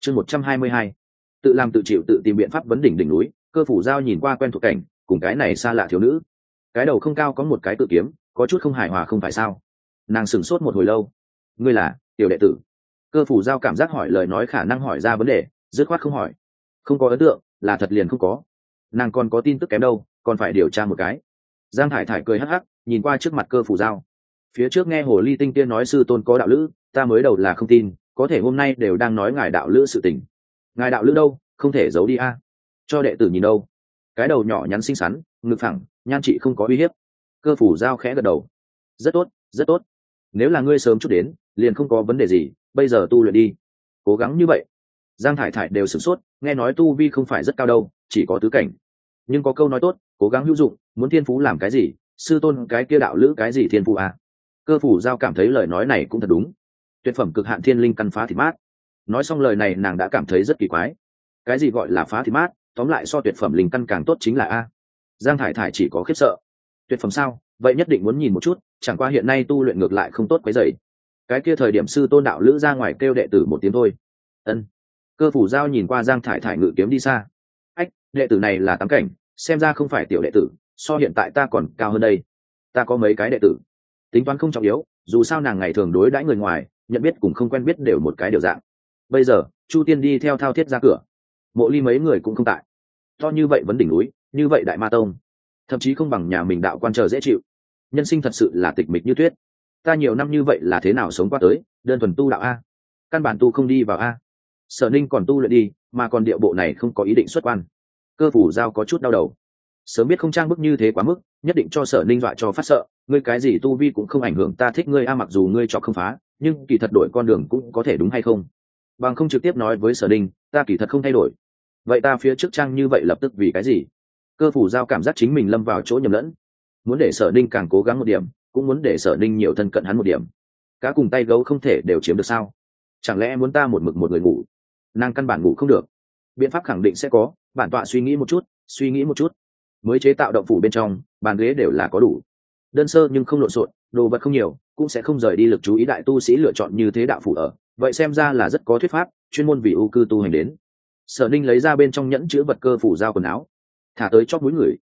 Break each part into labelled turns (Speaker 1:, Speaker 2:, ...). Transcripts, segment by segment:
Speaker 1: chương 122, tự làm tự chịu tự tìm biện pháp vấn đỉnh đỉnh núi. Cơ phủ giao nhìn qua quen thuộc cảnh, cùng cái này xa lạ thiếu nữ. Cái đầu không cao có một cái tự kiếm, có chút không hài hòa không phải sao? Nàng sửng sốt một hồi lâu. Ngươi là tiểu đệ tử? Cơ phủ giao cảm giác hỏi lời nói khả năng hỏi ra vấn đề, dứt khoát không hỏi. Không có ấn tượng, là thật liền không có. Nàng còn có tin tức kém đâu, còn phải điều tra một cái. Giang Thải Thải cười hắc hắc, nhìn qua trước mặt cơ phủ giao. Phía trước nghe hồ ly tinh tiên nói sư tôn có đạo lữ, ta mới đầu là không tin, có thể hôm nay đều đang nói ngài đạo lữ sự tình. Ngài đạo lữ đâu, không thể giấu đi a. Cho đệ tử nhìn đâu. Cái đầu nhỏ nhắn xinh xắn, ngực phẳng, nhan trị không có uy hiếp. Cơ phủ giao khẽ gật đầu. Rất tốt, rất tốt. Nếu là ngươi sớm chút đến, liền không có vấn đề gì, bây giờ tu luyện đi. Cố gắng như vậy. Giang Thải Thải đều sửng sốt, nghe nói tu vi không phải rất cao đâu, chỉ có tứ cảnh. Nhưng có câu nói tốt, cố gắng hữu dụng, muốn thiên phú làm cái gì, sư tôn cái kia đạo lữ cái gì thiên phú à. Cơ phủ giao cảm thấy lời nói này cũng thật đúng. Tuyệt phẩm cực hạn thiên linh căn phá thịt mát. Nói xong lời này nàng đã cảm thấy rất kỳ quái. Cái gì gọi là phá thịt mát, tóm lại so tuyệt phẩm linh căn càng tốt chính là a. Giang Thải Thải chỉ có khiếp sợ. Tuyệt phẩm sao? Vậy nhất định muốn nhìn một chút, chẳng qua hiện nay tu luyện ngược lại không tốt quấy rầy. Cái kia thời điểm sư tôn đạo lữ ra ngoài kêu đệ tử một tiếng thôi. Ân. Cơ phủ giao nhìn qua Giang Thải Thải ngự kiếm đi xa. Ách, đệ tử này là tám cảnh, xem ra không phải tiểu đệ tử, so hiện tại ta còn cao hơn đây. Ta có mấy cái đệ tử. Tính toán không trọng yếu, dù sao nàng ngày thường đối đãi người ngoài, nhận biết cũng không quen biết đều một cái điều dạng. Bây giờ Chu Tiên đi theo thao thiết ra cửa, Mộ Ly mấy người cũng không tại. To như vậy vẫn đỉnh núi, như vậy đại ma tông, thậm chí không bằng nhà mình đạo quan chờ dễ chịu. Nhân sinh thật sự là tịch mịch như tuyết. Ta nhiều năm như vậy là thế nào sống qua tới, đơn thuần tu đạo a, căn bản tu không đi vào a. Sở Ninh còn tu luyện đi, mà còn điệu bộ này không có ý định xuất quan. Cơ phủ giao có chút đau đầu. Sớm biết không trang bức như thế quá mức, nhất định cho Sở Ninh dọa cho phát sợ. Ngươi cái gì tu vi cũng không ảnh hưởng ta thích ngươi a, mặc dù ngươi cho không phá, nhưng kỳ thật đổi con đường cũng có thể đúng hay không? Bằng không trực tiếp nói với Sở Ninh, ta kỳ thật không thay đổi. Vậy ta phía trước trang như vậy lập tức vì cái gì? Cơ phủ giao cảm giác chính mình lâm vào chỗ nhầm lẫn. Muốn để Sở Ninh càng cố gắng một điểm, cũng muốn để Sở Ninh nhiều thân cận hắn một điểm. Cá cùng tay gấu không thể đều chiếm được sao? Chẳng lẽ muốn ta một mực một người ngủ? Nàng căn bản ngủ không được. Biện pháp khẳng định sẽ có, bản tọa suy nghĩ một chút, mới chế tạo động phủ bên trong, bàn ghế đều là có đủ. Đơn sơ nhưng không lộn xộn, đồ vật không nhiều, cũng sẽ không rời đi lực chú ý đại tu sĩ lựa chọn như thế đạo phủ ở. Vậy xem ra là rất có thuyết pháp, chuyên môn vì ưu cư tu hành đến. Sở Ninh lấy ra bên trong nhẫn chứa vật cơ phủ giao quần áo, thả tới chót mũi người.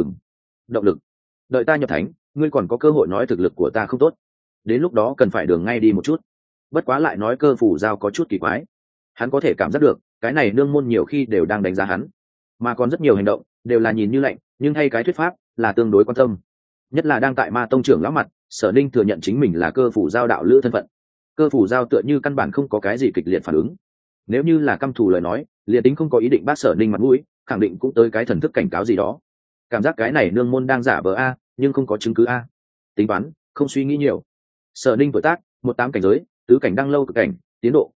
Speaker 1: Động lực. Đợi ta nhập thánh, ngươi còn có cơ hội nói thực lực của ta không tốt. Đến lúc đó cần phải đường ngay đi một chút. Bất quá lại nói cơ phủ giao có chút kỳ quái. Hắn có thể cảm giác được, cái này nương môn nhiều khi đều đang đánh giá hắn, mà còn rất nhiều hành động đều là nhìn như lạnh, nhưng thay cái thuyết pháp là tương đối quan tâm. Nhất là đang tại Ma tông trưởng lão mặt, Sở Ninh thừa nhận chính mình là cơ phủ giao đạo lữ thân phận. Cơ phủ giao tựa như căn bản không có cái gì kịch liệt phản ứng. Nếu như là căm thù lời nói, liền tính không có ý định bác Sở Ninh mặt mũi, khẳng định cũng tới cái thần thức cảnh cáo gì đó. Cảm giác cái này nương môn đang giả vờ a, nhưng không có chứng cứ a. Tính toán, không suy nghĩ nhiều. Sở Ninh tuổi tác 18 cảnh giới, tứ cảnh đăng lâu cực cảnh, tiến độ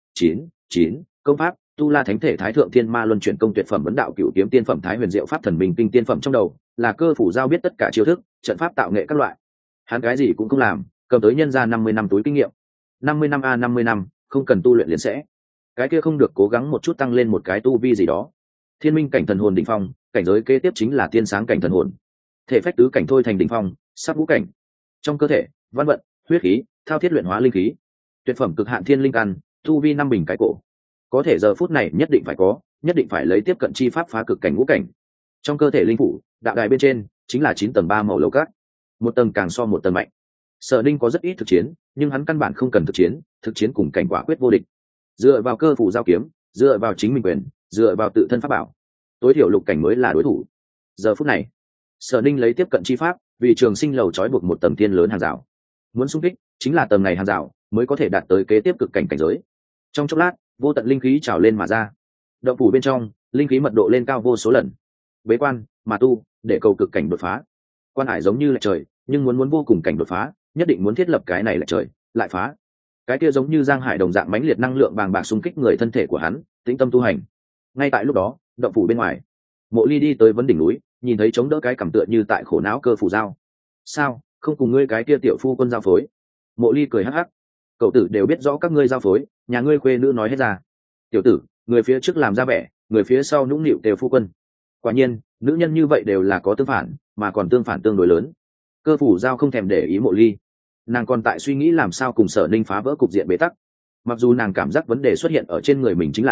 Speaker 1: 9, công pháp tu la thánh thể thái thượng thiên ma luân chuyển công tuyệt phẩm vấn đạo cửu kiếm tiên phẩm thái huyền diệu pháp thần minh kinh tiên phẩm trong đầu là cơ phủ giao biết tất cả chiêu thức trận pháp tạo nghệ các loại. Hắn cái gì cũng không làm, cầm tới nhân ra 50 năm túi kinh nghiệm. 50 năm a, 50 năm không cần tu luyện liền sẽ cái kia không được cố gắng một chút tăng lên một cái tu vi gì đó. Thiên minh cảnh thần hồn đỉnh phong, cảnh giới kế tiếp chính là tiên sáng cảnh thần hồn. Thể phách tứ cảnh thôi thành đỉnh phong, sắp ngũ cảnh. Trong cơ thể văn vận huyết khí thao thiết luyện hóa linh khí. Tuyệt phẩm cực hạn thiên linh căn, tu vi 5 bình cái cổ. Có thể giờ phút này nhất định phải có, nhất định phải lấy tiếp cận chi pháp phá cực cảnh ngũ cảnh. Trong cơ thể linh phủ đạo đài bên trên chính là 9 tầng 3 màu lầu các, một tầng càng so một tầng mạnh. Sở Ninh có rất ít thực chiến, nhưng hắn căn bản không cần thực chiến cùng cảnh quả quyết vô địch. Dựa vào cơ phủ giao kiếm, dựa vào chính mình quyền, dựa vào tự thân pháp bảo, tối thiểu lục cảnh mới là đối thủ. Giờ phút này Sở Ninh lấy tiếp cận chi pháp vì trường sinh lầu trói buộc một tầng thiên lớn hàng rào. Muốn xung kích chính là tầng này hàng rào mới có thể đạt tới kế tiếp cực cảnh cảnh giới. Trong chốc lát vô tận linh khí trào lên mà ra, động phủ bên trong linh khí mật độ lên cao vô số lần. Bế quan mà tu để cầu cực cảnh đột phá. Quan hải giống như lệch trời, nhưng muốn vô cùng cảnh đột phá, nhất định muốn thiết lập cái này lệch trời lại phá. Cái kia giống như giang hải đồng dạng mãnh liệt năng lượng bàng bạc xung kích người thân thể của hắn, tĩnh tâm tu hành. Ngay tại lúc đó động phủ bên ngoài, Mộ Ly đi tới vấn đỉnh núi, nhìn thấy chống đỡ cái cảm tựa như tại khổ não cơ phủ giao. Sao không cùng ngươi cái kia tiểu phu quân giao phối? Mộ Ly cười hắc hắc. Cậu tử đều biết rõ các ngươi giao phối, nhà ngươi khuê nữ nói hết ra. Tiểu tử, người phía trước làm ra vẻ, người phía sau nũng nịu đều phu quân. Quả nhiên nữ nhân như vậy đều là có tương phản, mà còn tương phản tương đối lớn. Cơ phủ giao không thèm để ý Mộ Ly, nàng còn tại suy nghĩ làm sao cùng Sở Ninh phá vỡ cục diện bế tắc. Mặc dù nàng cảm giác vấn đề xuất hiện ở trên người mình chính là,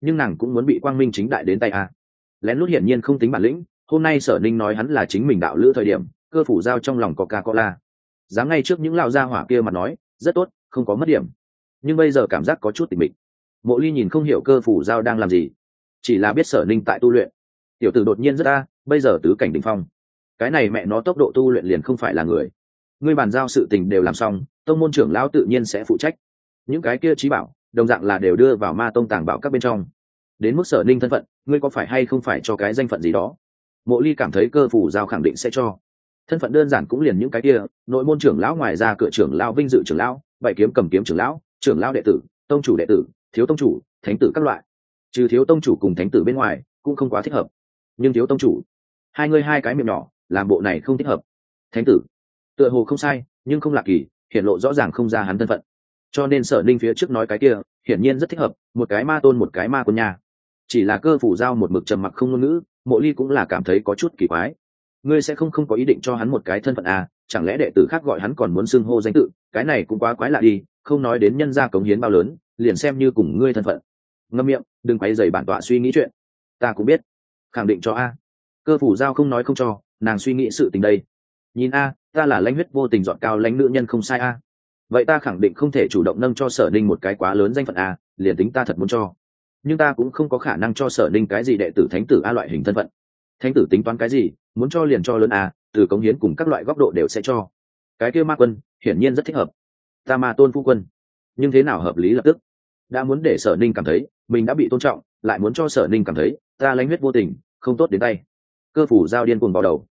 Speaker 1: nhưng nàng cũng muốn bị quang minh chính đại đến tay a. Lén lút hiển nhiên không tính bản lĩnh, hôm nay Sở Ninh nói hắn là chính mình đạo lữ thời điểm, Cơ Phủ Giao trong lòng Coca-Cola. Dám ngay trước những lão gia hỏa kia mà nói, rất tốt, không có mất điểm. Nhưng bây giờ cảm giác có chút tịch mịch. Mộ Ly nhìn không hiểu Cơ Phủ Giao đang làm gì, chỉ là biết Sở Ninh tại tu luyện. Tiểu tử đột nhiên rất bây giờ tứ cảnh đỉnh phong. Cái này mẹ nó tốc độ tu luyện liền không phải là người. Ngươi bàn giao sự tình đều làm xong, tông môn trưởng lão tự nhiên sẽ phụ trách. Những cái kia trí bảo, đồng dạng là đều đưa vào ma tông tàng bảo các bên trong. Đến mức Sở Ninh thân phận, ngươi có phải hay không phải cho cái danh phận gì đó? Mộ Ly cảm thấy Cơ Phủ Giao khẳng định sẽ cho. Thân phận đơn giản cũng liền những cái kia, nội môn trưởng lão, ngoài ra cửa trưởng lão, vinh dự trưởng lão, bảy kiếm cầm kiếm trưởng lão đệ tử, tông chủ đệ tử, thiếu tông chủ, thánh tử các loại. Trừ thiếu tông chủ cùng thánh tử bên ngoài, cũng không quá thích hợp. Nhưng thiếu tông chủ, hai ngươi hai cái miệng nhỏ, làm bộ này không thích hợp. Thánh tử, tựa hồ không sai, nhưng không lạ kỳ, hiển lộ rõ ràng không ra hắn thân phận. Cho nên Sở Ninh phía trước nói cái kia, hiển nhiên rất thích hợp, một cái ma tôn một cái ma quân nhà. Chỉ là Cơ Phủ Giao một mực trầm mặc không ngôn ngữ, Mộ Ly cũng là cảm thấy có chút kỳ quái. Ngươi sẽ không có ý định cho hắn một cái thân phận à, chẳng lẽ đệ tử khác gọi hắn còn muốn xưng hô danh tự, cái này cũng quá quái lạ đi, không nói đến nhân gia cống hiến bao lớn, liền xem như cùng ngươi thân phận. Ngậm miệng, đừng quấy rầy bản tọa suy nghĩ chuyện. Ta cũng biết, khẳng định cho a. Cơ Phủ Giao không nói không cho, nàng suy nghĩ sự tình đây. Nhìn a, ta là lãnh huyết vô tình dọn cao lãnh nữ nhân không sai a. Vậy ta khẳng định không thể chủ động nâng cho Sở Ninh một cái quá lớn danh phận a, liền tính ta thật muốn cho. Nhưng ta cũng không có khả năng cho Sở Ninh cái gì đệ tử thánh tử a loại hình thân phận. Thánh tử tính toán cái gì, muốn cho liền cho lớn a, từ cống hiến cùng các loại góc độ đều sẽ cho. Cái kia ma quân, hiển nhiên rất thích hợp. Ta ma tôn phu quân, nhưng thế nào hợp lý lập tức. Đã muốn để Sở Ninh cảm thấy mình đã bị tôn trọng, lại muốn cho Sở Ninh cảm thấy ta lãnh huyết vô tình, không tốt đến tay. Cơ Phủ Giao điên cuồng vào đầu.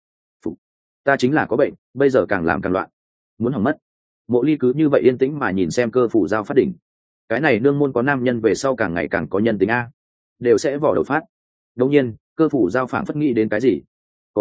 Speaker 1: Ta chính là có bệnh, bây giờ càng làm càng loạn, muốn hỏng mất. Mộ Ly cứ như vậy yên tĩnh mà nhìn xem Cơ Phủ Giao phát đỉnh. Cái này nương môn có nam nhân về sau càng ngày càng có nhân tính a, đều sẽ vỏ đầu phát. Đương nhiên, Cơ Phủ Giao phảng phất nghĩ đến cái gì.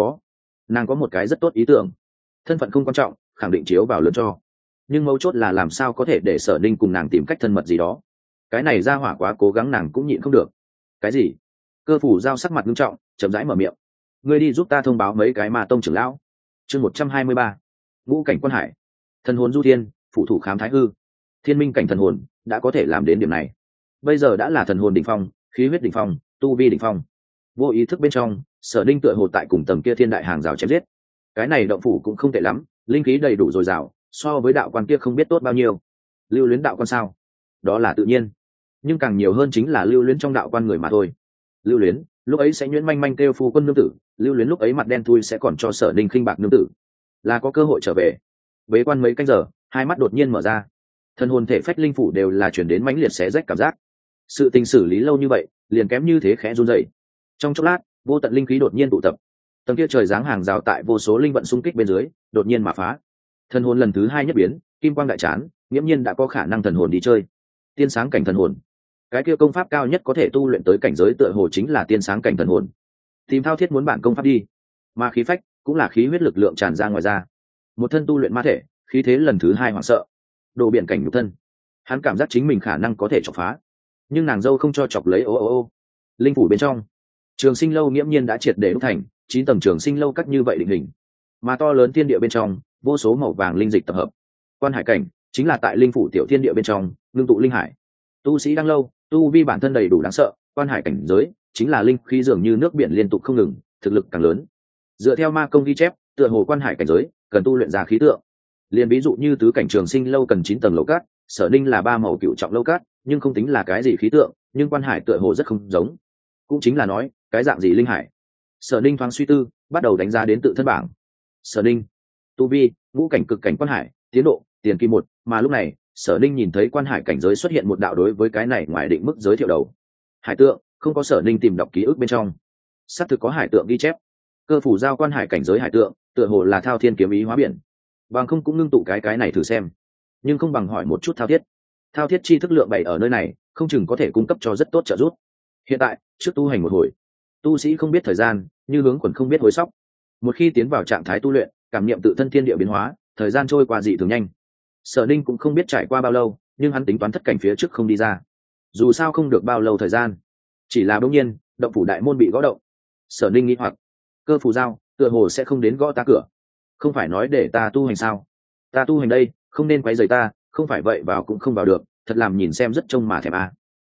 Speaker 1: Nàng có một cái rất tốt ý tưởng. Thân phận không quan trọng, khẳng định chiếu vào lớn cho. Nhưng mấu chốt là làm sao có thể để Sở Ninh cùng nàng tìm cách thân mật gì đó. Cái này ra hỏa quá cố gắng nàng cũng nhịn không được. Cái gì? Cơ Phủ Giao sắc mặt nghiêm trọng, chậm rãi mở miệng. Ngươi đi giúp ta thông báo mấy cái ma tông trưởng lão. Chương 123. Ngũ cảnh Quan Hải. Thần hồn du thiên, phụ thủ khám thái hư. Thiên minh cảnh thần hồn đã có thể làm đến điểm này. Bây giờ đã là thần hồn đỉnh phong, khí huyết đỉnh phong, tu vi đỉnh phong. Vô ý thức bên trong, Sở Ninh tựa hồ tại cùng tầng kia thiên đại hàng rào chém giết. Cái này động phủ cũng không tệ lắm, linh khí đầy đủ dồi dào, so với đạo quan kia không biết tốt bao nhiêu. Lưu luyến đạo quan sao? Đó là tự nhiên, nhưng càng nhiều hơn chính là lưu luyến trong đạo quan người mà thôi. Lưu luyến lúc ấy sẽ nhuyễn manh manh kêu phu quân nương tử, lưu luyến lúc ấy mặt đen thui sẽ còn cho Sở Ninh khinh bạc nương tử. Là có cơ hội trở về. Bế quan mấy canh giờ, hai mắt đột nhiên mở ra, thân hồn thể phách linh phủ đều là chuyển đến mãnh liệt xé rách cảm giác. Sự tình xử lý lâu như vậy, liền kém như thế khẽ run rẩy. Trong chốc lát, vô tận linh khí đột nhiên tụ tập, tầng kia trời giáng hàng rào tại vô số linh vận xung kích bên dưới đột nhiên mà phá. Thần hồn lần thứ hai nhất biến, kim quang đại chán, nghiễm nhiên đã có khả năng thần hồn đi chơi. Tiên sáng cảnh thần hồn, cái kia công pháp cao nhất có thể tu luyện tới cảnh giới tựa hồ chính là tiên sáng cảnh thần hồn. Tìm thao thiết muốn bản công pháp đi, mà khí phách cũng là khí huyết lực lượng tràn ra ngoài ra. Một thân tu luyện ma thể, khí thế lần thứ hai hoảng sợ, đồ biển cảnh nhục thân. Hắn cảm giác chính mình khả năng có thể chọc phá, nhưng nàng dâu không cho chọc lấy. Linh phủ bên trong, Trường Sinh lâu nghiễm nhiên đã triệt để đúc thành 9 tầng Trường Sinh lâu cắt như vậy định hình, mà to lớn thiên địa bên trong vô số màu vàng linh dịch tập hợp. Quan hải cảnh chính là tại linh phủ tiểu thiên địa bên trong ngưng tụ linh hải. Tu sĩ đang lâu, tu vi bản thân đầy đủ đáng sợ, quan hải cảnh giới chính là linh khí dường như nước biển liên tục không ngừng, thực lực càng lớn. Dựa theo ma công ghi chép, tựa hồ quan hải cảnh giới cần tu luyện ra khí tượng. Liên ví dụ như tứ cảnh Trường Sinh lâu cần 9 tầng lầu cát, Sở Ninh là 3 màu cựu trọng lâu cát, nhưng không tính là cái gì khí tượng, nhưng quan hải tựa hồ rất không giống. Cũng chính là nói, cái dạng gì linh hải. Sở Ninh thoáng suy tư, bắt đầu đánh giá đến tự thân bảng. Sở Ninh, tu vi, ngũ cảnh cực cảnh quan hải, tiến độ, tiền kỳ 1, mà lúc này, Sở Ninh nhìn thấy quan hải cảnh giới xuất hiện một đạo đối với cái này ngoài định mức giới thiệu đầu. Hải tượng, không có Sở Ninh tìm đọc ký ức bên trong. Xác thực có hải tượng ghi chép. Cơ phủ giao quan hải cảnh giới hải tượng, tựa hồ là thao thiên kiếm ý hóa biển. Bằng không cũng ngưng tụ cái này thử xem. Nhưng không bằng hỏi một chút thao thiết. Thao thiết chi thức lượng bày ở nơi này, không chừng có thể cung cấp cho rất tốt trợ giúp. Hiện tại, trước tu hành một hồi, tu sĩ không biết thời gian, như hướng quần không biết hối sóc. Một khi tiến vào trạng thái tu luyện, cảm nghiệm tự thân thiên địa biến hóa, thời gian trôi qua dị thường nhanh. Sở Ninh cũng không biết trải qua bao lâu, nhưng hắn tính toán thất cảnh phía trước không đi ra. Dù sao không được bao lâu thời gian, chỉ là bỗng nhiên, động phủ đại môn bị gõ động. Sở Ninh nghĩ hoặc, Cơ phủ giao, tựa hồ sẽ không đến gõ ta cửa. Không phải nói để ta tu hành sao? Ta tu hành đây, không nên quấy rầy ta, không phải vậy vào cũng không vào được, thật làm nhìn xem rất trông mà thèm a.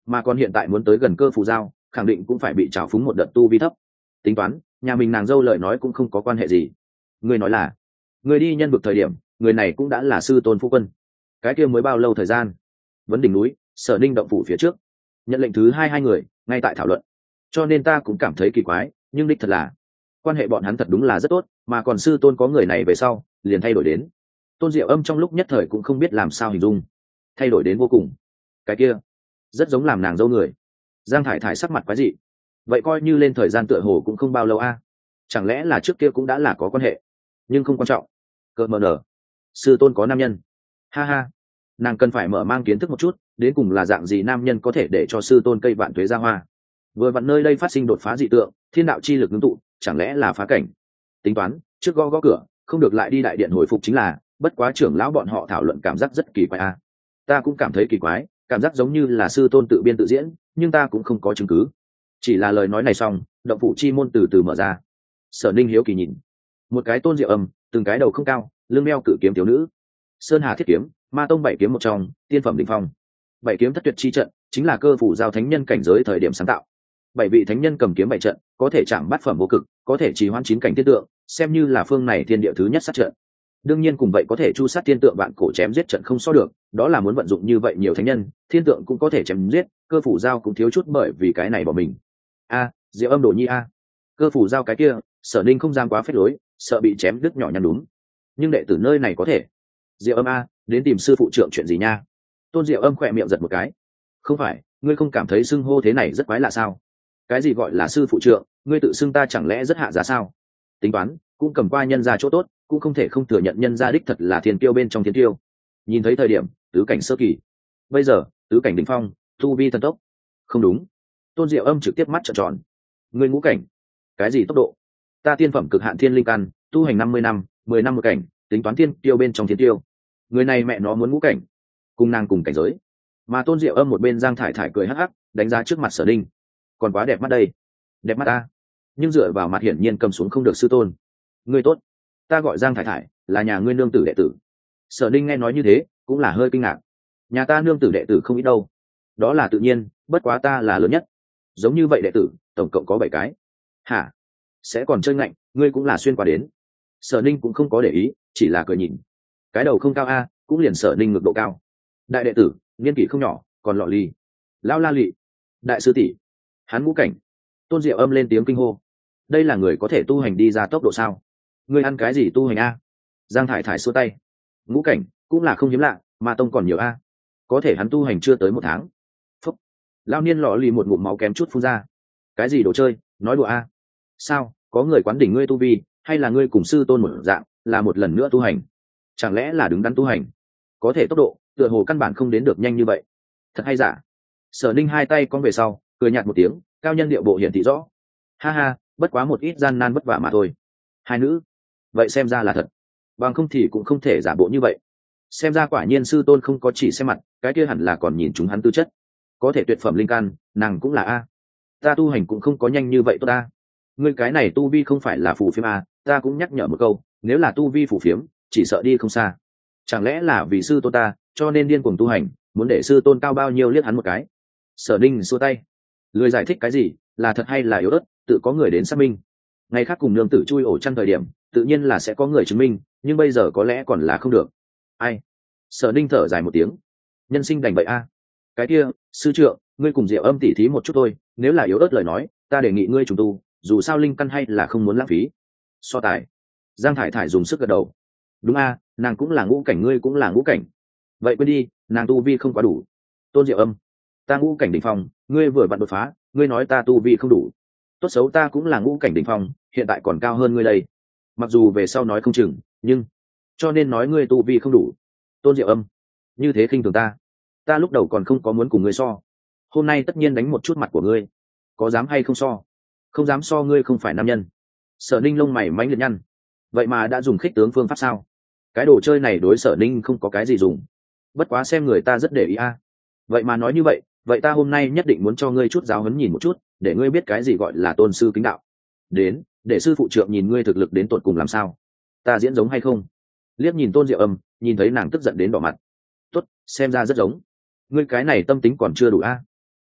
Speaker 1: mà còn hiện tại muốn tới gần cơ phù giao khẳng định cũng phải bị trào phúng một đợt tu vi thấp. Tính toán nhà mình nàng dâu lời nói cũng không có quan hệ gì. Ngươi nói là người đi nhân vực thời điểm người này cũng đã là sư tôn phu quân. Cái kia mới bao lâu thời gian? Vấn đỉnh núi Sở Ninh động phủ phía trước nhận lệnh thứ hai người ngay tại thảo luận, cho nên ta cũng cảm thấy kỳ quái, nhưng đích thật là quan hệ bọn hắn thật đúng là rất tốt, mà còn sư tôn có người này về sau liền thay đổi đến. Tôn Diệu Âm trong lúc nhất thời cũng không biết làm sao hình dung, thay đổi đến vô cùng. Cái kia rất giống làm nàng dâu người. Giang Thải Thải sắc mặt quái dị. Vậy coi như lên thời gian tựa hồ cũng không bao lâu a. Chẳng lẽ là trước kia cũng đã là có quan hệ? Nhưng không quan trọng. Cợt mờ nở. Sư tôn có nam nhân. Ha ha. Nàng cần phải mở mang kiến thức một chút, đến cùng là dạng gì nam nhân có thể để cho sư tôn cây vạn tuế ra hoa. Vừa vặn nơi đây phát sinh đột phá dị tượng, thiên đạo chi lực ngưng tụ, chẳng lẽ là phá cảnh? Tính toán, trước gõ cửa, không được lại đi đại điện hồi phục chính là, bất quá trưởng lão bọn họ thảo luận cảm giác rất kỳ quái a. Ta cũng cảm thấy kỳ quái, cảm giác giống như là sư tôn tự biên tự diễn, nhưng ta cũng không có chứng cứ. Chỉ là lời nói này xong, động phủ chi môn từ từ mở ra. Sở Ninh hiếu kỳ nhìn, một cái Tôn Diệu Âm, từng cái đầu không cao, lưng đeo cự kiếm thiếu nữ. Sơn Hà Thiết Kiếm, Ma Tông 7 kiếm một trong, tiên phẩm đỉnh phong. 7 kiếm thất tuyệt chi trận, chính là cơ phủ giao thánh nhân cảnh giới thời điểm sáng tạo. 7 vị thánh nhân cầm kiếm 7 trận, có thể chạm bát phẩm vô cực, có thể trì hoãn 9 cảnh thiên tượng, xem như là phương này thiên địa thứ nhất sát trận. Đương nhiên cùng vậy có thể chu sát thiên tượng vạn cổ chém giết trận không so được, đó là muốn vận dụng như vậy nhiều thánh nhân, thiên tượng cũng có thể chém giết, cơ phủ giao cũng thiếu chút bởi vì cái này bỏ mình. Diệu Âm đồ nhi a. Cơ phủ giao cái kia, Sở Ninh không dám quá phép lối, sợ bị chém đứt nhỏ nhăn đúng. Nhưng đệ tử nơi này có thể. Diệu Âm a, đến tìm sư phụ trưởng chuyện gì nha? Tôn Diệu Âm khỏe miệng giật một cái. Không phải, ngươi không cảm thấy xưng hô thế này rất quái lạ sao? Cái gì gọi là sư phụ trưởng, ngươi tự xưng ta chẳng lẽ rất hạ giá sao? Tính toán, cũng cầm qua nhân gia chỗ tốt, cũng không thể không thừa nhận nhân gia đích thật là thiên kiêu bên trong thiên kiêu. Nhìn thấy thời điểm tứ cảnh sơ kỳ, bây giờ tứ cảnh đỉnh phong, tu vi thần tốc. Không đúng. Tôn Diệu Âm trực tiếp mắt trợn tròn. Ngươi ngũ cảnh? Cái gì tốc độ? Ta tiên phẩm cực hạn thiên linh căn, tu hành 50 năm, 10 năm một cảnh, tính toán thiên kiêu bên trong thiên kiêu. Người này mẹ nó muốn ngũ cảnh, cùng nàng cùng cảnh giới. Mà Tôn Diệu Âm một bên Giang Thải Thải cười hắc hắc, đánh giá trước mặt Sở Ninh. Còn quá đẹp mắt đây. Đẹp mắt ta. Nhưng dựa vào mặt hiển nhiên cầm xuống không được sư tôn. Ngươi tốt, ta gọi Giang Thải Thải, là nhà ngươi nương tử đệ tử. Sở Ninh nghe nói như thế cũng là hơi kinh ngạc. Nhà ta nương tử đệ tử không ít đâu. Đó là tự nhiên, bất quá ta là lớn nhất. Giống như vậy đệ tử tổng cộng có 7 cái. Hả? Sẽ còn chơi ngạnh, ngươi cũng là xuyên qua đến. Sở Ninh cũng không có để ý, chỉ là cười nhìn. Cái đầu không cao a, cũng liền Sở Ninh ngực độ cao. Đại đệ tử niên kỷ không nhỏ, còn lọ ly. Lao la lị. Đại sư tỷ, hắn ngũ cảnh. Tôn Diệu Âm lên tiếng kinh hô. Đây là người có thể tu hành đi ra tốc độ sao? Ngươi ăn cái gì tu hành a? Giang Thải Thải xua tay. Ngũ cảnh cũng là không hiếm lạ, mà tông còn nhiều a. Có thể hắn tu hành chưa tới 1 tháng. Phúc. Lao niên lọ lì một ngụm máu kém chút phun ra. Cái gì đồ chơi, nói đùa a? Sao, có người quán đỉnh ngươi tu vi, hay là ngươi cùng sư tôn một dạng, là một lần nữa tu hành? Chẳng lẽ là đứng đắn tu hành? Có thể tốc độ, tựa hồ căn bản không đến được nhanh như vậy. Thật hay giả? Sở Ninh hai tay cong về sau, cười nhạt một tiếng, cao nhân điệu bộ hiển thị rõ. Ha ha, bất quá một ít gian nan vất vả mà thôi. Hai nữ, vậy xem ra là thật, bằng không thì cũng không thể giả bộ như vậy. Xem ra quả nhiên sư tôn không có chỉ xem mặt, cái kia hẳn là còn nhìn chúng hắn tư chất. Có thể tuyệt phẩm linh căn, nàng cũng là a. Ta tu hành cũng không có nhanh như vậy tốt ta. Ngươi cái này tu vi không phải là phù phiếm a, ta cũng nhắc nhở một câu, nếu là tu vi phù phiếm, chỉ sợ đi không xa. Chẳng lẽ là vì sư tôn ta, cho nên điên cuồng tu hành, muốn để sư tôn cao bao nhiêu liếc hắn một cái. Sở Ninh xua tay, lười giải thích cái gì, là thật hay là yếu ớt, tự có người đến xác minh. Ngày khác cùng nương tử chui ổ chăn thời điểm, tự nhiên là sẽ có người chứng minh, nhưng bây giờ có lẽ còn là không được. Ai? Sở Ninh thở dài một tiếng. Nhân sinh đành vậy a. Cái kia, sư trượng, ngươi cùng Diệu Âm tỉ thí một chút thôi, nếu là yếu ớt lời nói, ta đề nghị ngươi trùng tu, dù sao linh căn hay là không muốn lãng phí. So tài. Giang Thải Thải dùng sức gật đầu. Đúng a, nàng cũng là ngũ cảnh, ngươi cũng là ngũ cảnh. Vậy quên đi, nàng tu vi không quá đủ. Tôn Diệu Âm, ta ngũ cảnh đỉnh phong, ngươi vừa vặn đột phá, ngươi nói ta tu vi không đủ. Tốt xấu ta cũng là ngũ cảnh đỉnh phong, hiện tại còn cao hơn ngươi đây. Mặc dù về sau nói không chừng, nhưng cho nên nói ngươi tu vi không đủ. Tôn Diệu Âm, như thế khinh thường ta lúc đầu còn không có muốn cùng ngươi so, hôm nay tất nhiên đánh một chút mặt của ngươi. Có dám hay không so? Không dám so, ngươi không phải nam nhân. Sở Ninh lông mày mánh liệt nhăn. Vậy mà đã dùng khích tướng phương pháp sao? Cái đồ chơi này đối Sở Ninh không có cái gì dùng, bất quá xem người ta rất để ý a. Vậy mà nói như vậy, vậy ta hôm nay nhất định muốn cho ngươi chút giáo huấn nhìn một chút, để ngươi biết cái gì gọi là tôn sư kính đạo. Đến, để sư phụ trượng nhìn ngươi thực lực đến tột cùng làm sao. Ta diễn giống hay không? Liếc nhìn Tôn Diệu Âm, nhìn thấy nàng tức giận đến đỏ mặt. Tốt, xem ra rất giống. Ngươi cái này tâm tính còn chưa đủ a.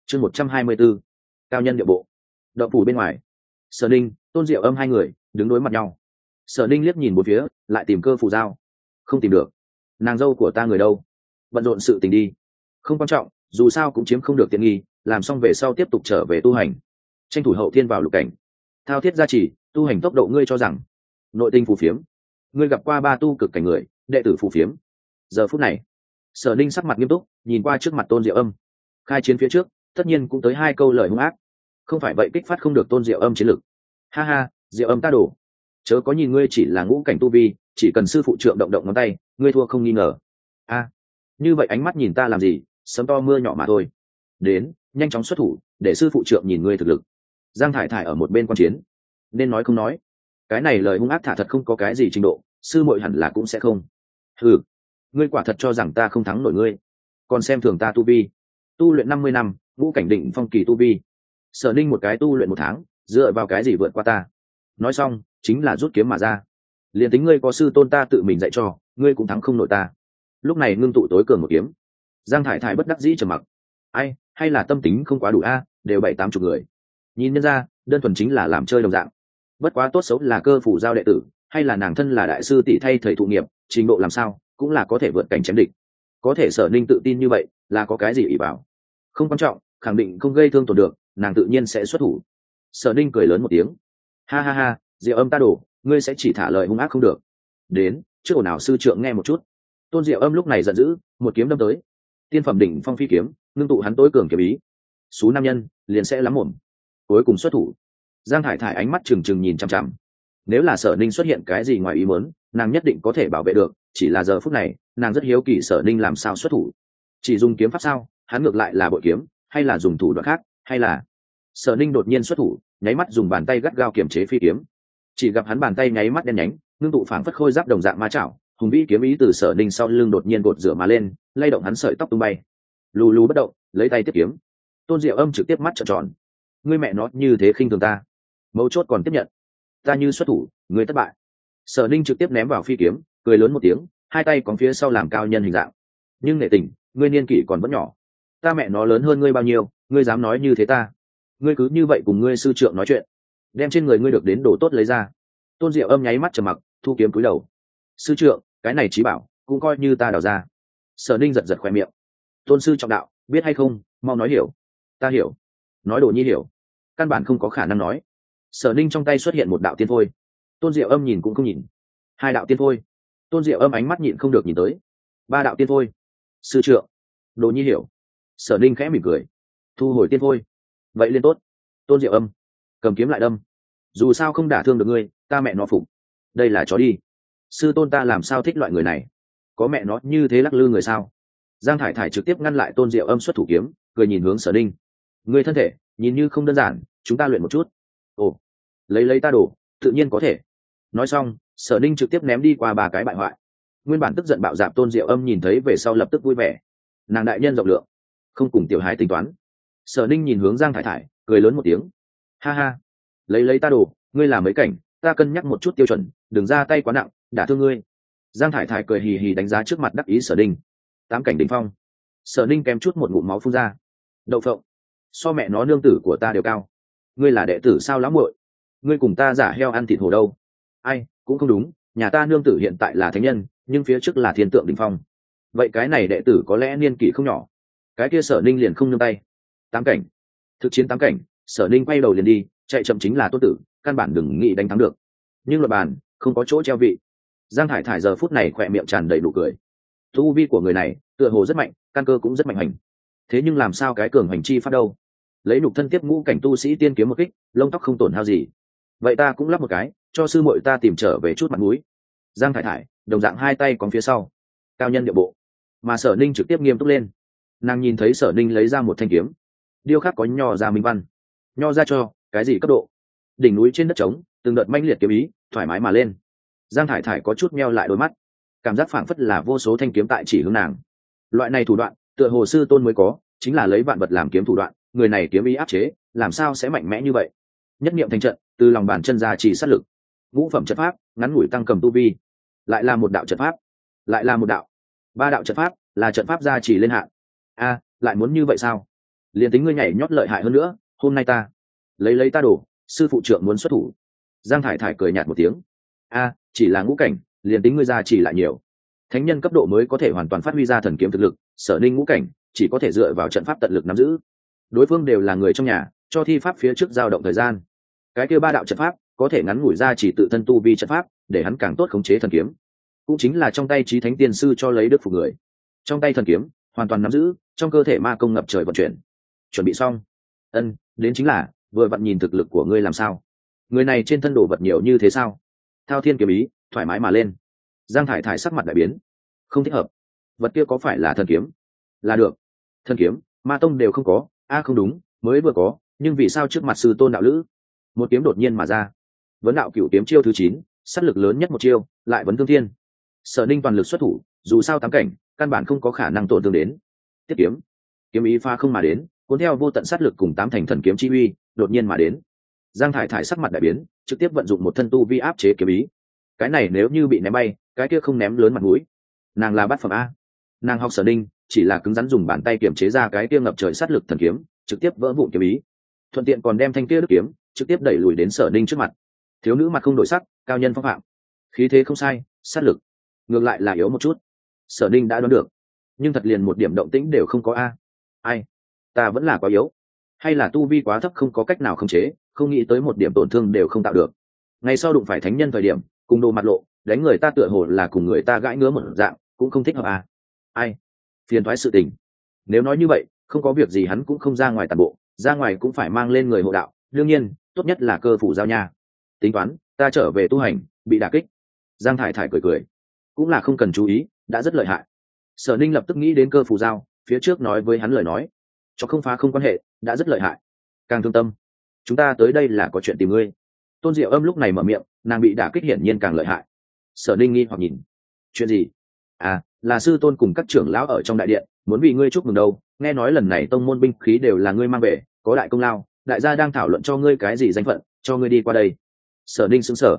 Speaker 1: chương 124, cao nhân địa bộ. Động phủ bên ngoài, Sở Ninh, Tôn Diệu Âm hai người đứng đối mặt nhau. Sở Ninh liếc nhìn một phía, lại tìm Cơ Phủ Giao. Không tìm được. Nàng dâu của ta người đâu? Bận rộn sự tình đi. Không quan trọng, dù sao cũng chiếm không được tiện nghi, làm xong về sau tiếp tục trở về tu hành. Tranh thủ hậu thiên vào lục cảnh. Thao thiết gia trì, tu hành tốc độ ngươi cho rằng. Nội tinh phù phiếm. Ngươi gặp qua 3 tu cực cảnh người, đệ tử phù phiếm. Giờ phút này, Sở Ninh sắc mặt nghiêm túc, nhìn qua trước mặt Tôn Diệu Âm. Khai chiến phía trước, tất nhiên cũng tới 2 câu lời hung ác. Không phải vậy kích phát không được Tôn Diệu Âm chiến lực. Ha ha, Diệu Âm ta đổ. Chớ có nhìn ngươi chỉ là ngũ cảnh tu vi, chỉ cần sư phụ trượng động động ngón tay, ngươi thua không nghi ngờ. A, như vậy ánh mắt nhìn ta làm gì, sấm to mưa nhỏ mà thôi. Đến, nhanh chóng xuất thủ, để sư phụ trượng nhìn ngươi thực lực. Giang Thải Thải ở một bên quan chiến, nên nói không nói. Cái này lời hung ác thả thật không có cái gì trình độ, sư muội hẳn là cũng sẽ không. Ừ, ngươi quả thật cho rằng ta không thắng nổi ngươi, còn xem thường ta tu vi. Tu luyện 50 năm, ngũ cảnh định phong kỳ tu vi. Sở Ninh một cái tu luyện 1 tháng, dựa vào cái gì vượt qua ta? Nói xong, chính là rút kiếm mà ra. Liền tính ngươi có sư tôn ta tự mình dạy cho, ngươi cũng thắng không nổi ta. Lúc này ngưng tụ tối cường một kiếm. Giang Thải Thải bất đắc dĩ trầm mặc. Ai, hay là tâm tính không quá đủ a, đều 7-80 người. Nhìn nhân ra, đơn thuần chính là làm chơi đồng dạng. Bất quá tốt xấu là Cơ Phủ Giao đệ tử, hay là nàng thân là đại sư tỷ thay thầy thụ nghiệp, trình độ làm sao, cũng là có thể vượt cảnh chém địch. Có thể Sở Ninh tự tin như vậy, là có cái gì ỷ vào? Không quan trọng, khẳng định không gây thương tổn được, nàng tự nhiên sẽ xuất thủ. Sở Ninh cười lớn một tiếng. Ha ha ha, Diệu Âm ta đổ, ngươi sẽ chỉ thả lời hung ác không được. Đến, trước ồn ào sư trượng nghe một chút. Tôn Diệu Âm lúc này giận dữ, một kiếm đâm tới. Tiên phẩm đỉnh phong phi kiếm, ngưng tụ hắn tối cường kiếm ý. Sú nam nhân, liền sẽ lắm mồm. Cuối cùng xuất thủ. Giang Thải Thải ánh mắt trừng trừng nhìn chằm chằm. Nếu là Sở Ninh xuất hiện cái gì ngoài ý muốn, nàng nhất định có thể bảo vệ được, chỉ là giờ phút này, nàng rất hiếu kỳ Sở Ninh làm sao xuất thủ. Chỉ dùng kiếm pháp sao? Hắn ngược lại là bội kiếm, hay là dùng thủ đoạn khác, hay là Sở Ninh đột nhiên xuất thủ, nháy mắt dùng bàn tay gắt gao kiểm chế phi kiếm. Chỉ gặp hắn bàn tay nháy mắt đen nhánh, ngưng tụ phảng phất khôi giáp đồng dạng ma chảo, hùng vĩ kiếm ý từ Sở Ninh sau lưng đột nhiên gột rửa mà lên, lay động hắn sợi tóc tung bay. Lù lù bất động, lấy tay tiếp kiếm. Tôn Diệu Âm trực tiếp mắt trợn tròn. Ngươi mẹ nó như thế khinh thường ta, mấu chốt còn tiếp nhận. Ta như xuất thủ, ngươi thất bại. Sở Ninh trực tiếp ném vào phi kiếm, cười lớn một tiếng, hai tay cóng phía sau làm cao nhân hình dạng. Nhưng nể tình, ngươi niên kỷ còn vẫn nhỏ. Ta mẹ nó lớn hơn ngươi bao nhiêu, ngươi dám nói như thế ta? Ngươi cứ như vậy cùng ngươi sư trượng nói chuyện, đem trên người ngươi được đến đồ tốt lấy ra. Tôn Diệu Âm nháy mắt trầm mặc, thu kiếm cúi đầu. Sư trượng, cái này chí bảo cũng coi như ta đào ra. Sở Ninh giật giật khoe miệng. Tôn sư trọng đạo, biết hay không, mau nói hiểu. Ta hiểu. Nói đồ nhi hiểu, căn bản không có khả năng nói. Sở Ninh trong tay xuất hiện một đạo tiên phôi. Tôn Diệu Âm nhìn cũng không nhìn. 2 đạo tiên phôi. Tôn Diệu Âm ánh mắt nhịn không được nhìn tới. 3 đạo tiên phôi. Sư trượng, đồ nhi hiểu. Sở Ninh khẽ mỉm cười, thu hồi tiên phôi. Vậy liên tốt. Tôn Diệu Âm cầm kiếm lại đâm. Dù sao không đả thương được ngươi, ta mẹ nó phục. Đây là chó đi. Sư tôn ta làm sao thích loại người này, có mẹ nó như thế lắc lư người sao? Giang Thải Thải trực tiếp ngăn lại Tôn Diệu Âm xuất thủ kiếm, cười nhìn hướng Sở Ninh. Ngươi thân thể nhìn như không đơn giản, chúng ta luyện một chút. Ồ, lấy ta đổ, tự nhiên có thể. Nói xong, Sở Ninh trực tiếp ném đi qua 3 cái bại hoại. Nguyên bản tức giận bạo dạn Tôn Diệu Âm nhìn thấy về sau lập tức vui vẻ. Nàng đại nhân rộng lượng, không cùng tiểu hài tính toán. Sở Ninh nhìn hướng Giang Thải Thải, cười lớn một tiếng. Ha ha, lấy ta đổ, ngươi làm mấy cảnh, ta cân nhắc một chút tiêu chuẩn, đừng ra tay quá nặng, đả thương ngươi. Giang Thải Thải cười hì hì đánh giá trước mặt đắc ý Sở Ninh. 8 cảnh đỉnh phong. Sở Ninh kém chút một ngụm máu phun ra. Đậu phộng, so mẹ nó nương tử của ta đều cao. Ngươi là đệ tử sao lắm muội? Ngươi cùng ta giả heo ăn thịt hổ đâu? Ai, cũng không đúng, nhà ta nương tử hiện tại là thánh nhân, nhưng phía trước là thiên tượng đỉnh phong. Vậy cái này đệ tử có lẽ niên kỷ không nhỏ. Cái kia Sở Ninh liền không nương tay. 8 cảnh, thực chiến 8 cảnh. Sở Ninh quay đầu liền đi, chạy chậm chính là Tôn Tử, căn bản đừng nghĩ đánh thắng được. Nhưng luật bàn không có chỗ treo vị. Giang Thải Thải giờ phút này khỏe miệng tràn đầy nụ cười. Tu vi của người này tựa hồ rất mạnh, căn cơ cũng rất mạnh hành. Thế nhưng làm sao cái cường hành chi phát đâu? Lấy nhục thân tiếp ngũ cảnh tu sĩ tiên kiếm một kích, lông tóc không tổn hao gì. Vậy ta cũng lắp một cái, cho sư muội ta tìm trở về chút mặt mũi. Giang Thải Thải đồng dạng 2 tay còn phía sau, cao nhân địa bộ. Mà Sở Ninh trực tiếp nghiêm túc lên. Nàng nhìn thấy Sở Ninh lấy ra một thanh kiếm, điêu khắc có nho ra minh văn. Nho ra cho cái gì cấp độ? Đỉnh núi trên đất trống, từng đợt manh liệt kiếm ý thoải mái mà lên. Giang Thải Thải có chút meo lại đôi mắt, cảm giác phảng phất là vô số thanh kiếm tại chỉ hướng nàng. Loại này thủ đoạn tựa hồ sư tôn mới có, chính là lấy vạn vật làm kiếm thủ đoạn. Người này kiếm ý áp chế, làm sao sẽ mạnh mẽ như vậy? Nhất niệm thành trận, từ lòng bàn chân ra chỉ sát lực. Ngũ phẩm trận pháp, ngắn ngủi tăng cầm tu vi. Lại là một đạo trận pháp, lại là một đạo. 3 đạo trận pháp, là trận pháp gia chỉ lên hạn. A, lại muốn như vậy sao? liền tính ngươi nhảy nhót lợi hại hơn nữa, hôm nay ta lấy ta đổ, sư phụ trưởng muốn xuất thủ. Giang Thải Thải cười nhạt một tiếng. Chỉ là ngũ cảnh, liền tính ngươi ra chỉ lại nhiều, thánh nhân cấp độ mới có thể hoàn toàn phát huy ra thần kiếm thực lực. Sở Ninh ngũ cảnh chỉ có thể dựa vào trận pháp tận lực nắm giữ. Đối phương đều là người trong nhà, cho thi pháp phía trước dao động thời gian. Cái kia ba đạo trận pháp có thể ngắn ngủi ra chỉ tự thân tu vi trận pháp, để hắn càng tốt khống chế thần kiếm. Cũng chính là trong tay chí thánh tiên sư cho lấy đức phục người, trong tay thần kiếm hoàn toàn nắm giữ, trong cơ thể ma công ngập trời vận chuyển. Chuẩn bị xong. Đến chính là vừa vặn nhìn thực lực của ngươi làm sao. Người này trên thân đồ vật nhiều như thế sao? Thao thiên kiếm ý thoải mái mà lên. Giang Thải Thải sắc mặt đại biến. Không thích hợp. Vật kia có phải là thần kiếm? Là được. Thần kiếm ma tông đều không có. Không đúng, mới vừa có, nhưng vì sao trước mặt sư tôn đạo lữ một kiếm đột nhiên mà ra? Vấn đạo cửu kiếm chiêu thứ 9, sát lực lớn nhất một chiêu, lại vấn thương thiên. Sở Ninh toàn lực xuất thủ, dù sao tám cảnh căn bản không có khả năng tổn thương đến. Tiếp kiếm, kiếm ý pha không mà đến, cuốn theo vô tận sát lực cùng tám thành thần kiếm chi uy đột nhiên mà đến. Giang Thải Thải sắc mặt đại biến, trực tiếp vận dụng một thân tu vi áp chế kiếm ý. Cái này nếu như bị ném bay, cái kia không ném lớn mặt mũi. Nàng là bát phẩm a. Nàng học Sở Ninh chỉ là cứng rắn dùng bàn tay kiểm chế ra cái kia ngập trời sát lực thần kiếm, trực tiếp vỡ vụn kiếm ý, thuận tiện còn đem thanh kia đức kiếm trực tiếp đẩy lùi đến Sở Ninh trước mặt. Thiếu nữ mặt không đổi sắc, cao nhân phong phạm, khí thế không sai, sát lực ngược lại là yếu một chút. Sở Ninh đã đoán được, nhưng thật liền một điểm động tĩnh đều không có a. Ai, ta vẫn là quá yếu, hay là tu vi quá thấp không có cách nào khống chế, không nghĩ tới một điểm tổn thương đều không tạo được. Ngày sau đụng phải thánh nhân thời điểm, cùng đồ mặt lộ, đánh người ta tựa hồ là cùng người ta gãi ngứa một dạng, cũng không thích hợp a. Ai, phiền toái sự tình. Nếu nói như vậy, không có việc gì hắn cũng không ra ngoài tàn bộ, ra ngoài cũng phải mang lên người hộ đạo, đương nhiên tốt nhất là cơ phủ giao nha. Tính toán ta trở về tu hành, bị đả kích. Giang Thải Thải cười cười, cũng là không cần chú ý, đã rất lợi hại. Sở Ninh lập tức nghĩ đến cơ phủ giao phía trước nói với hắn lời nói, cho không phá không quan hệ, đã rất lợi hại. Càng thương tâm, chúng ta tới đây là có chuyện tìm ngươi. Tôn Diệu Âm lúc này mở miệng, nàng bị đả kích hiển nhiên càng lợi hại. Sở Ninh nghi hoặc nhìn, chuyện gì? Là sư tôn cùng các trưởng lão ở trong đại điện muốn vì ngươi chúc mừng đâu, nghe nói lần này tông môn binh khí đều là ngươi mang về, có đại công lao, đại gia đang thảo luận cho ngươi cái gì danh phận, cho ngươi đi qua đây. Sở Ninh sững sờ.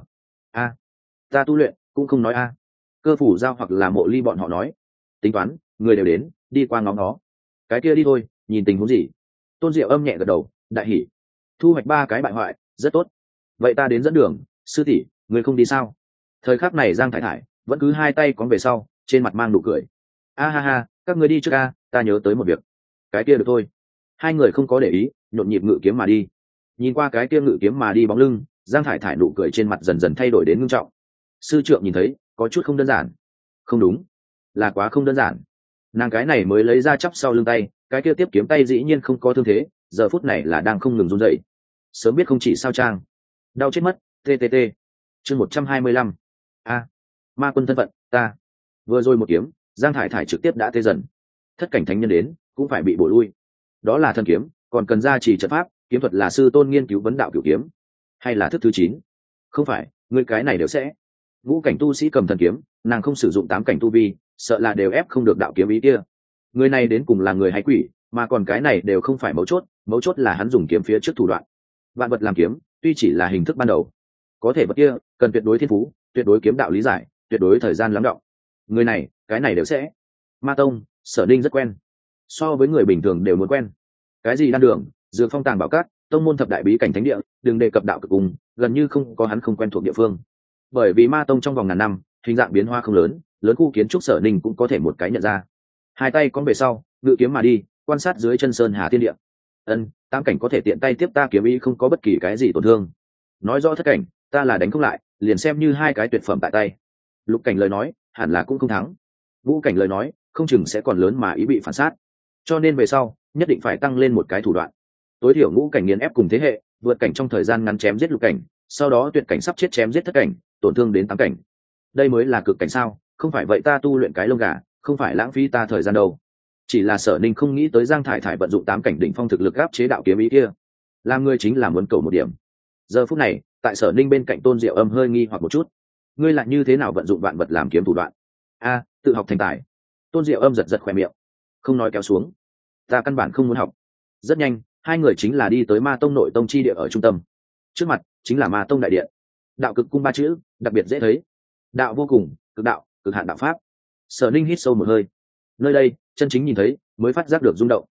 Speaker 1: Ta tu luyện cũng không nói cơ phủ giao hoặc là Mộ Ly bọn họ nói. Tính toán người đều đến, đi qua ngóng nó. Cái kia đi thôi, nhìn tình huống gì. Tôn Diệu Âm nhẹ gật đầu, đại hỉ. Thu hoạch 3 cái bại hoại, rất tốt. Vậy ta đến dẫn đường. Sư tỷ, người không đi sao? Thời khắc này Giang Thải Thải vẫn cứ hai tay cóng về sau, trên mặt mang nụ cười. Ha, các người đi trước ta nhớ tới một việc. Cái kia được thôi. Hai người không có để ý, nhộn nhịp ngự kiếm mà đi. Nhìn qua cái kia ngự kiếm mà đi bóng lưng, Giang Thải Thải nụ cười trên mặt dần dần thay đổi đến ngưng trọng. Sư trượng nhìn thấy, có chút không đơn giản. Không đúng, là quá không đơn giản. Nàng cái này mới lấy ra chắp sau lưng tay, cái kia tiếp kiếm tay dĩ nhiên không có thương thế, giờ phút này là đang không ngừng run rẩy. Sớm biết không chỉ sao trang, đau chết mất. TTT. Chương 125. Ma quân thân phận, ta. Vừa rồi một kiếm, Giang Thải Thải trực tiếp đã tê dần. Thất cảnh thánh nhân đến, cũng phải bị bổ lui. Đó là thần kiếm, còn cần gia trì trận pháp, kiếm thuật là sư tôn nghiên cứu vấn đạo cửu kiếm, hay là thức thứ 9? Không phải, ngươi cái này đều sẽ. Ngũ cảnh tu sĩ cầm thần kiếm, nàng không sử dụng 8 cảnh tu vi, sợ là đều ép không được đạo kiếm ý kia. Người này đến cùng là người hay quỷ, mà còn cái này đều không phải mấu chốt là hắn dùng kiếm phía trước thủ đoạn. Vạn vật làm kiếm, tuy chỉ là hình thức ban đầu, có thể vật kia cần tuyệt đối thiên phú, tuyệt đối kiếm đạo lý giải, tuyệt đối thời gian lắng đọng. Người này, cái này đều sẽ. Ma tông, Sở Ninh rất quen, so với người bình thường đều muốn quen. Cái gì đan đường, dược phong tàng bảo cát, tông môn thập đại bí cảnh thánh địa, đừng đề cập đạo cực cùng, gần như không có hắn không quen thuộc địa phương. Bởi vì ma tông trong vòng ngàn năm, hình dạng biến hóa không lớn, lớn khu kiến trúc Sở Ninh cũng có thể một cái nhận ra. Hai tay cong về sau, ngự kiếm mà đi, quan sát dưới chân sơn hà thiên địa. Tam cảnh có thể tiện tay tiếp ta kiếm ý, không có bất kỳ cái gì tổn thương. Nói rõ thất cảnh, ta là đánh không lại, liền xem như 2 cái tuyệt phẩm tại tay. Lục cảnh lời nói, hẳn là cũng không thắng. Ngũ cảnh lời nói, không chừng sẽ còn lớn mà ý bị phản sát. Cho nên về sau, nhất định phải tăng lên một cái thủ đoạn. Tối thiểu ngũ cảnh nghiền ép cùng thế hệ, vượt cảnh trong thời gian ngắn chém giết lục cảnh, sau đó tuyệt cảnh sắp chết chém giết thất cảnh, tổn thương đến 8 cảnh. Đây mới là cực cảnh sao? Không phải vậy ta tu luyện cái lông gà, không phải lãng phí ta thời gian đâu. Chỉ là Sở Ninh không nghĩ tới Giang Thải Thải vận dụng 8 cảnh đỉnh phong thực lực áp chế đạo kiếm ý kia. Làm người chính là muốn cầu một điểm. Giờ phút này, tại Sở Ninh bên cạnh Tôn Diệu Âm hơi nghi hoặc một chút. Ngươi lại như thế nào vận dụng vạn vật làm kiếm thủ đoạn? Tự học thành tài. Tôn Diệu Âm giật giật khóe miệng, không nói kéo xuống. Ta căn bản không muốn học. Rất nhanh, hai người chính là đi tới Ma tông nội tông chi địa ở trung tâm. Trước mặt chính là Ma tông đại điện. Đạo cực cung 3 chữ, đặc biệt dễ thấy. Đạo vô cùng, cực đạo, cực hạn đạo pháp. Sở Ninh hít sâu một hơi. Nơi đây, chân chính nhìn thấy, mới phát giác được rung động.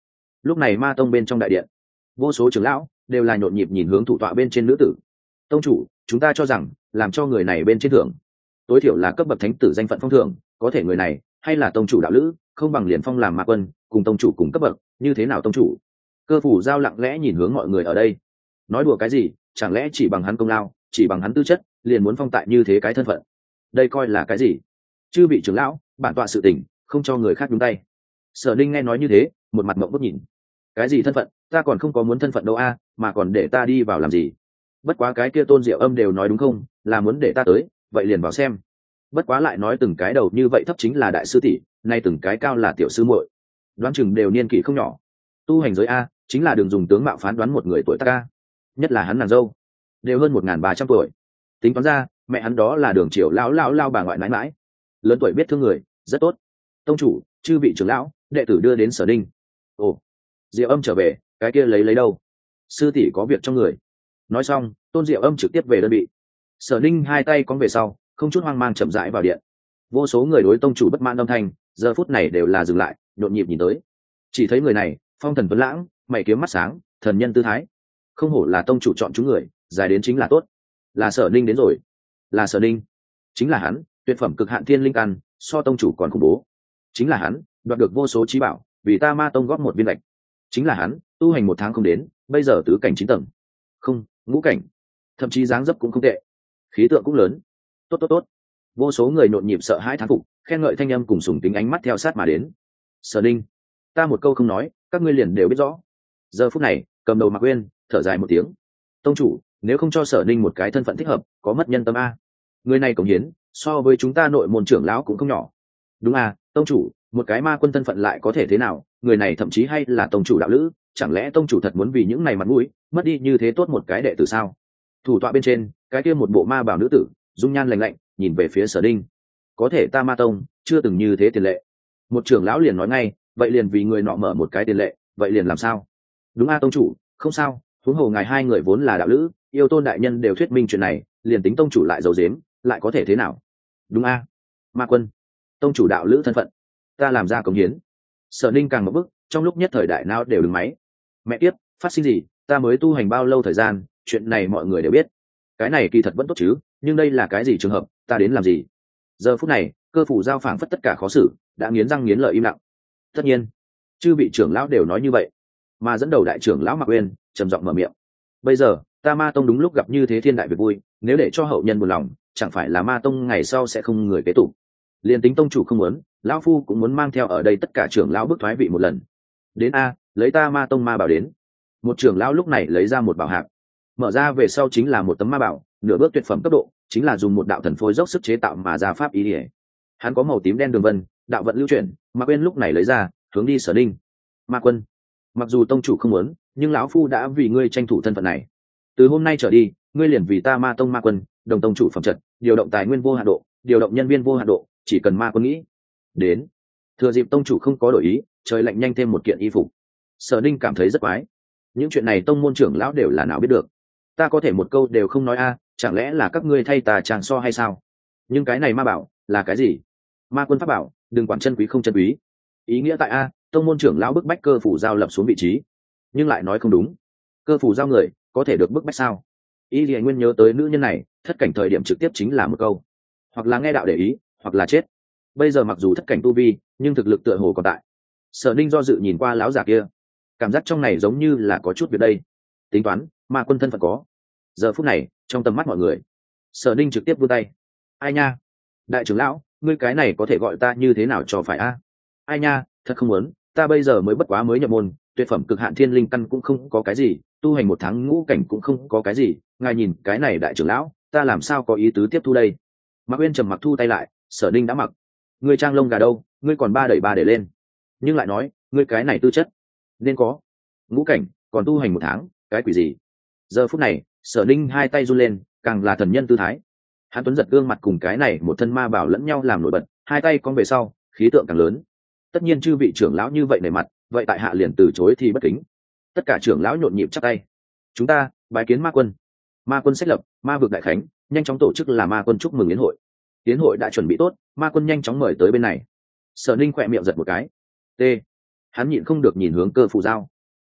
Speaker 1: Lúc này ma tông bên trong đại điện, vô số trưởng lão đều là nhộn nhịp nhìn hướng thủ tọa bên trên nữ tử. Tông chủ, chúng ta cho rằng làm cho người này bên trên thưởng tối thiểu là cấp bậc thánh tử danh phận phong thưởng, có thể người này hay là tông chủ đạo lữ, không bằng liền phong làm ma quân cùng tông chủ cùng cấp bậc, như thế nào tông chủ? Cơ phủ giao lặng lẽ nhìn hướng mọi người ở đây, nói đùa cái gì? Chẳng lẽ chỉ bằng hắn công lao, chỉ bằng hắn tư chất liền muốn phong tại như thế cái thân phận? Đây coi là cái gì? Chư vị trưởng lão, bản tọa sự tình không cho người khác nhúng tay. Sở Ninh nghe nói như thế, một mặt mộng bức nhìn. Cái gì thân phận? Ta còn không có muốn thân phận đâu a, mà còn để ta đi vào làm gì? Bất quá cái kia Tôn Diệu Âm đều nói đúng không, là muốn để ta tới, vậy liền vào xem. Bất quá lại nói từng cái đầu như vậy thấp chính là đại sư tỷ, nay từng cái cao là tiểu sư muội, đoán chừng đều niên kỷ không nhỏ. Tu hành giới a, chính là đường dùng tướng mạo phán đoán một người tuổi tác a, nhất là hắn nàng dâu đều hơn 1.300 tuổi, tính toán ra mẹ hắn đó là Đường Triều lão bà ngoại mãi mãi, lớn tuổi biết thương người, rất tốt. Tông chủ, chư vị trưởng lão, đệ tử đưa đến Sở Ninh. Ồ, Diệu Âm trở về, cái kia lấy đâu? Sư tỷ có việc trong người. Nói xong, Tôn Diệu Âm trực tiếp về đơn vị. Sở Ninh hai tay cong về sau, không chút hoang mang chậm rãi vào điện. Vô số người đối tông chủ bất mãn âm thanh giờ phút này đều là dừng lại, nhộn nhịp nhìn tới. Chỉ thấy người này phong thần tuấn lãng, mày kiếm mắt sáng, thần nhân tư thái, không hổ là tông chủ chọn chúng người, dài đến chính là tốt. Là Sở Ninh đến rồi. Là Sở Ninh, chính là hắn, tuyệt phẩm cực hạn thiên linh căn, so tông chủ còn khủng bố. Chính là hắn, đoạt được vô số trí bảo, vì ta ma tông góp một viên lệch. Chính là hắn, tu hành 1 tháng không đến, bây giờ tứ cảnh 9 tầng, không, ngũ cảnh, thậm chí dáng dấp cũng không tệ, khí tượng cũng lớn. Tốt. Vô số người nhộn nhịp sợ hãi thán phục, khen ngợi thanh âm cùng sùng kính ánh mắt theo sát mà đến. Sở Ninh, ta một câu không nói, các ngươi liền đều biết rõ. Giờ phút này, cầm đầu Mạc Uyên thở dài một tiếng. Tông chủ, nếu không cho Sở Ninh một cái thân phận thích hợp, có mất nhân tâm a. Người này cống hiến so với chúng ta nội môn trưởng lão cũng không nhỏ. Đúng a, tông chủ, một cái ma quân thân phận lại có thể thế nào? Người này thậm chí hay là tông chủ đạo lữ, chẳng lẽ tông chủ thật muốn vì những này mặt mũi mất đi như thế tốt một cái đệ tử sao? Thủ tọa bên trên, cái kia một bộ ma bảo nữ tử, dung nhan lạnh lạnh, nhìn về phía Sở Ninh. Có thể ta ma tông chưa từng như thế tiền lệ. Một trưởng lão liền nói ngay, vậy liền vì người nọ mở một cái tiền lệ, vậy liền làm sao? Đúng a tông chủ, không sao, huống hồ ngài hai người vốn là đạo lữ, yêu tôn đại nhân đều thuyết minh chuyện này, liền tính tông chủ lại giấu giếm, lại có thể thế nào? Đúng a, ma quân, tông chủ đạo lữ thân phận, ta làm ra cống hiến. Sở Ninh càng một bức, trong lúc nhất thời đại não đều đứng máy. Mẹ tiếp, phát sinh gì? Ta mới tu hành bao lâu thời gian, chuyện này mọi người đều biết. Cái này kỳ thật vẫn tốt chứ, nhưng đây là cái gì trường hợp, ta đến làm gì? Giờ phút này, Cơ phủ giao phảng phất tất cả khó xử, đã nghiến răng nghiến lợi im lặng. Tất nhiên, chư vị trưởng lão đều nói như vậy, mà dẫn đầu đại trưởng lão Mạc Uyên trầm giọng mở miệng. Bây giờ, ta ma tông đúng lúc gặp như thế thiên đại việc vui, nếu để cho hậu nhân buồn lòng, chẳng phải là ma tông ngày sau sẽ không người kế tục. Liên tính tông chủ không muốn, lão phu cũng muốn mang theo ở đây tất cả trưởng lão bước thoái vị một lần. Đến a, lấy ta ma tông ma bảo đến. Một trưởng lão lúc này lấy ra một bảo hạc, mở ra về sau chính là một tấm ma bảo, nửa bước tuyệt phẩm cấp độ, chính là dùng một đạo thần phôi dốc sức chế tạo mà ra pháp ý ỉa. Hắn có màu tím đen đường vân, đạo vận lưu chuyển, Mạc Uyên lúc này lấy ra, hướng đi Sở Ninh. Ma quân, mặc dù tông chủ không muốn, nhưng lão phu đã vì ngươi tranh thủ thân phận này. Từ hôm nay trở đi, ngươi liền vì ta ma tông ma quân, đồng tông chủ phẩm trật, điều động tài nguyên vô hạn độ, điều động nhân viên vô hạn độ, chỉ cần ma quân nghĩ đến. Thừa dịp tông chủ không có đổi ý, trời lạnh nhanh thêm một kiện y phục. Sở Ninh cảm thấy rất quái. Những chuyện này tông môn trưởng lão đều là nào biết được. Ta có thể một câu đều không nói a, chẳng lẽ là các ngươi thay ta chàng so hay sao? Nhưng cái này ma bảo là cái gì? Ma quân pháp bảo, đừng quản chân quý không chân quý. Ý nghĩa tại a, tông môn trưởng lão bức bách Cơ phủ giao lập xuống vị trí, nhưng lại nói không đúng. Cơ phủ giao người có thể được bức bách sao? Ý gì nguyên nhớ tới nữ nhân này, thất cảnh thời điểm trực tiếp chính là một câu, hoặc là nghe đạo để ý, hoặc là chết. Bây giờ mặc dù thất cảnh tu vi, nhưng thực lực tựa hồ còn tại. Sở Ninh do dự nhìn qua lão giả kia, cảm giác trong này giống như là có chút việc đây. Tính toán, ma quân thân phận có. Giờ phút này, trong tầm mắt mọi người, Sở Ninh trực tiếp vươn tay. Ai nha, đại trưởng lão, ngươi cái này có thể gọi ta như thế nào cho phải a? Ai nha, thật không muốn, ta bây giờ mới bất quá mới nhập môn, tuyệt phẩm cực hạn thiên linh căn cũng không có cái gì, tu hành 1 tháng ngũ cảnh cũng không có cái gì, ngài nhìn cái này đại trưởng lão, ta làm sao có ý tứ tiếp thu đây? Mạc Uyên trầm mặc thu tay lại, Sở Ninh đã mặc. Ngươi trang lông gà đâu, ngươi còn ba đẩy lên. Nhưng lại nói, ngươi cái này tư chất nên có. Ngũ cảnh, còn tu hành 1 tháng, cái quỷ gì? Giờ phút này, Sở Ninh hai tay run lên, càng là thần nhân tư thái. Hắn tuấn giật gương mặt cùng cái này một thân ma bảo lẫn nhau làm nổi bật, hai tay cong về sau, khí tượng càng lớn. Tất nhiên chư vị trưởng lão như vậy nề mặt, vậy tại hạ liền từ chối thì bất kính. Tất cả trưởng lão nhộn nhịp chắp tay. Chúng ta bái kiến ma quân. Ma quân sách lập, ma vực đại khánh, nhanh chóng tổ chức là ma quân chúc mừng yến hội. Yến hội đã chuẩn bị tốt, ma quân nhanh chóng mời tới bên này. Sở Ninh khỏe miệng giật một cái. T. Hắn nhịn không được nhìn hướng Cơ phủ giao.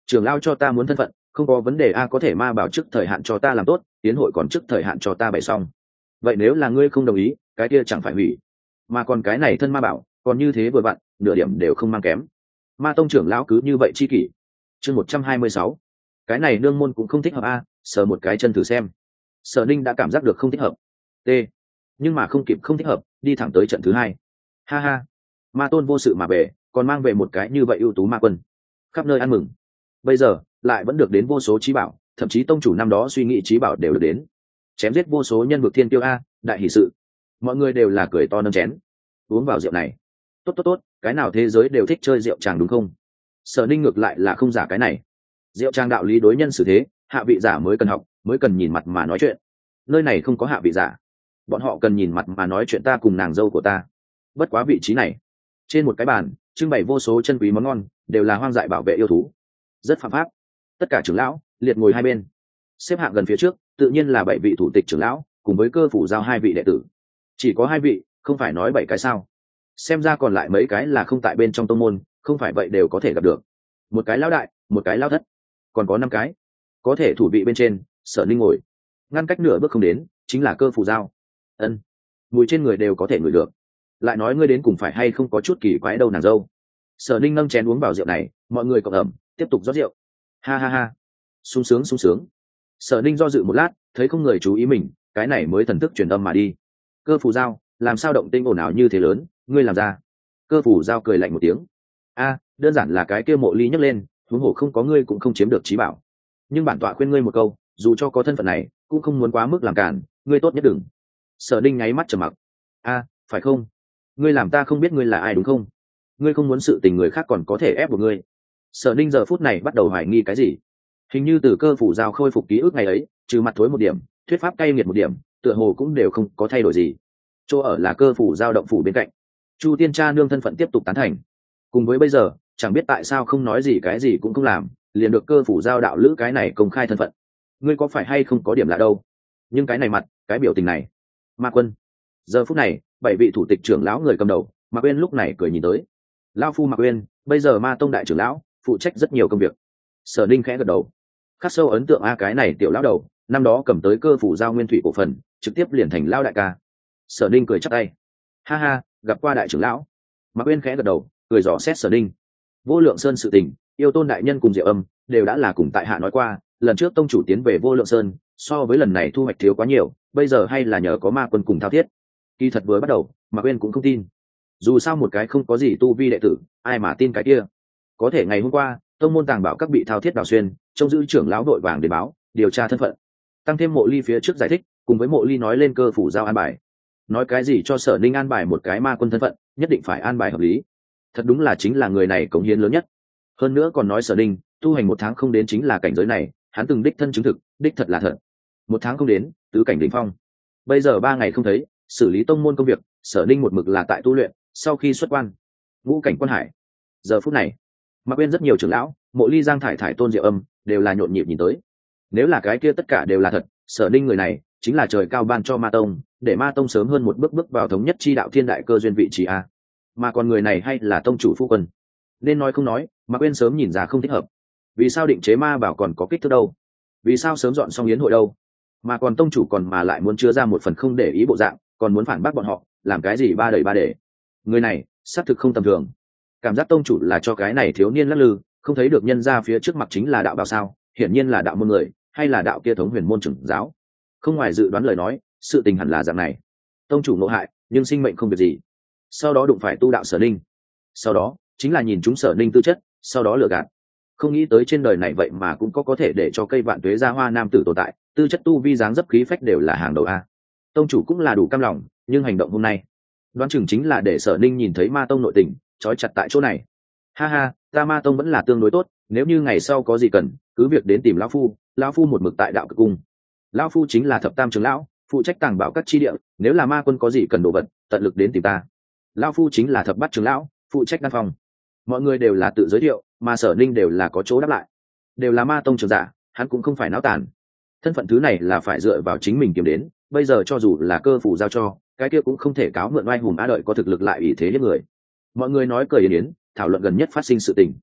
Speaker 1: trưởng lao cho ta muốn thân phận không có vấn đề a, có thể ma bảo trước thời hạn cho ta làm tốt, tiến hội còn trước thời hạn cho ta bày xong. Vậy nếu là ngươi không đồng ý, cái kia chẳng phải hủy. Mà còn cái này thân ma bảo còn như thế vừa vặn, nửa điểm đều không mang kém. Ma tông trưởng lão cứ như vậy chi kỷ. Chương 126. Cái này nương môn cũng không thích hợp a, sờ một cái chân thử xem. Sở Ninh đã cảm giác được không thích hợp. T. Nhưng mà không kịp không thích hợp, đi thẳng tới trận thứ hai. Ha ha, ma tôn vô sự mà về, còn mang về một cái như vậy ưu tú ma quân, khắp nơi ăn mừng. Bây giờ lại vẫn được đến vô số trí bảo, thậm chí tông chủ năm đó suy nghĩ trí bảo đều được đến. Chém giết vô số nhân vực thiên tiêu a, đại hỷ sự. Mọi người đều là cười to nâng chén, uống vào rượu này. Tốt tốt tốt, cái nào thế giới đều thích chơi rượu tràng đúng không? Sở Ninh ngược lại là không giả cái này. Rượu tràng đạo lý đối nhân xử thế, hạ vị giả mới cần học, mới cần nhìn mặt mà nói chuyện. Nơi này không có hạ vị giả, bọn họ cần nhìn mặt mà nói chuyện ta cùng nàng dâu của ta. Bất quá vị trí này, trên một cái bàn trưng bày vô số chân quý món ngon, đều là hoang dại bảo vệ yêu thú, rất phạm pháp. Tất cả trưởng lão liệt ngồi hai bên, xếp hạng gần phía trước tự nhiên là 7 vị thủ tịch trưởng lão cùng với cơ phủ giao 2 vị đệ tử. Chỉ có 2 vị, không phải nói 7 cái sao? Xem ra còn lại mấy cái là không tại bên trong tông môn, không phải vậy đều có thể gặp được. Một cái lão đại, một cái lão thất, còn có 5 cái có thể thủ vị bên trên. Sở Ninh ngồi ngăn cách nửa bước không đến, chính là cơ phủ giao. Ân, mùi trên người đều có thể ngửi được. Lại nói ngươi đến cùng phải hay không có chút kỳ quái đâu nàng dâu. Sở Ninh nâng chén uống vào rượu này, mọi người cộng ẩm tiếp tục rót rượu. Ha ha ha, sung sướng sung sướng. Sở Ninh do dự một lát, thấy không người chú ý mình, cái này mới thần thức truyền âm mà đi. Cơ phủ giao, làm sao động tinh ồn ào như thế lớn, ngươi làm ra? Cơ phủ giao cười lạnh một tiếng. A, đơn giản là cái kia Mộ Ly nhấc lên, huống hồ không có ngươi cũng không chiếm được trí bảo. Nhưng bản tọa khuyên ngươi một câu, dù cho có thân phận này cũng không muốn quá mức làm cản, ngươi tốt nhất đừng. Sở Ninh nháy mắt trầm mặc. A, phải không? Ngươi làm ta không biết ngươi là ai đúng không? Ngươi không muốn sự tình người khác còn có thể ép buộc ngươi. Sở Ninh giờ phút này bắt đầu hoài nghi cái gì. Hình như từ cơ phủ giao khôi phục ký ức ngày ấy, trừ mặt thối một điểm, thuyết pháp cay nghiệt một điểm, tựa hồ cũng đều không có thay đổi gì. Chỗ ở là cơ phủ giao động phủ bên cạnh. Chu tiên cha nương thân phận tiếp tục tán thành. Cùng với bây giờ, chẳng biết tại sao không nói gì cái gì cũng không làm, liền được cơ phủ giao đạo lữ cái này công khai thân phận. Ngươi có phải hay không có điểm lạ đâu? Nhưng cái này mặt, cái biểu tình này. Ma quân. Giờ phút này, 7 vị thủ tịch trưởng lão người cầm đầu, Mạc Uyên lúc này cười nhìn tới. Lão phu Mạc Uyên, bây giờ Ma tông đại trưởng lão, phụ trách rất nhiều công việc. Sở Ninh khẽ gật đầu, khắc sâu ấn tượng cái này tiểu lão đầu, năm đó cầm tới cơ phủ giao nguyên thủy cổ phần, trực tiếp liền thành lão đại ca. Sở Ninh cười chắp tay. Ha ha, gặp qua đại trưởng lão. Mạc Uyên khẽ gật đầu, cười dò xét Sở Ninh. Vô Lượng Sơn sự tình, Yêu Tôn đại nhân cùng Diệu Âm đều đã là cùng tại hạ nói qua, lần trước tông chủ tiến về Vô Lượng Sơn, so với lần này thu hoạch thiếu quá nhiều, bây giờ hay là nhờ có ma quân cùng thao thiết. Kỳ thật vừa bắt đầu, Mạc Uyên cũng không tin. Dù sao một cái không có gì tu vi đệ tử, ai mà tin cái kia. Có thể ngày hôm qua, tông môn tàng bảo các bị thao thiết đào xuyên, trông giữ trưởng lão đội vàng đến báo, điều tra thân phận. Tăng thêm Mộ Ly phía trước giải thích, cùng với Mộ Ly nói lên cơ phủ giao an bài. Nói cái gì cho Sở Ninh an bài một cái ma quân thân phận, nhất định phải an bài hợp lý. Thật đúng là chính là người này cống hiến lớn nhất. Hơn nữa còn nói Sở Ninh tu hành 1 tháng không đến chính là cảnh giới này, hắn từng đích thân chứng thực, đích thật là thật. 1 tháng không đến, tứ cảnh đỉnh phong. Bây giờ 3 ngày không thấy, xử lý tông môn công việc, Sở Ninh một mực là tại tu luyện, sau khi xuất quan, ngũ cảnh quan hải. Giờ phút này, Mạc Uyên rất nhiều trưởng lão, Mộ Ly, Giang Thải Thải, Tôn Diệu Âm đều là nhộn nhịp nhìn tới. Nếu là cái kia tất cả đều là thật, Sở Ninh người này chính là trời cao ban cho Ma tông, để Ma tông sớm hơn một bước bước vào thống nhất chi đạo thiên đại cơ duyên vị trí a. Mà còn người này hay là tông chủ phu quân. Nên nói không nói, Mạc Uyên sớm nhìn ra không thích hợp. Vì sao định chế ma bảo còn có kích thước đâu? Vì sao sớm dọn xong yến hội đâu? Mà còn tông chủ còn mà lại muốn chứa ra một phần không để ý bộ dạng, còn muốn phản bác bọn họ, làm cái gì ba đẩy ba để. Người này xác thực không tầm thường. Cảm giác tông chủ là cho cái này thiếu niên lắc lư, không thấy được nhân ra phía trước mặt chính là đạo bảo sao? Hiển nhiên là đạo môn người, hay là đạo kia thống huyền môn trưởng giáo. Không ngoài dự đoán lời nói, sự tình hẳn là dạng này. Tông chủ ngộ hại, nhưng sinh mệnh không việc gì. Sau đó đụng phải tu đạo Sở Ninh. Sau đó chính là nhìn chúng Sở Ninh tư chất, sau đó lừa gạt. Không nghĩ tới trên đời này vậy mà cũng có thể để cho cây vạn tuế ra hoa nam tử tồn tại, tư chất tu vi dáng dấp khí phách đều là hàng đầu a. Tông chủ cũng là đủ cam lòng, nhưng hành động hôm nay đoán chừng chính là để Sở Ninh nhìn thấy Ma tông nội tình, trói chặt tại chỗ này. Ha ha, ta Ma tông vẫn là tương đối tốt, nếu như ngày sau có gì cần, cứ việc đến tìm lão phu một mực tại đạo cực cung. Lão phu chính là thập tam trưởng lão, phụ trách tàng bảo các chi địa, nếu là ma quân có gì cần đồ vật, tận lực đến tìm ta. Lão phu chính là thập bát trưởng lão, phụ trách đan phòng. Mọi người đều là tự giới thiệu, mà Sở Ninh đều là có chỗ đáp lại. Đều là Ma tông trưởng giả, hắn cũng không phải náo tàn. Thân phận thứ này là phải dựa vào chính mình kiếm đến, bây giờ cho dù là cơ phủ giao cho, cái kia cũng không thể cáo mượn oai hùng á đợi có thực lực lại ủy thế hiếp người. Mọi người nói cười yến yến, thảo luận gần nhất phát sinh sự tình.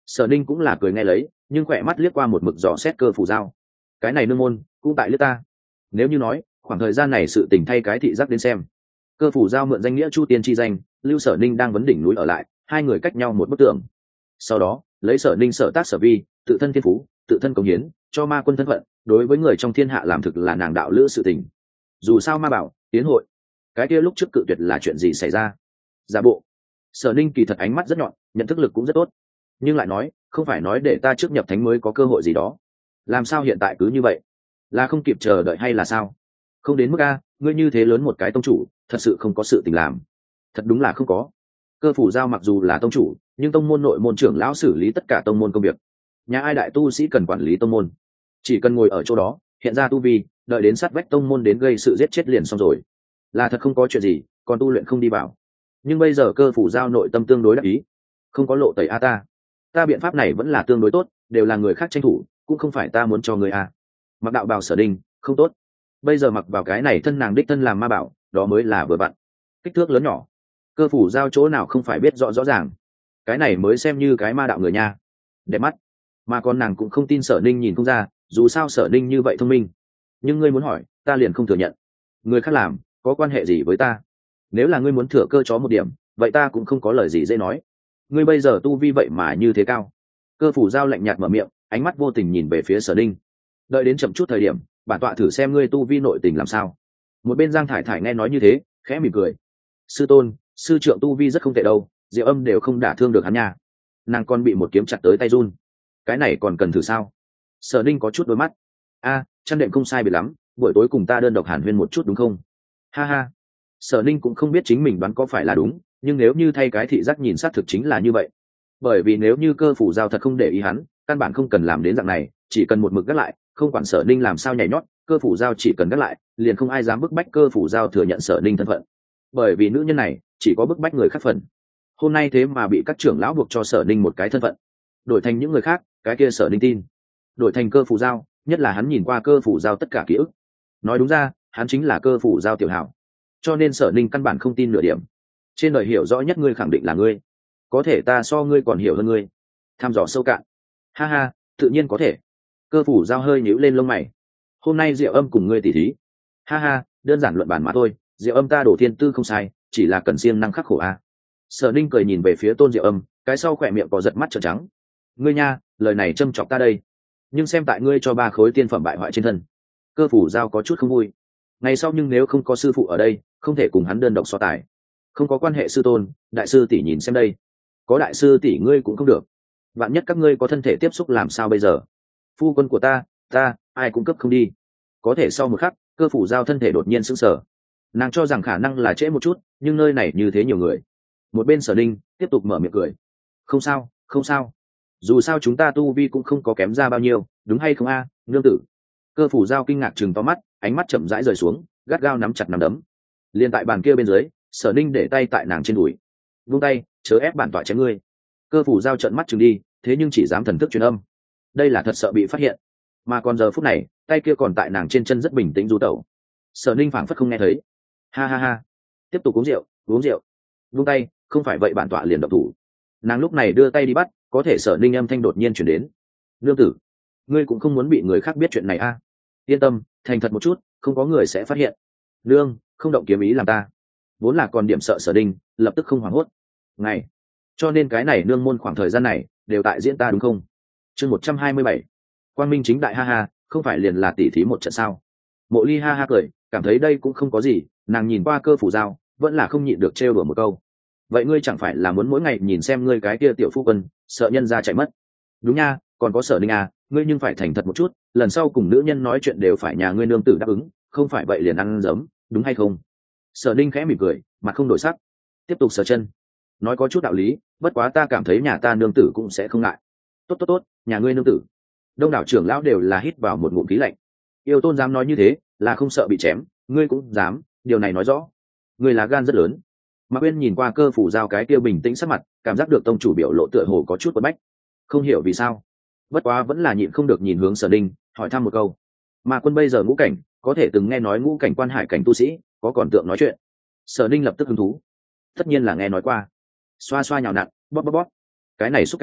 Speaker 1: Sở Ninh cũng là cười nghe lấy, nhưng khỏe mắt liếc qua một mực dò xét Cơ Phủ Giao. Cái này nương môn cũng tại liếc ta. Nếu như nói khoảng thời gian này sự tình thay cái thị giác đến xem, Cơ Phủ Giao mượn danh nghĩa Chu Tiên chi danh, lưu Sở Ninh đang vấn đỉnh núi ở lại, hai người cách nhau một bức tường. Sau đó lấy Sở Ninh sở tác sở vi, tự thân thiên phú, tự thân cống hiến, cho ma quân thân phận, đối với người trong thiên hạ làm thực là nàng đạo lữ sự tình. Dù sao ma bảo tiến hội, cái kia lúc trước cự tuyệt là chuyện gì xảy ra? Giả bộ. Sở Ninh kỳ thật ánh mắt rất nhọn, nhận thức lực cũng rất tốt, nhưng lại nói không phải nói để ta trước nhập thánh mới có cơ hội gì đó. Làm sao hiện tại cứ như vậy? Là không kịp chờ đợi hay là sao? Không đến mức a, ngươi như thế lớn một cái tông chủ, thật sự không có sự tình làm. Thật đúng là không có. Cơ Phủ Giao mặc dù là tông chủ, nhưng tông môn nội môn trưởng lão xử lý tất cả tông môn công việc. Nhà ai đại tu sĩ cần quản lý tông môn, chỉ cần ngồi ở chỗ đó hiện ra tu vi, đợi đến sát vách tông môn đến gây sự giết chết liền xong rồi. Là thật không có chuyện gì, còn tu luyện không đi vào. Nhưng bây giờ Cơ Phủ Giao nội tâm tương đối đắc ý, không có lộ tẩy a ta biện pháp này vẫn là tương đối tốt, đều là người khác tranh thủ, cũng không phải ta muốn cho người a. Mặc đạo bào Sở Đình không tốt, bây giờ mặc vào cái này thân nàng đích thân làm ma bảo, đó mới là vừa vặn. Kích thước lớn nhỏ, Cơ Phủ Giao chỗ nào không phải biết rõ rõ ràng. Cái này mới xem như cái ma đạo người nha, đẹp mắt. Mà còn nàng cũng không tin Sở Ninh nhìn không ra, dù sao Sở Ninh như vậy thông minh. Nhưng ngươi muốn hỏi, ta liền không thừa nhận. Người khác làm có quan hệ gì với ta? Nếu là ngươi muốn thừa cơ chó một điểm, vậy ta cũng không có lời gì dễ nói. Ngươi bây giờ tu vi vậy mà như thế cao. Cơ Phủ Giao lạnh nhạt mở miệng, ánh mắt vô tình nhìn về phía Sở Ninh. Đợi đến chậm chút thời điểm, bản tọa thử xem ngươi tu vi nội tình làm sao. Một bên Giang Thải Thải nghe nói như thế, khẽ mỉm cười. Sư tôn, sư trượng tu vi rất không tệ đâu, Diệu Âm đều không đả thương được hắn nha. Nàng còn bị một kiếm chặt tới tay run. Cái này còn cần thử sao? Sở Ninh có chút đôi mắt. Chăn đệm không sai biệt lắm, buổi tối cùng ta đơn độc hàn huyên một chút đúng không? Ha ha. Sở Ninh cũng không biết chính mình đoán có phải là đúng, nhưng nếu như thay cái thị giác nhìn xác thực chính là như vậy. Bởi vì nếu như Cơ Phủ Giao thật không để ý hắn, căn bản không cần làm đến dạng này, chỉ cần một mực gác lại, không quản Sở Ninh làm sao nhảy nhót, Cơ Phủ Giao chỉ cần gác lại, liền không ai dám bức bách Cơ Phủ Giao thừa nhận Sở Ninh thân phận. Bởi vì nữ nhân này chỉ có bức bách người khác phần. Hôm nay thế mà bị các trưởng lão buộc cho Sở Ninh một cái thân phận, đổi thành những người khác, cái kia Sở Ninh tin. Đổi thành Cơ Phủ Giao, nhất là hắn nhìn qua Cơ Phủ Giao tất cả ký ức. Nói đúng ra, hắn chính là Cơ Phủ Giao tiểu hảo. Cho nên Sở Ninh căn bản không tin nửa điểm. Trên đời hiểu rõ nhất ngươi khẳng định là ngươi, có thể ta so ngươi còn hiểu hơn ngươi. Thăm dò sâu cạn. Ha ha, tự nhiên có thể. Cơ Phủ Giao hơi nhíu lên lông mày. Hôm nay Diệu Âm cùng ngươi tỉ thí. Ha ha, đơn giản luận bản mà thôi, Diệu Âm ta đổ thiên tư không sai, chỉ là cần siêng năng khắc khổ a. Sở Ninh cười nhìn về phía Tôn Diệu Âm, cái sau khỏe miệng có giật mắt trợn trắng. Ngươi nha, lời này châm chọc ta đây. Nhưng xem tại ngươi cho 3 khối tiên phẩm bại hoại trên thân. Cơ Phủ Giao có chút không vui. Ngày sau nhưng nếu không có sư phụ ở đây, không thể cùng hắn đơn độc so tài. Không có quan hệ sư tôn, đại sư tỷ nhìn xem đây. Có đại sư tỷ ngươi cũng không được. Vạn nhất các ngươi có thân thể tiếp xúc làm sao bây giờ? Phu quân của ta, ai cũng cấp không đi. Có thể sau một khắc, Cơ Phủ Giao thân thể đột nhiên sững sờ. Nàng cho rằng khả năng là trễ một chút, nhưng nơi này như thế nhiều người. Một bên Sở Ninh tiếp tục mở miệng cười. Không sao, không sao. Dù sao chúng ta tu vi cũng không có kém ra bao nhiêu, đúng hay không a, nương tử? Cơ Phủ Giao kinh ngạc trừng to mắt, ánh mắt chậm rãi rời xuống, gắt gao nắm chặt nắm đấm. Liên tại bàn kia bên dưới, Sở Ninh để tay tại nàng trên đùi. Buông tay, chớ ép bản tọa chém ngươi. Cơ Phủ Giao trợn mắt chừng đi, thế nhưng chỉ dám thần thức truyền âm. Đây là thật sợ bị phát hiện. Mà còn giờ phút này, tay kia còn tại nàng trên chân rất bình tĩnh du tẩu. Sở Ninh phảng phất không nghe thấy. Ha ha ha, tiếp tục uống rượu, uống rượu. Buông tay, không phải vậy bản tọa liền động thủ. Nàng lúc này đưa tay đi bắt, có thể Sở Ninh âm thanh đột nhiên chuyển đến. Nương tử, ngươi cũng không muốn bị người khác biết chuyện này a? Yên tâm, thành thật một chút, không có người sẽ phát hiện. Nương, không động kiếm ý làm ta. Vốn là còn điểm sợ Sở Ninh, lập tức không hoảng hốt. Ngày, cho nên cái này nương môn khoảng thời gian này đều tại diễn ta đúng không? Chương 127. Quang Minh chính đại ha ha, không phải liền là tỉ thí một trận sao? Mộ Ly ha ha cười, cảm thấy đây cũng không có gì, nàng nhìn qua Cơ Phủ Giao, vẫn là không nhịn được trêu đùa một câu. Vậy ngươi chẳng phải là muốn mỗi ngày nhìn xem ngươi cái kia tiểu phu quân, sợ nhân ra chạy mất? Đúng nha, còn có Sở Ninh à, ngươi nhưng phải thành thật một chút, lần sau cùng nữ nhân nói chuyện đều phải nhà ngươi nương tử đáp ứng, không phải vậy liền ăn giấm, đúng hay không? Sở Ninh khẽ mỉm cười, mặt không đổi sắc, tiếp tục sờ chân. Nói có chút đạo lý, bất quá ta cảm thấy nhà ta nương tử cũng sẽ không ngại. Tốt, nhà ngươi nương tử. Đông đảo trưởng lão đều là hít vào một ngụm khí lạnh. Yêu Tôn dám nói như thế, là không sợ bị chém, ngươi cũng dám, điều này nói rõ ngươi là gan rất lớn. Mạc Uyên nhìn qua Cơ Phủ Giao cái kia bình tĩnh sắc mặt, cảm giác được tông chủ biểu lộ tựa hồ có chút quẫn bách. Không hiểu vì sao, bất quá vẫn là nhịn không được nhìn hướng Sở Ninh, hỏi thăm một câu. Mà Quân bây giờ ngũ cảnh, có thể từng nghe nói ngũ cảnh quan hải cảnh tu sĩ, có còn tượng nói chuyện. Sở Ninh lập tức hứng thú. Tất nhiên là nghe nói qua. Xoa xoa nhào nặn, bóp. Cái này xúc cảm,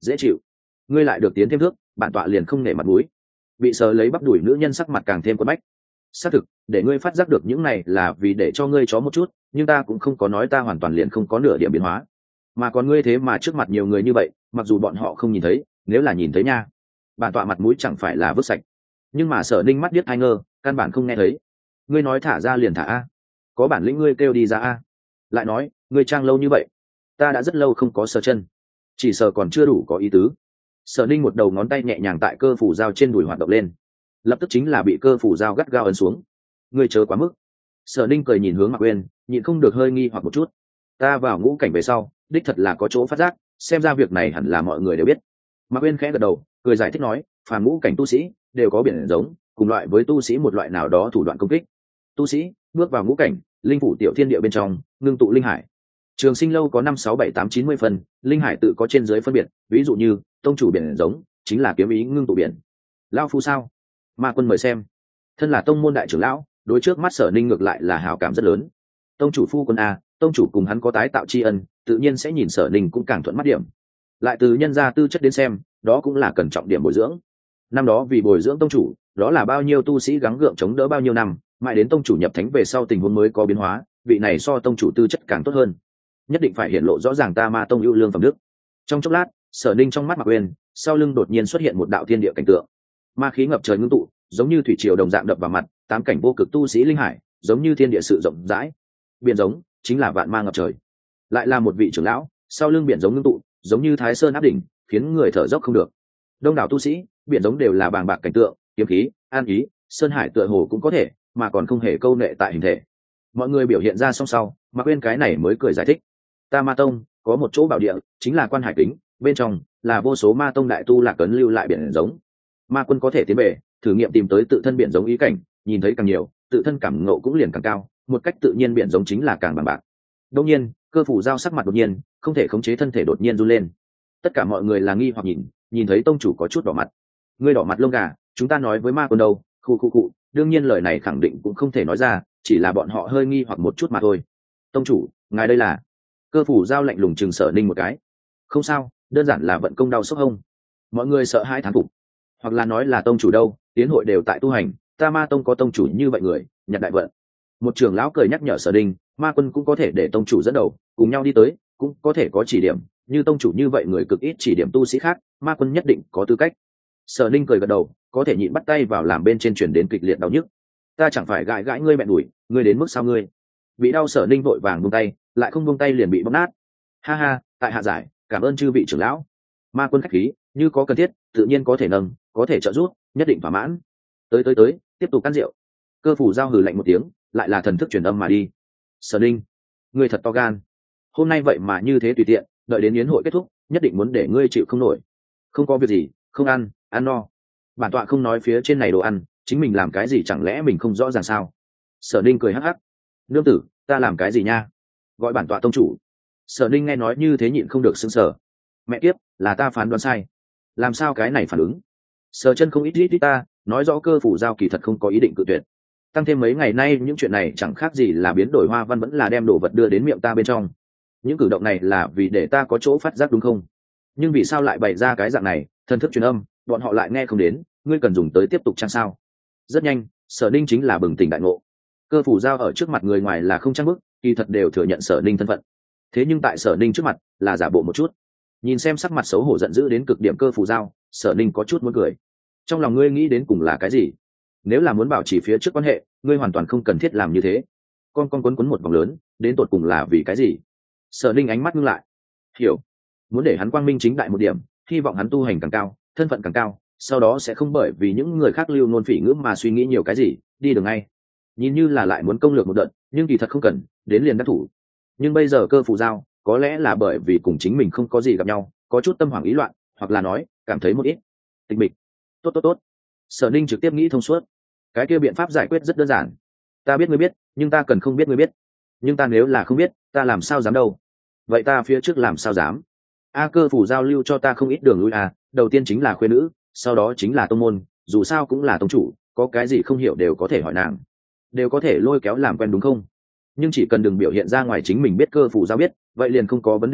Speaker 1: dễ chịu. Ngươi lại được tiến thêm thước, bản tọa liền không nể mặt mũi. Bị sờ lấy bắp đuổi nữ nhân sắc mặt càng thêm quấn bách. Xác thực, để ngươi phát giác được những này là vì để cho ngươi chó một chút, nhưng ta cũng không có nói ta hoàn toàn liền không có nửa điểm biến hóa. Mà còn ngươi thế mà trước mặt nhiều người như vậy, mặc dù bọn họ không nhìn thấy, nếu là nhìn thấy nha, bản tọa mặt mũi chẳng phải là vứt sạch. Nhưng mà Sở Ninh mắt biết hai ngơ, căn bản không nghe thấy. Ngươi nói thả ra liền thả a, có bản lĩnh ngươi kêu đi ra a. Lại nói, ngươi trang lâu như vậy, ta đã rất lâu không có sờ chân, chỉ sờ còn chưa đủ có ý tứ. Sở Ninh một đầu ngón tay nhẹ nhàng tại cơ phủ dao trên đùi hoạt động lên, lập tức chính là bị cơ phủ dao gắt gao ấn xuống. Ngươi chớ quá mức. Sở Ninh cười nhìn hướng Mạc Uyên, nhịn không được hơi nghi hoặc một chút. Ta vào ngũ cảnh về sau, đích thật là có chỗ phát giác, xem ra việc này hẳn là mọi người đều biết. Mạc Uyên khẽ gật đầu, cười giải thích nói, phàm ngũ cảnh tu sĩ đều có biển giống, cùng loại với tu sĩ một loại nào đó thủ đoạn công kích. Tu sĩ bước vào ngũ cảnh, linh phủ tiểu thiên địa bên trong, ngưng tụ linh hải. Trường Sinh lâu có 5, 6, 7, 8, 90 phần, linh hải tự có trên dưới phân biệt, ví dụ như tông chủ biển giống chính là kiếm ý ngưng tụ biển. Lão phu sao? Ma Quân mời xem. Thân là tông môn đại trưởng lão, đối trước mắt Sở Ninh ngược lại là hảo cảm rất lớn. Tông chủ phu quân a, tông chủ cùng hắn có tái tạo tri ân, tự nhiên sẽ nhìn Sở Ninh cũng càng thuận mắt điểm. Lại từ nhân gia tư chất đến xem, đó cũng là cần trọng điểm bồi dưỡng. Năm đó vì bồi dưỡng tông chủ, đó là bao nhiêu tu sĩ gắng gượng chống đỡ bao nhiêu năm, mãi đến tông chủ nhập thánh về sau tình huống mới có biến hóa, vị này so tông chủ tư chất càng tốt hơn. Nhất định phải hiện lộ rõ ràng ta Ma tông ưu lương phẩm đức. Trong chốc lát, Sở Ninh trong mắt Mạc Uyên, sau lưng đột nhiên xuất hiện một đạo thiên địa cảnh tượng. Ma khí ngập trời ngưng tụ, giống như thủy triều đồng dạng đập vào mặt, tám cảnh vô cực tu sĩ linh hải, giống như thiên địa sự rộng rãi. Biển giống chính là vạn ma ngập trời. Lại là một vị trưởng lão, sau lưng biển giống ngưng tụ, giống như Thái Sơn áp đỉnh, khiến người thở dốc không được. Đông đảo tu sĩ, biển giống đều là bàng bạc cảnh tượng, kiếm khí, an ý, sơn hải tựa hồ cũng có thể, mà còn không hề câu nệ tại hình thể. Mọi người biểu hiện ra song sau, Mạc Uyên cái này mới cười giải thích. Ta Ma tông có một chỗ bảo địa, chính là Quan Hải Kính, bên trong là vô số Ma tông đại tu lạc ấn lưu lại biển giống. Ma quân có thể tiến về, thử nghiệm tìm tới tự thân biển giống ý cảnh, nhìn thấy càng nhiều, tự thân cảm ngộ cũng liền càng cao, một cách tự nhiên biển giống chính là càng bằng bạc. Đương nhiên, cơ phủ giao sắc mặt đột nhiên, không thể khống chế thân thể đột nhiên run lên. Tất cả mọi người là nghi hoặc nhìn thấy tông chủ có chút đỏ mặt. Ngươi đỏ mặt lông gà, chúng ta nói với Ma quân đâu? Khu, đương nhiên lời này khẳng định cũng không thể nói ra, chỉ là bọn họ hơi nghi hoặc một chút mà thôi. Tông chủ, ngài đây là? Cơ phủ giao lạnh lùng chừng Sở Ninh một cái. Không sao, đơn giản là vận công đau sốc hông. Mọi người sợ hãi thán phục. Hoặc là nói là tông chủ đâu, tiến hội đều tại tu hành, ta Ma tông có tông chủ như vậy người, nhặt đại vận. Một trưởng lão cười nhắc nhở Sở Ninh, Ma quân cũng có thể để tông chủ dẫn đầu, cùng nhau đi tới, cũng có thể có chỉ điểm, như tông chủ như vậy người cực ít chỉ điểm tu sĩ khác, Ma quân nhất định có tư cách. Sở Ninh cười gật đầu, có thể nhịn bắt tay vào làm bên trên chuyển đến kịch liệt đau nhức. Ta chẳng phải gãi gãi ngươi mẹ đuổi, ngươi đến mức sao ngươi? Bị đau Sở Ninh vội vàng buông tay, lại không buông tay liền bị bóp nát. Ha ha, tại hạ giải, cảm ơn chư vị trưởng lão. Ma quân khách khí, như có cần thiết, tự nhiên có thể nâng, có thể trợ giúp, nhất định thỏa mãn. Tới, tiếp tục can rượu. Cơ phủ giao hừ lạnh một tiếng, lại là thần thức truyền âm mà đi. Sở Ninh, ngươi thật to gan. Hôm nay vậy mà như thế tùy tiện, đợi đến yến hội kết thúc, nhất định muốn để ngươi chịu không nổi. Không có việc gì, không ăn, ăn no. Bản tọa không nói phía trên này đồ ăn, chính mình làm cái gì chẳng lẽ mình không rõ ràng sao? Sở Ninh cười hắc hắc. Nương tử, ta làm cái gì nha? Gọi bản tọa tông chủ. Sở Ninh nghe nói như thế nhịn không được sững sờ. Mẹ kiếp, là ta phán đoán sai. Làm sao cái này phản ứng? Sở chân không ít ta, nói rõ cơ phủ giao kỳ thật không có ý định cự tuyệt. Tăng thêm mấy ngày nay những chuyện này chẳng khác gì là biến đổi hoa văn, vẫn là đem đồ vật đưa đến miệng ta bên trong. Những cử động này là vì để ta có chỗ phát giác đúng không? Nhưng vì sao lại bày ra cái dạng này, thần thức truyền âm, bọn họ lại nghe không đến, ngươi cần dùng tới tiếp tục chăng sao? Rất nhanh, Sở Ninh chính là bừng tỉnh đại ngộ. Cơ phủ giao ở trước mặt người ngoài là không trang bức, kỳ thật đều thừa nhận Sở Ninh thân phận. Thế nhưng tại Sở Ninh trước mặt là giả bộ một chút. Nhìn xem sắc mặt xấu hổ giận dữ đến cực điểm cơ phủ giao, Sở Ninh có chút muốn cười. Trong lòng ngươi nghĩ đến cùng là cái gì? Nếu là muốn bảo trì phía trước quan hệ, ngươi hoàn toàn không cần thiết làm như thế. Con quấn một vòng lớn, đến tột cùng là vì cái gì? Sở Ninh ánh mắt ngưng lại. Hiểu. Muốn để hắn quang minh chính đại một điểm, hy vọng hắn tu hành càng cao, thân phận càng cao, sau đó sẽ không bởi vì những người khác lưu nôn phỉ ngữ mà suy nghĩ nhiều cái gì, đi đường ngay. Nhìn như là lại muốn công lược một đợt, nhưng kỳ thật không cần, đến liền đắc thủ. Nhưng bây giờ cơ phụ giao, có lẽ là bởi vì cùng chính mình không có gì gặp nhau, có chút tâm hoảng ý loạn, hoặc là nói, cảm thấy một ít tịch mịch. Tốt. Sở Ninh trực tiếp nghĩ thông suốt. Cái kia biện pháp giải quyết rất đơn giản. Ta biết ngươi biết, nhưng ta cần không biết ngươi biết. Nhưng ta nếu là không biết, ta làm sao dám đâu? Vậy ta phía trước làm sao dám? Cơ phủ giao lưu cho ta không ít đường lui đầu tiên chính là khuê nữ, sau đó chính là tông môn, dù sao cũng là tông chủ, có cái gì không hiểu đều có thể hỏi nàng, đều có thể lôi kéo làm quen đúng không? Nhưng chỉ cần đừng biểu hiện ra ngoài chính mình biết cơ phủ giao biết, vậy liền không có vấn đề gì,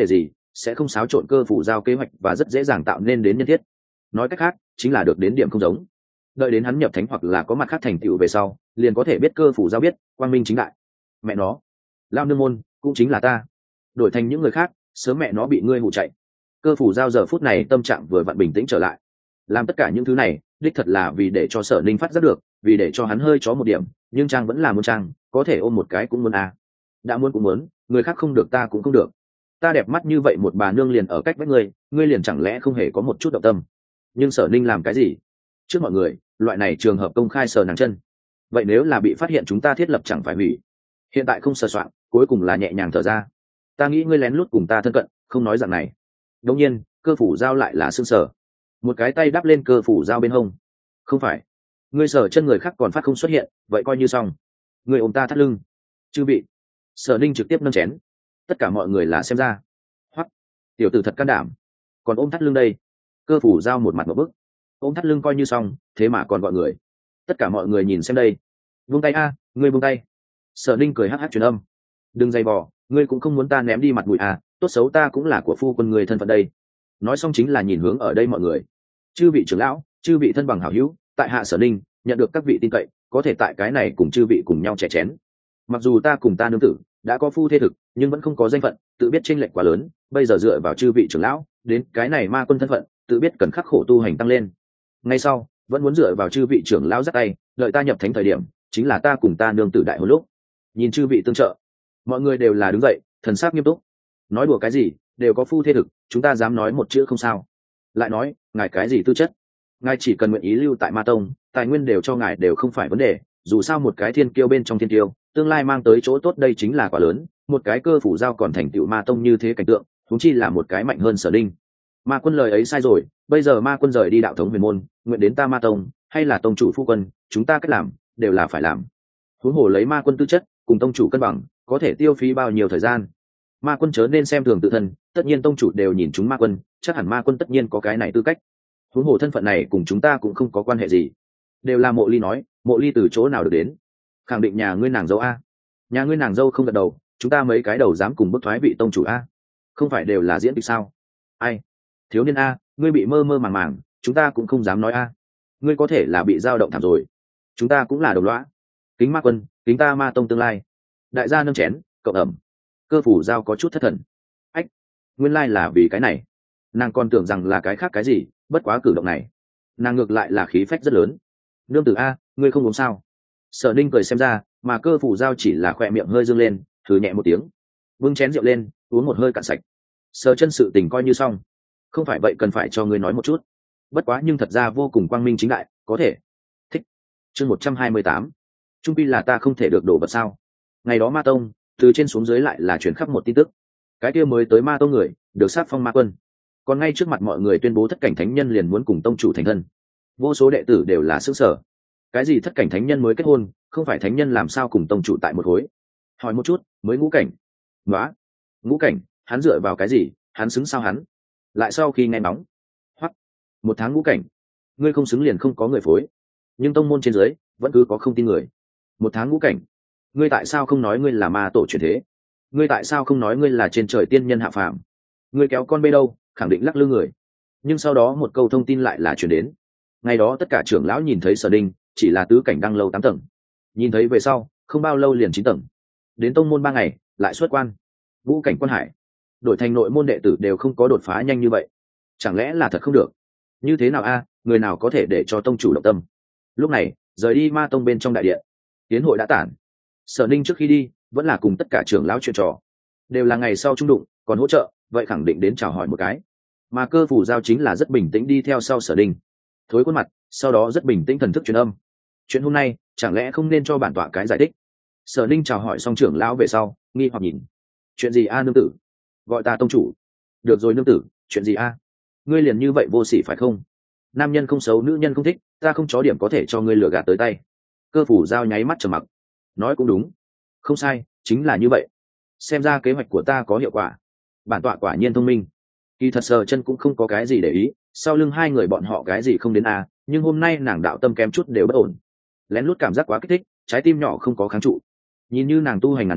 Speaker 1: sẽ không xáo trộn cơ phủ giao kế hoạch và rất dễ dàng tạo nên đến nhân thiết. Nói cách khác chính là được đến điểm không giống. Đợi đến hắn nhập thánh hoặc là có mặt khác thành tựu về sau, liền có thể biết cơ phủ giao biết quang minh chính đại. Mẹ nó, lao nương môn cũng chính là ta, đổi thành những người khác sớm mẹ nó bị ngươi hụ chạy. Cơ phủ giao giờ phút này tâm trạng vừa vặn bình tĩnh trở lại, làm tất cả những thứ này đích thật là vì để cho Sở Ninh phát giác được, vì để cho hắn hơi chó một điểm, nhưng trang vẫn là muốn trang, có thể ôm một cái cũng muốn à. Đã muốn cũng muốn, người khác không được ta cũng không được. Ta đẹp mắt như vậy một bà nương liền ở cách vách ngươi liền chẳng lẽ không hề có một chút động tâm. Nhưng Sở Ninh làm cái gì? Trước mọi người, loại này trường hợp công khai sờ nàng chân. Vậy nếu là bị phát hiện chúng ta thiết lập chẳng phải hủy. Hiện tại không sờ soạn, cuối cùng là nhẹ nhàng thở ra. Ta nghĩ ngươi lén lút cùng ta thân cận, không nói dạng này. Đống nhiên, cơ phủ giao lại là sưng sờ. Một cái tay đắp lên cơ phủ giao bên hông. Không phải, ngươi sờ chân người khác còn phát không xuất hiện, vậy coi như xong. Ngươi ôm ta thắt lưng. Chư vị. Sở Ninh trực tiếp nâng chén. Tất cả mọi người là xem ra. Hoắc, tiểu tử thật can đảm, còn ôm thắt lưng đây. Cơ phủ giao một mặt một bức. Ôm thắt lưng coi như xong, thế mà còn gọi người. Tất cả mọi người nhìn xem đây. Buông tay a, ngươi buông tay. Sở Ninh cười hắc hắc truyền âm. Đừng dày vò, ngươi cũng không muốn ta ném đi mặt mũi à, tốt xấu ta cũng là của phu quân người thân phận đây. Nói xong chính là nhìn hướng ở đây mọi người. Chư vị trưởng lão, chư vị thân bằng hảo hữu, tại hạ Sở Ninh nhận được các vị tin cậy, có thể tại cái này cùng chư vị cùng nhau chè chén. Mặc dù ta cùng ta nương tử đã có phu thê thực, nhưng vẫn không có danh phận, tự biết chênh lệch quá lớn, bây giờ dựa vào chư vị trưởng lão, đến cái này ma quân thân phận, tự biết cần khắc khổ tu hành tăng lên. Ngay sau, vẫn muốn dựa vào chư vị trưởng lão dắt tay, đợi ta nhập thánh thời điểm, chính là ta cùng ta nương tử đại hôn lúc. Nhìn chư vị tương trợ, mọi người đều là đứng dậy, thần sắc nghiêm túc. Nói đùa cái gì, đều có phu thê thực, chúng ta dám nói một chữ không sao. Lại nói, ngài cái gì tư chất? Ngài chỉ cần nguyện ý lưu tại Ma Tông, tài nguyên đều cho ngài đều không phải vấn đề, dù sao một cái thiên kiêu bên trong thiên kiêu, tương lai mang tới chỗ tốt đây chính là quả lớn, một cái cơ phủ giao còn thành tựu Ma Tông như thế cảnh tượng, huống chi là một cái mạnh hơn Sở Ninh. Ma quân lời ấy sai rồi, bây giờ ma quân rời đi đạo thống huyền môn, nguyện đến ta Ma Tông, hay là tông chủ phu quân, chúng ta cách làm đều là phải làm. Huống hồ lấy ma quân tư chất cùng tông chủ cân bằng, có thể tiêu phí bao nhiêu thời gian. Ma quân chớ nên xem thường tự thân, tất nhiên tông chủ đều nhìn chúng ma quân, chắc hẳn ma quân tất nhiên có cái này tư cách. Huống hồ thân phận này cùng chúng ta cũng không có quan hệ gì, đều là Mộ Ly nói. Mộ Ly từ chỗ nào được đến? Khẳng định nhà ngươi nàng dâu a. Nhà ngươi nàng dâu không gật đầu, chúng ta mấy cái đầu dám cùng bức thoái vị tông chủ a? Không phải đều là diễn kịch sao? Ai? Thiếu niên a, ngươi bị mơ mơ màng màng, chúng ta cũng không dám nói a. Ngươi có thể là bị dao động thảm rồi, chúng ta cũng là đồng lõa. Kính ma quân, kính ta Ma Tông tương lai. Đại gia nâng chén, cậu ẩm. Cơ phủ giao có chút thất thần. Ách, nguyên lai là vì cái này. Nàng còn tưởng rằng là cái khác cái gì, bất quá cử động này nàng ngược lại là khí phách rất lớn. Nương tử a, ngươi không uống sao? Sở Ninh cười xem ra, mà cơ phủ giao chỉ là khỏe miệng hơi dương lên, thử nhẹ một tiếng, bưng chén rượu lên, uống một hơi cạn sạch. Sở chân sự tình coi như xong. Không phải vậy cần phải cho ngươi nói một chút. Bất quá nhưng thật ra vô cùng quang minh chính đại, có thể. Thích. Chương 128. Trung pi là ta không thể được đổ vật sao? Ngày đó Ma Tông, từ trên xuống dưới lại là chuyển khắp một tin tức. Cái kia mới tới Ma Tông người, được sát phong ma quân. Còn ngay trước mặt mọi người tuyên bố thất cảnh thánh nhân liền muốn cùng tông chủ thành thân. Vô số đệ tử đều là sức sở. Cái gì thất cảnh thánh nhân mới kết hôn, không phải thánh nhân làm sao cùng tông chủ tại một khối? Hỏi một chút, mới ngũ cảnh. Nóa, ngũ cảnh, hắn dựa vào cái gì, hắn xứng sao hắn? Lại sau khi nghe nóng, hoắc, một tháng ngũ cảnh, ngươi không xứng liền không có người phối. Nhưng tông môn trên dưới vẫn cứ có không tin người. Một tháng ngũ cảnh, ngươi tại sao không nói ngươi là ma tổ truyền thế? Ngươi tại sao không nói ngươi là trên trời tiên nhân hạ phàm? Ngươi kéo con bê đâu, khẳng định lắc lư người. Nhưng sau đó một câu thông tin lại là truyền đến. Ngày đó tất cả trưởng lão nhìn thấy Sở Đinh chỉ là tứ cảnh đăng lâu 8 tầng, nhìn thấy về sau không bao lâu liền 9 tầng. Đến tông môn 3 ngày lại xuất quan, vũ cảnh quan hải, đổi thành nội môn đệ tử đều không có đột phá nhanh như vậy. Chẳng lẽ là thật không được? Như thế nào a, người nào có thể để cho tông chủ động tâm? Lúc này rời đi Ma Tông bên trong đại điện, tiến hội đã tản. Sở Ninh trước khi đi vẫn là cùng tất cả trưởng lão chuyện trò, đều là ngày sau trung đụng, còn hỗ trợ vậy khẳng định đến chào hỏi một cái. Mà cơ phủ giao chính là rất bình tĩnh đi theo sau Sở Ninh, thối khuôn mặt, sau đó rất bình tĩnh thần thức truyền âm. Chuyện hôm nay chẳng lẽ không nên cho bản tọa cái giải thích? Sở Ninh chào hỏi xong trưởng lão về sau, nghi hoặc nhìn. Chuyện gì a nương tử? Gọi ta tông chủ. Được rồi nương tử, chuyện gì a? Ngươi liền như vậy vô sỉ phải không? Nam nhân không xấu, nữ nhân không thích, ta không chó điểm có thể cho ngươi lừa gạt tới tay. Cơ phủ giao nháy mắt trầm mặc. Nói cũng đúng, không sai, chính là như vậy. Xem ra kế hoạch của ta có hiệu quả. Bản tọa quả nhiên thông minh. Kỳ thật Sở chân cũng không có cái gì để ý, sau lưng hai người bọn họ cái gì không đến a, nhưng hôm nay nàng đạo tâm kém chút đều bất ổn. Lén lút cảm giác quá kích thích, trái tim nhỏ không có kháng trụ. Nhìn như nàng tu hành ngàn năm,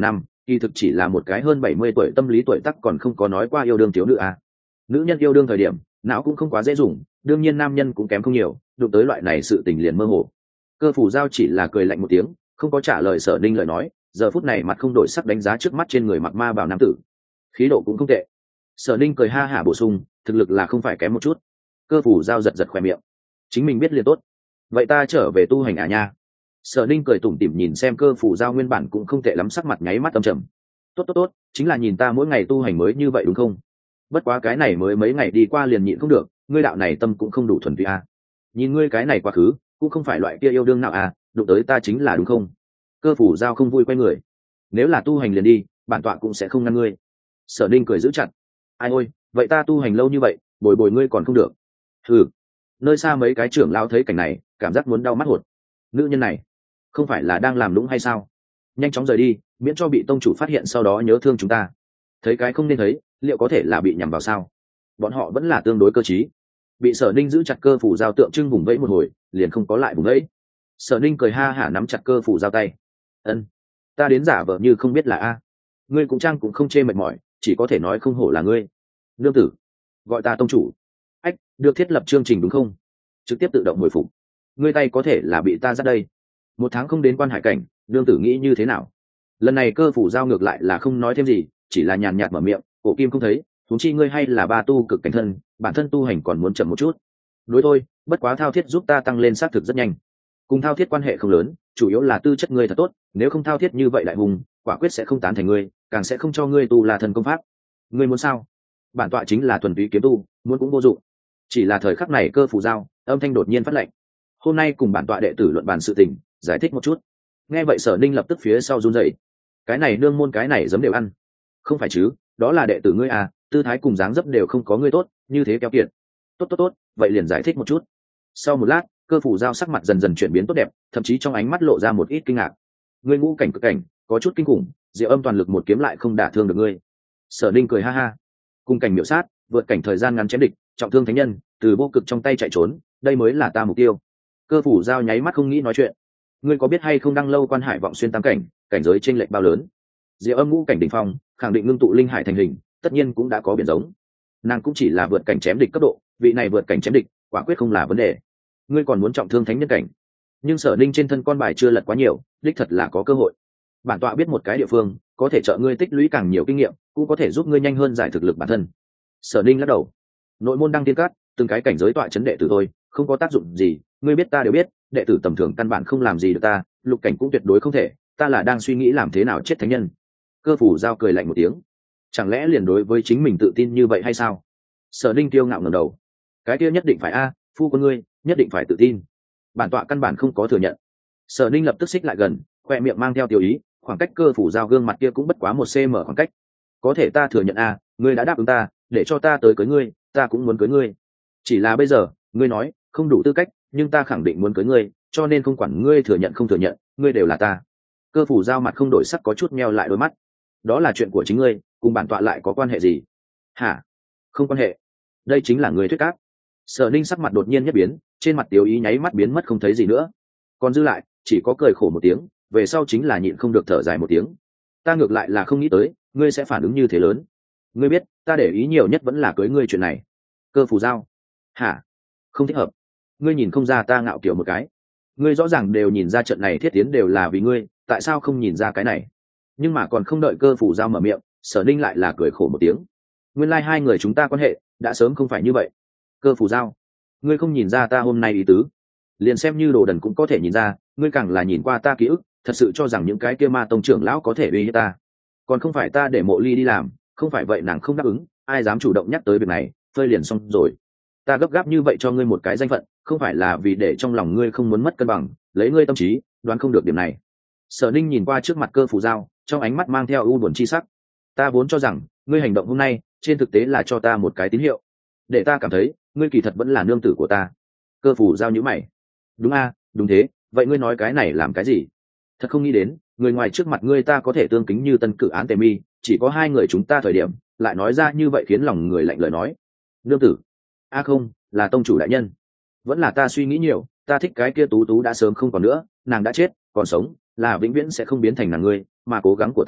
Speaker 1: kỳ thực chỉ là một cái hơn 70 tuổi tâm lý tuổi tác còn không có nói qua yêu đương thiếu nữ à. Nữ nhân yêu đương thời điểm não cũng không quá dễ dùng, đương nhiên nam nhân cũng kém không nhiều, đụng tới loại này sự tình liền mơ hồ. Cơ phủ giao chỉ là cười lạnh một tiếng, không có trả lời Sở Ninh lời nói, giờ phút này mặt không đổi sắc đánh giá trước mắt trên người mặc ma bào nam tử, khí độ cũng không tệ. Sở Ninh cười ha hả bổ sung, thực lực là không phải kém một chút. Cơ phủ giao giật giật khoe miệng, chính mình biết liền tốt, vậy ta trở về tu hành à nha. Sở Ninh cười tủm tỉm nhìn xem cơ phủ giao nguyên bản cũng không tệ lắm, sắc mặt nháy mắt âm trầm. Tốt, chính là nhìn ta mỗi ngày tu hành mới như vậy đúng không? Bất quá cái này mới mấy ngày đi qua liền nhịn không được, ngươi đạo này tâm cũng không đủ thuần túy à. Nhìn ngươi cái này quá khứ cũng không phải loại kia yêu đương nào à, đụng tới ta chính là đúng không? Cơ phủ giao không vui quay người, nếu là tu hành liền đi, bản tọa cũng sẽ không ngăn ngươi. Sở Ninh cười giữ chặt, ai ôi, vậy ta tu hành lâu như vậy, bồi bồi ngươi còn không được? Ừ. Nơi xa mấy cái trưởng lão thấy cảnh này, cảm giác muốn đau mắt hột. Nữ nhân này không phải là đang làm lũng hay sao? Nhanh chóng rời đi, miễn cho bị tông chủ phát hiện sau đó nhớ thương chúng ta. Thấy cái không nên thấy, liệu có thể là bị nhằm vào sao? Bọn họ vẫn là tương đối cơ trí. Bị Sở Ninh giữ chặt cơ phủ giao tượng trưng vùng vẫy một hồi, liền không có lại vùng vẫy. Sở Ninh cười ha hả nắm chặt cơ phủ giao tay. Ân, ta đến giả vờ như không biết là a. Ngươi cũng trang cũng không chê mệt mỏi, chỉ có thể nói không hổ là ngươi. Nương tử, gọi ta tông chủ. Ách, được thiết lập chương trình đúng không? Trực tiếp tự động hồi phục. Ngươi tay có thể là bị ta dắt đây. 1 tháng không đến quan hải cảnh, nương tử nghĩ như thế nào? Lần này cơ phủ giao ngược lại là không nói thêm gì, chỉ là nhàn nhạt mở miệng, cổ kim không thấy, huống chi ngươi hay là ba tu cực cảnh thân, bản thân tu hành còn muốn chậm một chút. Đối thôi, bất quá thao thiết giúp ta tăng lên xác thực rất nhanh. Cùng thao thiết quan hệ không lớn, chủ yếu là tư chất ngươi thật tốt, nếu không thao thiết như vậy đại hùng, quả quyết sẽ không tán thành ngươi, càng sẽ không cho ngươi tu là thần công pháp. Ngươi muốn sao? Bản tọa chính là thuần túy kiếm tu, muốn cũng vô dụng. Chỉ là thời khắc này cơ phủ giao, âm thanh đột nhiên phát lệnh. Hôm nay cùng bản tọa đệ tử luận bàn sự tình, giải thích một chút. Nghe vậy Sở Ninh lập tức phía sau run rẩy. Cái này nương môn cái này giấm đều ăn. Không phải chứ, đó là đệ tử ngươi à, tư thái cùng dáng dấp đều không có ngươi tốt, như thế kéo kiện. Tốt, vậy liền giải thích một chút. Sau một lát, cơ phủ giao sắc mặt dần dần chuyển biến tốt đẹp, thậm chí trong ánh mắt lộ ra một ít kinh ngạc. Ngươi ngũ cảnh cực cảnh, có chút kinh khủng, Diệu Âm toàn lực một kiếm lại không đả thương được ngươi. Sở Ninh cười ha ha. Cùng cảnh miểu sát, vượt cảnh thời gian ngắn chém địch, trọng thương thánh nhân, từ vô cực trong tay chạy trốn, đây mới là ta mục tiêu. Cơ phủ giao nháy mắt không nghĩ nói chuyện. Ngươi có biết hay không đăng lâu quan hải vọng xuyên tam cảnh, cảnh giới chênh lệch bao lớn? Diệu Âm ngũ cảnh đỉnh phong, khẳng định ngưng tụ linh hải thành hình, tất nhiên cũng đã có biển giống. Nàng cũng chỉ là vượt cảnh chém địch cấp độ, vị này vượt cảnh chém địch, quả quyết không là vấn đề. Ngươi còn muốn trọng thương thánh nhân cảnh? Nhưng Sở Ninh trên thân con bài chưa lật quá nhiều, đích thật là có cơ hội. Bản tọa biết một cái địa phương, có thể trợ ngươi tích lũy càng nhiều kinh nghiệm, cũng có thể giúp ngươi nhanh hơn giải thực lực bản thân. Sở Ninh lắc đầu. Nội môn đăng tiên cát, từng cái cảnh giới tọa chấn đệ tử thôi, không có tác dụng gì, ngươi biết ta đều biết, đệ tử tầm thường căn bản không làm gì được ta, lục cảnh cũng tuyệt đối không thể, ta là đang suy nghĩ làm thế nào chết thánh nhân. Cơ phủ giao cười lạnh một tiếng. Chẳng lẽ liền đối với chính mình tự tin như vậy hay sao? Sở Ninh kiêu ngạo ngẩng đầu. Cái kia nhất định phải a, phu quân ngươi nhất định phải tự tin. Bản tọa căn bản không có thừa nhận. Sở Ninh lập tức xích lại gần, khoe miệng mang theo tiêu ý, khoảng cách cơ phủ giao gương mặt kia cũng bất quá 1 cm khoảng cách. Có thể ta thừa nhận a, ngươi đã đáp ứng ta, để cho ta tới cưới ngươi, ta cũng muốn cưới ngươi. Chỉ là bây giờ, ngươi nói không đủ tư cách, nhưng ta khẳng định muốn cưới ngươi, cho nên không quản ngươi thừa nhận không thừa nhận, ngươi đều là ta. Cơ phủ giao mặt không đổi sắc có chút meo lại đôi mắt. Đó là chuyện của chính ngươi, cùng bản tọa lại có quan hệ gì? Hả? Không quan hệ. Đây chính là người thuyết áp. Sở Ninh sắc mặt đột nhiên nhất biến, trên mặt tiêu ý nháy mắt biến mất không thấy gì nữa, còn dư lại chỉ có cười khổ một tiếng, về sau chính là nhịn không được thở dài một tiếng. Ta ngược lại là không nghĩ tới ngươi sẽ phản ứng như thế lớn. Ngươi biết ta để ý nhiều nhất vẫn là cưới ngươi chuyện này. Cơ phủ giao. Hả? Không thích hợp. Ngươi nhìn không ra ta ngạo kiểu một cái? Ngươi rõ ràng đều nhìn ra trận này thiết tiến đều là vì ngươi, tại sao không nhìn ra cái này? Nhưng mà còn không đợi cơ phủ giao mở miệng, Sở Ninh lại là cười khổ một tiếng. Nguyên lai hai người chúng ta quan hệ đã sớm không phải như vậy. Cơ phủ giao, ngươi không nhìn ra ta hôm nay ý tứ, liền xem như đồ đần cũng có thể nhìn ra, ngươi càng là nhìn qua ta ký ức, thật sự cho rằng những cái kia ma tông trưởng lão có thể uy hiếp ta. Còn không phải ta để Mộ Ly đi làm, không phải vậy nàng không đáp ứng, ai dám chủ động nhắc tới việc này, phơi liền xong rồi. Ta gấp gáp như vậy cho ngươi một cái danh phận, không phải là vì để trong lòng ngươi không muốn mất cân bằng, lấy ngươi tâm trí đoán không được điểm này. Sở Ninh nhìn qua trước mặt cơ phủ giao, trong ánh mắt mang theo u buồn chi sắc. Ta vốn cho rằng ngươi hành động hôm nay trên thực tế là cho ta một cái tín hiệu, để ta cảm thấy ngươi kỳ thật vẫn là nương tử của ta. Cơ phủ giao nhữ mày. Đúng a, đúng thế, vậy ngươi nói cái này làm cái gì? Thật không nghĩ đến, người ngoài trước mặt ngươi ta có thể tương kính như tân cử án tề mi, chỉ có hai người chúng ta thời điểm lại nói ra như vậy khiến lòng người lạnh lời nói. Nương tử? A không, là tông chủ đại nhân. Vẫn là ta suy nghĩ nhiều, ta thích cái kia tú tú đã sớm không còn nữa, nàng đã chết, còn sống là vĩnh viễn sẽ không biến thành nàng ngươi, mà cố gắng của ta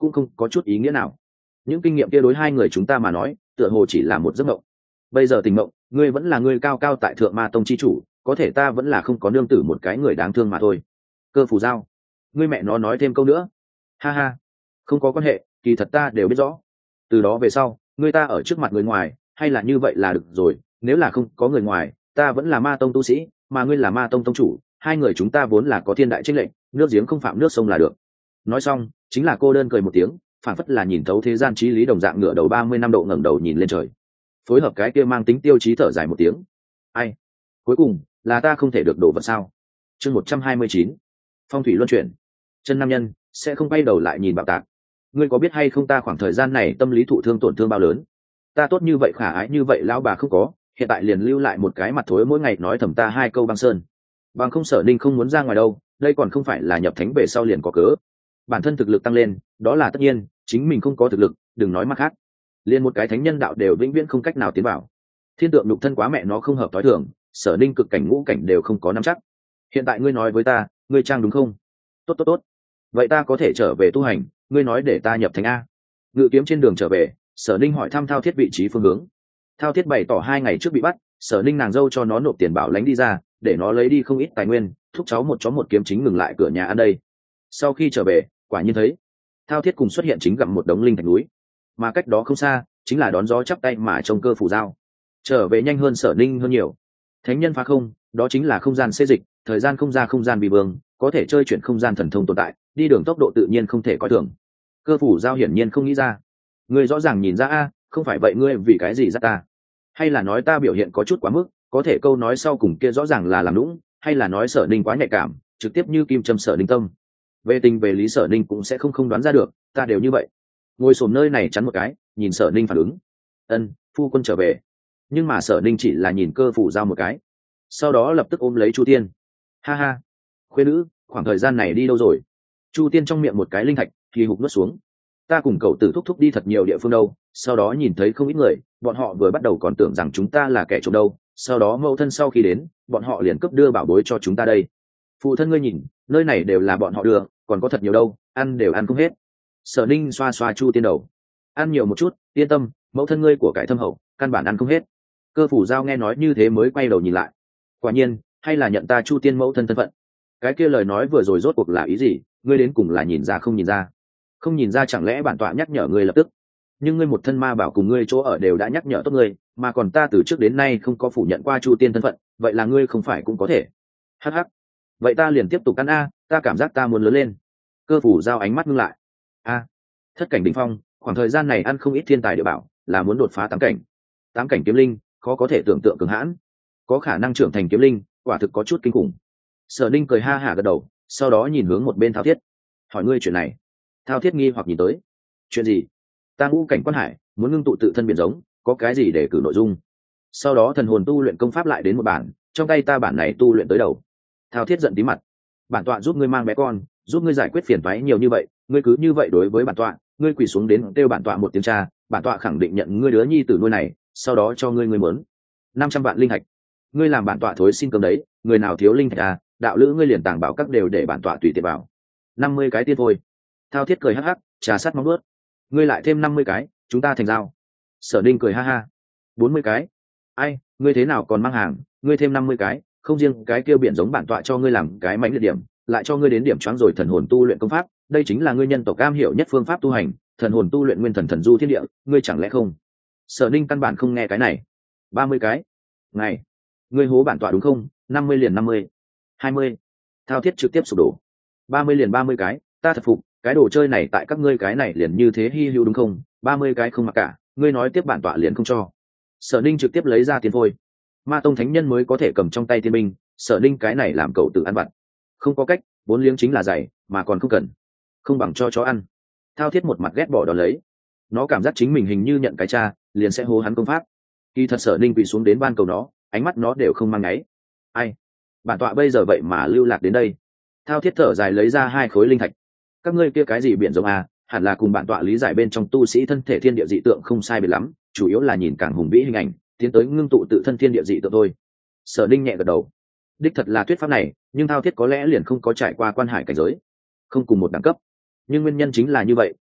Speaker 1: cũng không có chút ý nghĩa nào. Những kinh nghiệm kia đối hai người chúng ta mà nói tựa hồ chỉ là một giấc mộng. Bây giờ tình mộng, ngươi vẫn là ngươi cao cao tại thượng ma tông chi chủ, có thể ta vẫn là không có nương tử một cái người đáng thương mà thôi. Cơ phủ giao, ngươi mẹ nó nói thêm câu nữa. Ha ha, không có quan hệ, kỳ thật ta đều biết rõ. Từ đó về sau, ngươi ta ở trước mặt người ngoài hay là như vậy là được rồi, nếu là không có người ngoài, ta vẫn là ma tông tu sĩ, mà ngươi là ma tông tông chủ, hai người chúng ta vốn là có thiên đại chênh lệnh, nước giếng không phạm nước sông là được. Nói xong chính là cô đơn cười một tiếng, phản phất là nhìn thấu thế gian trí lý đồng dạng, ngửa đầu 30 năm độ ngẩng đầu nhìn lên trời, phối hợp cái kia mang tính tiêu chí thở dài một tiếng. Ai, cuối cùng là ta không thể được đổ vật sao? Chương 129, phong thủy luân chuyển. Chân nam nhân sẽ không quay đầu lại nhìn bạo tạc. Ngươi có biết hay không, ta khoảng thời gian này tâm lý thụ thương tổn thương bao lớn? Ta tốt như vậy khả ái như vậy lão bà không có, hiện tại liền lưu lại một cái mặt thối mỗi ngày nói thầm ta hai câu băng sơn. Bằng không Sở Ninh không muốn ra ngoài đâu, đây còn không phải là nhập thánh về sau liền có cớ. Bản thân thực lực tăng lên, đó là tất nhiên, chính mình không có thực lực, đừng nói mặt khác. Liên một cái thánh nhân đạo đều vĩnh viễn không cách nào tiến vào. Thiên tượng nhục thân quá mẹ nó không hợp tối thường, Sở Ninh cực cảnh ngũ cảnh đều không có nắm chắc. Hiện tại ngươi nói với ta, ngươi trang đúng không? Tốt tốt tốt. Vậy ta có thể trở về tu hành, ngươi nói để ta nhập thánh a. Ngự kiếm trên đường trở về, Sở Ninh hỏi thăm Thao Thiết vị trí phương hướng. Thao Thiết bày tỏ 2 ngày trước bị bắt, Sở Ninh nàng dâu cho nó nộp tiền bảo lãnh đi ra, để nó lấy đi không ít tài nguyên, thúc cháu một chó một kiếm chính ngừng lại cửa nhà ăn đây. Sau khi trở về, quả nhiên thấy Thao Thiết cùng xuất hiện chính gặm một đống linh thạch núi, mà cách đó không xa chính là đón gió chắp tay mà trông Cơ phủ giao. Trở về nhanh hơn Sở Ninh hơn nhiều. Thánh nhân phá không, đó chính là không gian xê dịch, thời gian không ra không gian bị vương, có thể chơi chuyển không gian thần thông tồn tại, đi đường tốc độ tự nhiên không thể coi thường. Cơ phủ giao hiển nhiên không nghĩ ra. Ngươi rõ ràng nhìn ra a, không phải vậy ngươi vì cái gì dắt ta? Hay là nói ta biểu hiện có chút quá mức, có thể câu nói sau cùng kia rõ ràng là làm lũng, hay là nói Sở Ninh quá nhạy cảm, trực tiếp như kim châm Sở Ninh tâm. Về tình về lý Sở Ninh cũng sẽ không đoán ra được, ta đều như vậy. Ngồi xổm nơi này chắn một cái, nhìn Sở Ninh phản ứng. Ân, phu quân trở về. Nhưng mà Sở Ninh chỉ là nhìn Cơ phủ giao một cái, sau đó lập tức ôm lấy Chu Tiên. Ha ha, khuê nữ, khoảng thời gian này đi đâu rồi? Chu Tiên trong miệng một cái linh thạch thì hụt nuốt xuống. Ta cùng cậu tử thúc thúc đi thật nhiều địa phương đâu, sau đó nhìn thấy không ít người, bọn họ vừa bắt đầu còn tưởng rằng chúng ta là kẻ trộm đâu, sau đó mẫu thân sau khi đến, bọn họ liền cấp đưa bảo bối cho chúng ta đây. Phụ thân ngươi nhìn, nơi này đều là bọn họ đưa, còn có thật nhiều đâu, ăn đều ăn không hết. Sở Ninh xoa xoa Chu Tiên đầu. Ăn nhiều một chút, yên tâm, mẫu thân ngươi của cải thâm hậu, căn bản ăn không hết. Cơ phủ giao nghe nói như thế mới quay đầu nhìn lại. Quả nhiên, hay là nhận ta Chu Tiên mẫu thân thân phận. Cái kia lời nói vừa rồi rốt cuộc là ý gì, ngươi đến cùng là nhìn ra không nhìn ra? Không nhìn ra chẳng lẽ bản tọa nhắc nhở ngươi lập tức? Nhưng ngươi một thân ma bảo cùng ngươi chỗ ở đều đã nhắc nhở tốt ngươi, mà còn ta từ trước đến nay không có phủ nhận qua Chu Tiên thân phận, vậy là ngươi không phải cũng có thể? Hắc hắc. Vậy ta liền tiếp tục ăn a, ta cảm giác ta muốn lớn lên. Cơ phủ giao ánh mắt ngưng lại. A, thất cảnh đỉnh phong, khoảng thời gian này ăn không ít thiên tài địa bảo, là muốn đột phá 8 cảnh. 8 cảnh kiếm linh, khó có thể tưởng tượng cường hãn, có khả năng trưởng thành kiếm linh, quả thực có chút kinh khủng. Sở Ninh cười ha hả gật đầu, sau đó nhìn hướng một bên Thao Thiết, hỏi ngươi chuyện này. Thao Thiết nghi hoặc nhìn tới. Chuyện gì? Ta ngũ cảnh quan hải, muốn ngưng tụ tự thân biển giống, có cái gì để cử nội dung? Sau đó thần hồn tu luyện công pháp lại đến một bản, trong tay ta bản này tu luyện tới đầu. Thao Thiết giận tí mặt. Bản tọa giúp ngươi mang bé con, giúp ngươi giải quyết phiền toái nhiều như vậy, ngươi cứ như vậy đối với bản tọa, ngươi quỳ xuống đến kêu bản tọa một tiếng cha, bản tọa khẳng định nhận ngươi đứa nhi tử nuôi này, sau đó cho ngươi muốn 500 vạn linh thạch. Ngươi làm bản tọa thối xin cơm đấy, người nào thiếu linh thạch à, đạo lữ ngươi liền tàng bảo các đều để bản tọa tùy tiện vào. 50 cái tiên thôi. Thao Thiết cười hắc hắc, trà sát móng vuốt. Ngươi lại thêm 50 cái, chúng ta thành giao. Sở Ninh cười ha ha. 40 cái. Ai, ngươi thế nào còn mang hàng, ngươi thêm 50 cái, không riêng cái kêu biển giống bản tọa cho ngươi làm cái mãnh liệt điểm, lại cho ngươi đến điểm choáng rồi thần hồn tu luyện công pháp, đây chính là ngươi nhân tộc cam hiểu nhất phương pháp tu hành, thần hồn tu luyện nguyên thần thần du thiên địa, ngươi chẳng lẽ không? Sở Ninh căn bản không nghe cái này. 30 cái. Này, ngươi hố bản tọa đúng không? 50 liền 50. 20. Thao Thiết trực tiếp sụp đổ. 30 liền 30 cái, ta thật phục, cái đồ chơi này tại các ngươi cái này liền như thế hi hữu đúng không? 30 cái không mặc cả, ngươi nói tiếp bản tọa liền không cho. Sở Ninh trực tiếp lấy ra tiền phôi. Ma tông thánh nhân mới có thể cầm trong tay tiên binh, Sở Ninh cái này làm cậu tự ăn vặt. Không có cách, vốn liếng chính là dày, mà còn không cần. Không bằng cho chó ăn. Thao Thiết một mặt ghét bỏ đón lấy. Nó cảm giác chính mình hình như nhận cái cha, liền sẽ hô hắn công pháp. Khi thật Sở Ninh quỳ xuống đến ban cầu nó, ánh mắt nó đều không mang ngáy. Ai? Bản tọa bây giờ vậy mà lưu lạc đến đây. Thao Thiết thở dài lấy ra 2 khối linh thạch. Các ngươi kia cái gì biển giống à, hẳn là cùng bản tọa lý giải bên trong tu sĩ thân thể thiên địa dị tượng không sai biệt lắm, chủ yếu là nhìn càng hùng vĩ hình ảnh, tiến tới ngưng tụ tự thân thiên địa dị tượng thôi. Sở Ninh nhẹ gật đầu. Đích thật là thuyết pháp này, nhưng Thao Thiết có lẽ liền không có trải qua quan hải cảnh giới, không cùng một đẳng cấp. Nhưng nguyên nhân chính là như vậy,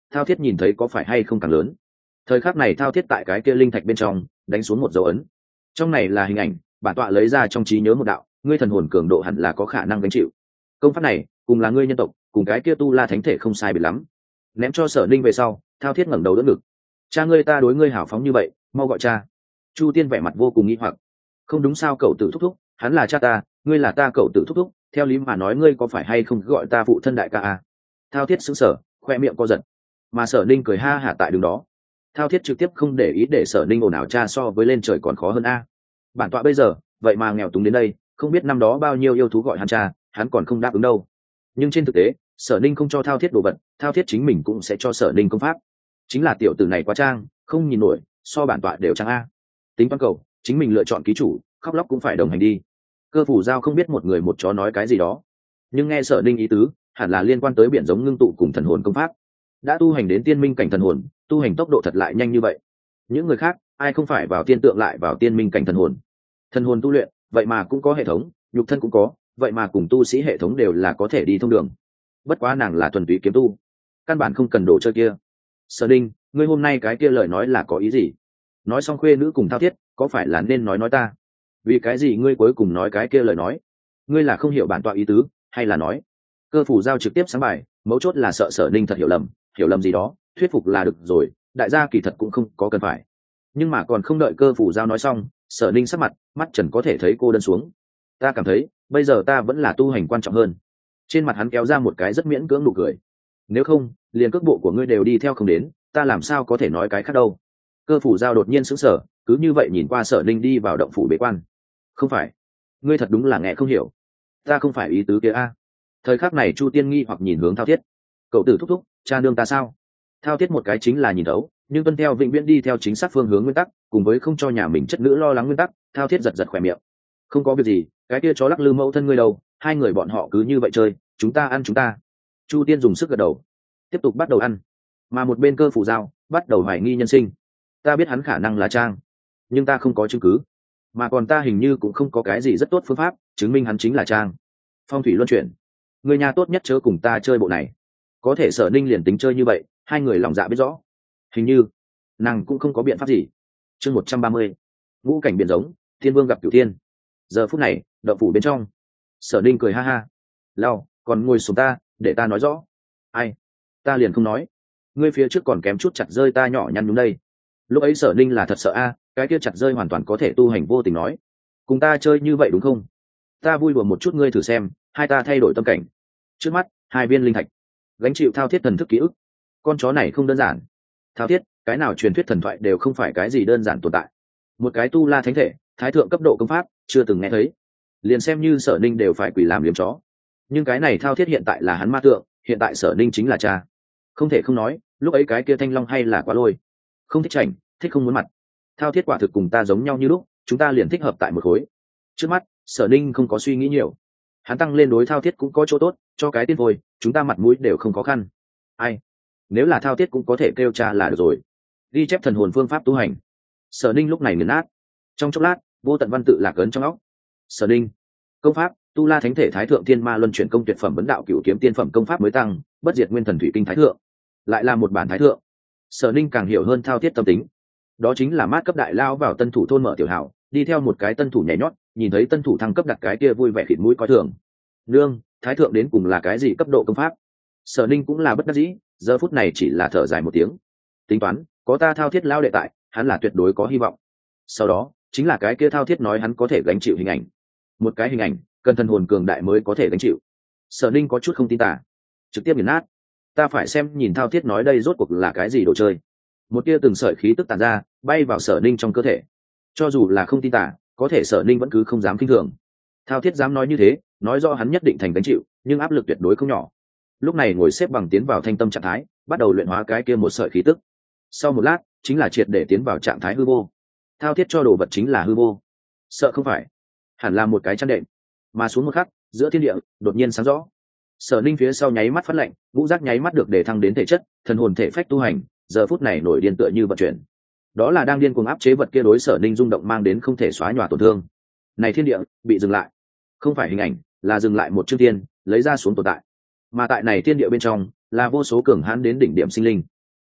Speaker 1: thao thiết nhìn thấy có phải hay không càng lớn. Thời khắc này thao thiết tại cái kia linh thạch bên trong đánh xuống một dấu ấn. Trong này là hình ảnh bản tọa lấy ra trong trí nhớ một đạo, ngươi thần hồn cường độ hẳn là có khả năng gánh chịu công pháp này, cùng là ngươi nhân tộc, cùng cái kia tu la thánh thể không sai biệt lắm. Ném cho Sở Ninh về sau, thao thiết ngẩng đầu đỡ ngực. Cha ngươi ta đối ngươi hảo phóng như vậy, mau gọi cha. Chu Tiên vẻ mặt vô cùng nghi hoặc. Không đúng sao cậu tử thúc thúc, hắn là cha ta, ngươi là ta cậu tử thúc thúc, theo lý mà nói ngươi có phải hay không gọi ta phụ thân đại ca à? Thao thiết sững sờ, khoe miệng co giật. Mà Sở Ninh cười ha hả tại đường đó. Thao thiết trực tiếp không để ý để Sở Ninh ồn ào cha so với lên trời còn khó hơn a. Bản tọa bây giờ vậy mà nghèo túng đến đây, không biết năm đó bao nhiêu yêu thú gọi hắn cha, hắn còn không đáp ứng đâu. Nhưng trên thực tế Sở Ninh không cho thao thiết đồ vật, thao thiết chính mình cũng sẽ cho Sở Ninh công pháp. Chính là tiểu tử này quá trang, không nhìn nổi, so bản tọa đều trang a. Tính toán cầu chính mình lựa chọn ký chủ, khóc lóc cũng phải đồng hành đi. Cơ phủ giao không biết một người một chó nói cái gì đó, nhưng nghe Sở Ninh ý tứ hẳn là liên quan tới biển giống ngưng tụ cùng thần hồn công pháp. Đã tu hành đến tiên minh cảnh thần hồn, tu hành tốc độ thật lại nhanh như vậy. Những người khác ai không phải vào tiên tượng lại vào tiên minh cảnh thần hồn. Thần hồn tu luyện vậy mà cũng có hệ thống, nhục thân cũng có, vậy mà cùng tu sĩ hệ thống đều là có thể đi thông đường. Bất quá nàng là thuần túy kiếm tu, căn bản không cần đồ chơi kia. Sở Ninh, ngươi hôm nay cái kia lời nói là có ý gì? Nói xong khuê nữ cùng thao thiết, có phải là nên nói ta? Vì cái gì ngươi cuối cùng nói cái kia lời nói? Ngươi là không hiểu bản tọa ý tứ, hay là nói? Cơ phủ giao trực tiếp sáng bài, mấu chốt là sợ Sở Ninh thật hiểu lầm gì đó, thuyết phục là được rồi, đại gia kỳ thật cũng không có cần phải. Nhưng mà còn không đợi cơ phủ giao nói xong, Sở Ninh sắc mặt, mắt trần có thể thấy cô đơn xuống. Ta cảm thấy bây giờ ta vẫn là tu hành quan trọng hơn. Trên mặt hắn kéo ra một cái rất miễn cưỡng nụ cười. Nếu không liền cước bộ của ngươi đều đi theo không đến, ta làm sao có thể nói cái khác đâu. Cơ phủ giao đột nhiên sững sờ, cứ như vậy nhìn qua Sở Ninh đi vào động phủ bế quan. Không phải, ngươi thật đúng là nghe không hiểu, ta không phải ý tứ kia a. Thời khắc này Chu Tiên nghi hoặc nhìn hướng thao thiết. Cậu tử thúc thúc, cha nương ta sao? Thao thiết một cái chính là nhìn đấu, nhưng tuân theo vĩnh viễn đi theo chính xác phương hướng nguyên tắc, cùng với không cho nhà mình chất nữ lo lắng nguyên tắc, thao thiết giật giật khỏe miệng. Không có việc gì, cái kia chó lắc lư mẫu thân ngươi đâu, hai người bọn họ cứ như vậy chơi, chúng ta ăn chúng ta. Chu Tiên dùng sức gật đầu, tiếp tục bắt đầu ăn. Mà một bên cơ phủ giao bắt đầu hoài nghi nhân sinh. Ta biết hắn khả năng là trang, nhưng ta không có chứng cứ, mà còn ta hình như cũng không có cái gì rất tốt phương pháp chứng minh hắn chính là trang. Phong thủy luân chuyển, người nhà tốt nhất chớ cùng ta chơi bộ này. Có thể Sở Ninh liền tính chơi như vậy, hai người lòng dạ biết rõ, hình như nàng cũng không có biện pháp gì. Chương 130, ngũ cảnh biển giống, thiên vương gặp cửu thiên. Giờ phút này động phủ bên trong, Sở Ninh cười ha ha. Lao, còn ngồi xuống ta, để ta nói rõ. Ai? Ta liền không nói. Ngươi phía trước còn kém chút chặt rơi ta nhỏ nhăn đúng đây. Lúc ấy Sở Ninh là thật sợ a, cái kia chặt rơi hoàn toàn có thể tu hành vô tình nói. Cùng ta chơi như vậy đúng không? Ta vui đùa một chút ngươi thử xem, hai ta thay đổi tâm cảnh. Trước mắt, hai viên linh thạch. Gánh chịu thao thiết thần thức ký ức. Con chó này không đơn giản. Thao thiết, cái nào truyền thuyết thần thoại đều không phải cái gì đơn giản tồn tại. Một cái tu la thánh thể, thái thượng cấp độ công pháp, chưa từng nghe thấy. Liền xem như Sở Ninh đều phải quỳ làm liếm chó. Nhưng cái này thao thiết hiện tại là hắn ma tượng, hiện tại Sở Ninh chính là cha. Không thể không nói, lúc ấy cái kia thanh long hay là quá lôi. Không thích chảnh, thích không muốn mặt. Thao thiết quả thực cùng ta giống nhau như lúc, chúng ta liền thích hợp tại một khối. Trước mắt Sở Ninh không có suy nghĩ nhiều, hắn tăng lên đối thao thiết cũng có chỗ tốt, cho cái tiên vôi chúng ta mặt mũi đều không khó khăn. Ai, nếu là thao thiết cũng có thể kêu cha là được rồi. Ghi chép thần hồn phương pháp tu hành. Sở Ninh lúc này nghiền nát. Trong chốc lát vô tận văn tự lạc ấn trong óc. Sở Ninh, công pháp tu la thánh thể thái thượng thiên ma luân chuyển công tuyệt phẩm vấn đạo cửu kiếm tiên phẩm công pháp mới tăng, bất diệt nguyên thần thủy kinh thái thượng. Lại là một bản thái thượng. Sở Ninh càng hiểu hơn thao thiết tâm tính. Đó chính là mát cấp đại lao vào tân thủ thôn mở tiểu hảo, đi theo một cái tân thủ nhảy nhót, nhìn thấy tân thủ thăng cấp đặt cái kia vui vẻ khịt mũi coi thường. Nương, thái thượng đến cùng là cái gì cấp độ công pháp? Sở Ninh cũng là bất đắc dĩ, giờ phút này chỉ là thở dài một tiếng. Tính toán, có ta thao thiết lao đệ tại, hắn là tuyệt đối có hy vọng. Sau đó chính là cái kia thao thiết nói hắn có thể gánh chịu hình ảnh. Một cái hình ảnh cần thần hồn cường đại mới có thể gánh chịu. Sở Ninh có chút không tin tả, trực tiếp nghiền nát. Ta phải xem nhìn thao thiết nói đây rốt cuộc là cái gì đồ chơi. Một tia từng sợi khí tức tàn ra, bay vào Sở Ninh trong cơ thể. Cho dù là không tin tả, có thể Sở Ninh vẫn cứ không dám kinh thường. Thao thiết dám nói như thế, nói rõ hắn nhất định thành gánh chịu, nhưng áp lực tuyệt đối không nhỏ. Lúc này ngồi xếp bằng tiến vào thanh tâm trạng thái, bắt đầu luyện hóa cái kia một sợi khí tức. Sau một lát chính là triệt để tiến vào trạng thái hư vô. Thao thiết cho đồ vật chính là hư vô. Sợ không phải, hẳn là một cái chăn đệm. Mà xuống một khắc, giữa thiên địa đột nhiên sáng rõ. Sở Ninh phía sau nháy mắt phát lạnh, ngũ giác nháy mắt được để thăng đến thể chất, thần hồn thể phách tu hành, giờ phút này nổi điên tựa như vận chuyển. Đó là đang điên cuồng áp chế vật kia đối Sở Ninh rung động mang đến không thể xóa nhòa tổn thương. Này thiên địa bị dừng lại, không phải hình ảnh, là dừng lại một chương tiên, lấy ra xuống tồn tại. Mà tại này thiên địa bên trong, là vô số cường hãn đến đỉnh điểm sinh linh.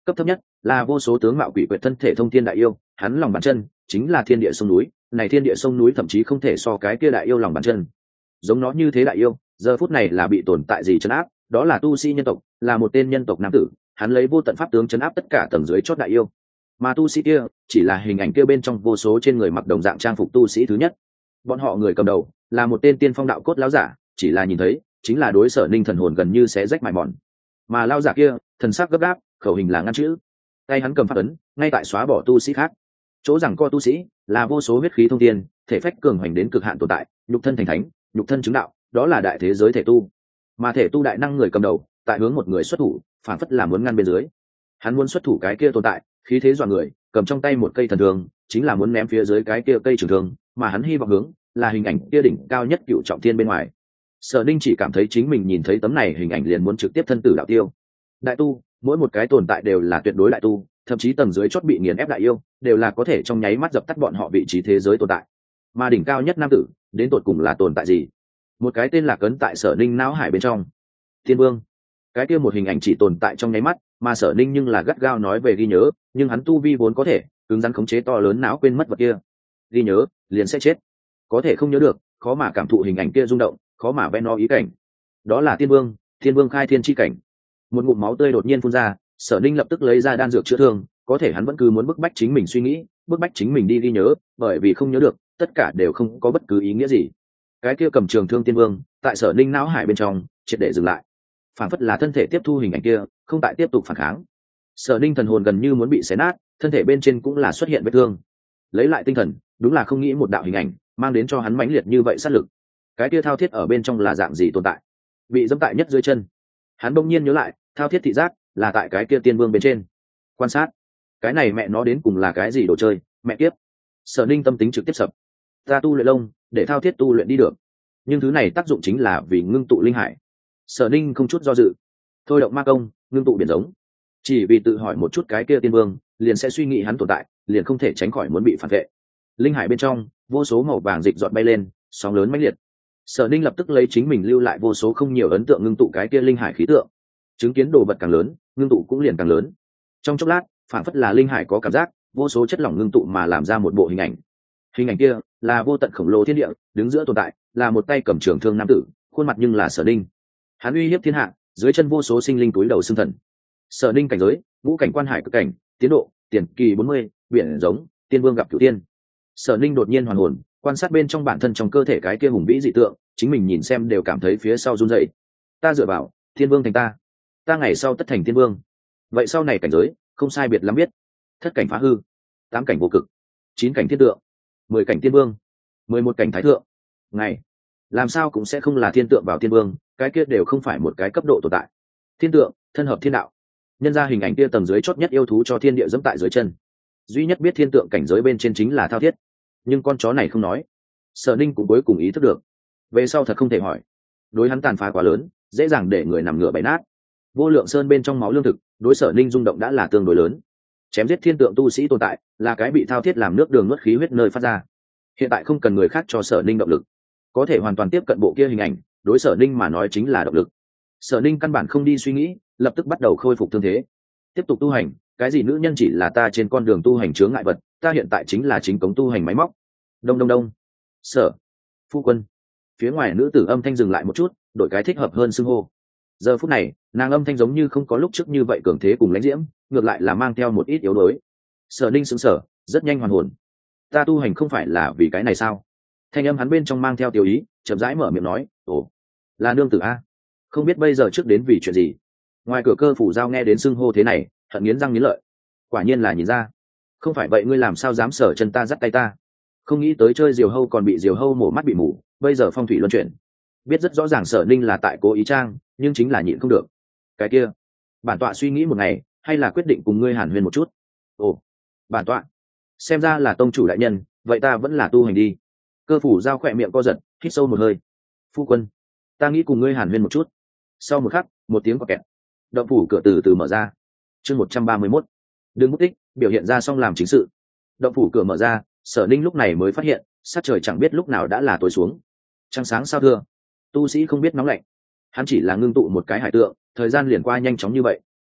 Speaker 1: Cấp thấp nhất là vô số tướng mạo quỷ quyệt thân thể thông thiên đại yêu, hắn lòng bàn chân chính là thiên địa sông núi, này thiên địa sông núi thậm chí không thể so cái kia đại yêu lòng bàn chân. Giống nó như thế đại yêu, giờ phút này là bị tồn tại gì trấn áp, đó là tu sĩ nhân tộc, là một tên nhân tộc nam tử, hắn lấy vô tận pháp tướng trấn áp tất cả tầng dưới chót đại yêu. Mà tu sĩ kia chỉ là hình ảnh kia bên trong vô số trên người mặc đồng dạng trang phục tu sĩ thứ nhất. Bọn họ người cầm đầu là một tên tiên phong đạo cốt lão giả, chỉ là nhìn thấy chính là đối Sở Ninh thần hồn gần như xé rách mài mòn. Mà lão giả kia thần sắc gấp gáp, khẩu hình là ngăn chữ, tay hắn cầm pháp ấn ngay tại xóa bỏ tu sĩ khác. Chỗ rằng co tu sĩ là vô số huyết khí thông thiên, thể phách cường hoành đến cực hạn tồn tại, nhục thân thành thánh, nhục thân chứng đạo, đó là đại thế giới thể tu. Mà thể tu đại năng người cầm đầu tại hướng một người xuất thủ, phản phất là muốn ngăn bên dưới. Hắn muốn xuất thủ cái kia tồn tại khí thế dọa người, cầm trong tay một cây thần thương, chính là muốn ném phía dưới cái kia cây trường thương, mà hắn hy vọng hướng là hình ảnh kia đỉnh cao nhất cựu trọng thiên bên ngoài. Sở Ninh chỉ cảm thấy chính mình nhìn thấy tấm này hình ảnh liền muốn trực tiếp thân tử đạo tiêu. Đại tu, mỗi một cái tồn tại đều là tuyệt đối đại tu, thậm chí tầng dưới chót bị nghiền ép đại yêu, đều là có thể trong nháy mắt dập tắt bọn họ vị trí thế giới tồn tại. Mà đỉnh cao nhất nam tử, đến tột cùng là tồn tại gì? Một cái tên là cấn tại Sở Ninh não hải bên trong. Thiên Vương. Cái kia một hình ảnh chỉ tồn tại trong nháy mắt, mà Sở Ninh nhưng là gắt gao nói về ghi nhớ, nhưng hắn tu vi vốn có thể cứng rắn khống chế to lớn não quên mất vật kia. Ghi nhớ liền sẽ chết, có thể không nhớ được, khó mà cảm thụ hình ảnh kia rung động, khó mà vẽ nó ý cảnh. Đó là Thiên Vương, Thiên Vương khai thiên chi cảnh. Một ngụm máu tươi đột nhiên phun ra, Sở Ninh lập tức lấy ra đan dược chữa thương, có thể hắn vẫn cứ muốn bức bách chính mình suy nghĩ, bức bách chính mình đi ghi nhớ, bởi vì không nhớ được, tất cả đều không có bất cứ ý nghĩa gì. Cái kia cầm trường thương Thiên Vương tại Sở Ninh não hải bên trong triệt để dừng lại, phản phất là thân thể tiếp thu hình ảnh kia, không tại tiếp tục phản kháng. Sở Ninh thần hồn gần như muốn bị xé nát, thân thể bên trên cũng là xuất hiện vết thương. Lấy lại tinh thần, đúng là không nghĩ một đạo hình ảnh mang đến cho hắn mãnh liệt như vậy sát lực. Cái kia thao thiết ở bên trong là dạng gì tồn tại? Bị dẫm tại nhất dưới chân. Hắn bỗng nhiên nhớ lại, thao thiết thị giác là tại cái kia Tiên Vương bên trên. Quan sát, cái này mẹ nó đến cùng là cái gì đồ chơi, mẹ kiếp. Sở Ninh tâm tính trực tiếp sập. Ta tu luyện lông, để thao thiết tu luyện đi được. Nhưng thứ này tác dụng chính là vì ngưng tụ linh hải. Sở Ninh không chút do dự, thôi động ma công, ngưng tụ biển giống. Chỉ vì tự hỏi một chút cái kia Tiên Vương, liền sẽ suy nghĩ hắn tồn tại, liền không thể tránh khỏi muốn bị phản vệ. Linh hải bên trong, vô số màu vàng dịch dọn bay lên, sóng lớn mãnh liệt. Sở Ninh lập tức lấy chính mình lưu lại vô số không nhiều ấn tượng ngưng tụ cái kia linh hải khí tượng. Chứng kiến đồ vật càng lớn, ngưng tụ cũng liền càng lớn. Trong chốc lát, phản phất là linh hải có cảm giác, vô số chất lỏng ngưng tụ mà làm ra một bộ hình ảnh. Hình ảnh kia là vô tận khổng lồ thiên địa, đứng giữa tồn tại là một tay cầm trường thương nam tử, khuôn mặt nhưng là Sở Ninh. Hắn uy hiếp thiên hạ, dưới chân vô số sinh linh túi đầu xương thần. Sở Ninh cảnh giới, ngũ cảnh quan hải cực cảnh, tiến độ tiền kỳ 40, biển giống, Tiên Vương gặp cửu tiên. Sở Ninh đột nhiên hoàn hồn, quan sát bên trong bản thân trong cơ thể cái kia hùng vĩ dị tượng, chính mình nhìn xem đều cảm thấy phía sau run rẩy. Ta dựa vào, Thiên Vương thành ta ngày sau tất thành Thiên Vương. Vậy sau này cảnh giới không sai biệt lắm biết. Thất cảnh phá hư, 8 cảnh vô cực, 9 cảnh thiên tượng, 10 cảnh Tiên Vương, 11 cảnh thái thượng. Ngày làm sao cũng sẽ không là thiên tượng vào Tiên Vương, cái kia đều không phải một cái cấp độ tồn tại. Thiên tượng thân hợp thiên đạo, nhân ra hình ảnh kia tầng dưới chót nhất yêu thú cho thiên địa dẫm tại dưới chân. Duy nhất biết thiên tượng cảnh giới bên trên chính là thao thiết, nhưng con chó này không nói. Sở Ninh cũng cuối cùng ý thức được, về sau thật không thể hỏi. Đối hắn tàn phá quá lớn, dễ dàng để người nằm ngửa bày nát. Vô lượng sơn bên trong máu lương thực, đối Sở Ninh rung động đã là tương đối lớn. Chém giết thiên tượng tu sĩ tồn tại, là cái bị thao thiết làm nước đường nuốt khí huyết nơi phát ra. Hiện tại không cần người khác cho Sở Ninh động lực, có thể hoàn toàn tiếp cận bộ kia hình ảnh, đối Sở Ninh mà nói chính là động lực. Sở Ninh căn bản không đi suy nghĩ, lập tức bắt đầu khôi phục thương thế, tiếp tục tu hành. Cái gì nữ nhân chỉ là ta trên con đường tu hành chướng ngại vật, ta hiện tại chính là chính cống tu hành máy móc. Đông đông đông. Sở phu quân. Phía ngoài nữ tử âm thanh dừng lại một chút, đổi cái thích hợp hơn xưng hô. Giờ phút này, nàng âm thanh giống như không có lúc trước như vậy cường thế cùng lãnh diễm, ngược lại là mang theo một ít yếu đuối. Sở Ninh sững sờ, rất nhanh hoàn hồn. Ta tu hành không phải là vì cái này sao? Thanh âm hắn bên trong mang theo tiểu ý, chậm rãi mở miệng nói, ồ, là nương tử a. Không biết bây giờ trước đến vì chuyện gì. Ngoài cửa Cơ Phủ Giao nghe đến xưng hô thế này, hận nghiến răng nghiến lợi. Quả nhiên là nhìn ra. Không phải vậy ngươi làm sao dám sở chân ta dắt tay ta? Không nghĩ tới chơi diều hâu còn bị diều hâu mổ mắt bị mù, bây giờ phong thủy luân chuyển. Biết rất rõ ràng Sở Ninh là tại cố ý trang, nhưng chính là nhịn không được. Cái kia, bản tọa suy nghĩ một ngày, hay là quyết định cùng ngươi hàn huyên một chút. Ồ, bản tọa, xem ra là tông chủ đại nhân, vậy ta vẫn là tu hành đi. Cơ Phủ Giao khỏe miệng co giật, hít sâu một hơi. Phu quân, ta nghĩ cùng ngươi hàn huyên một chút. Sau một khắc, một tiếng quạt kẹt, động phủ cửa từ từ mở ra. Chương 131. Đừng mất tích, biểu hiện ra xong làm chính sự. Động phủ cửa mở ra, Sở Ninh lúc này mới phát hiện, sát trời chẳng biết lúc nào đã là tối xuống. Trăng sáng sao thưa, tu sĩ không biết nóng lạnh. Hắn chỉ là ngưng tụ một cái hải tượng, thời gian liền qua nhanh chóng như vậy.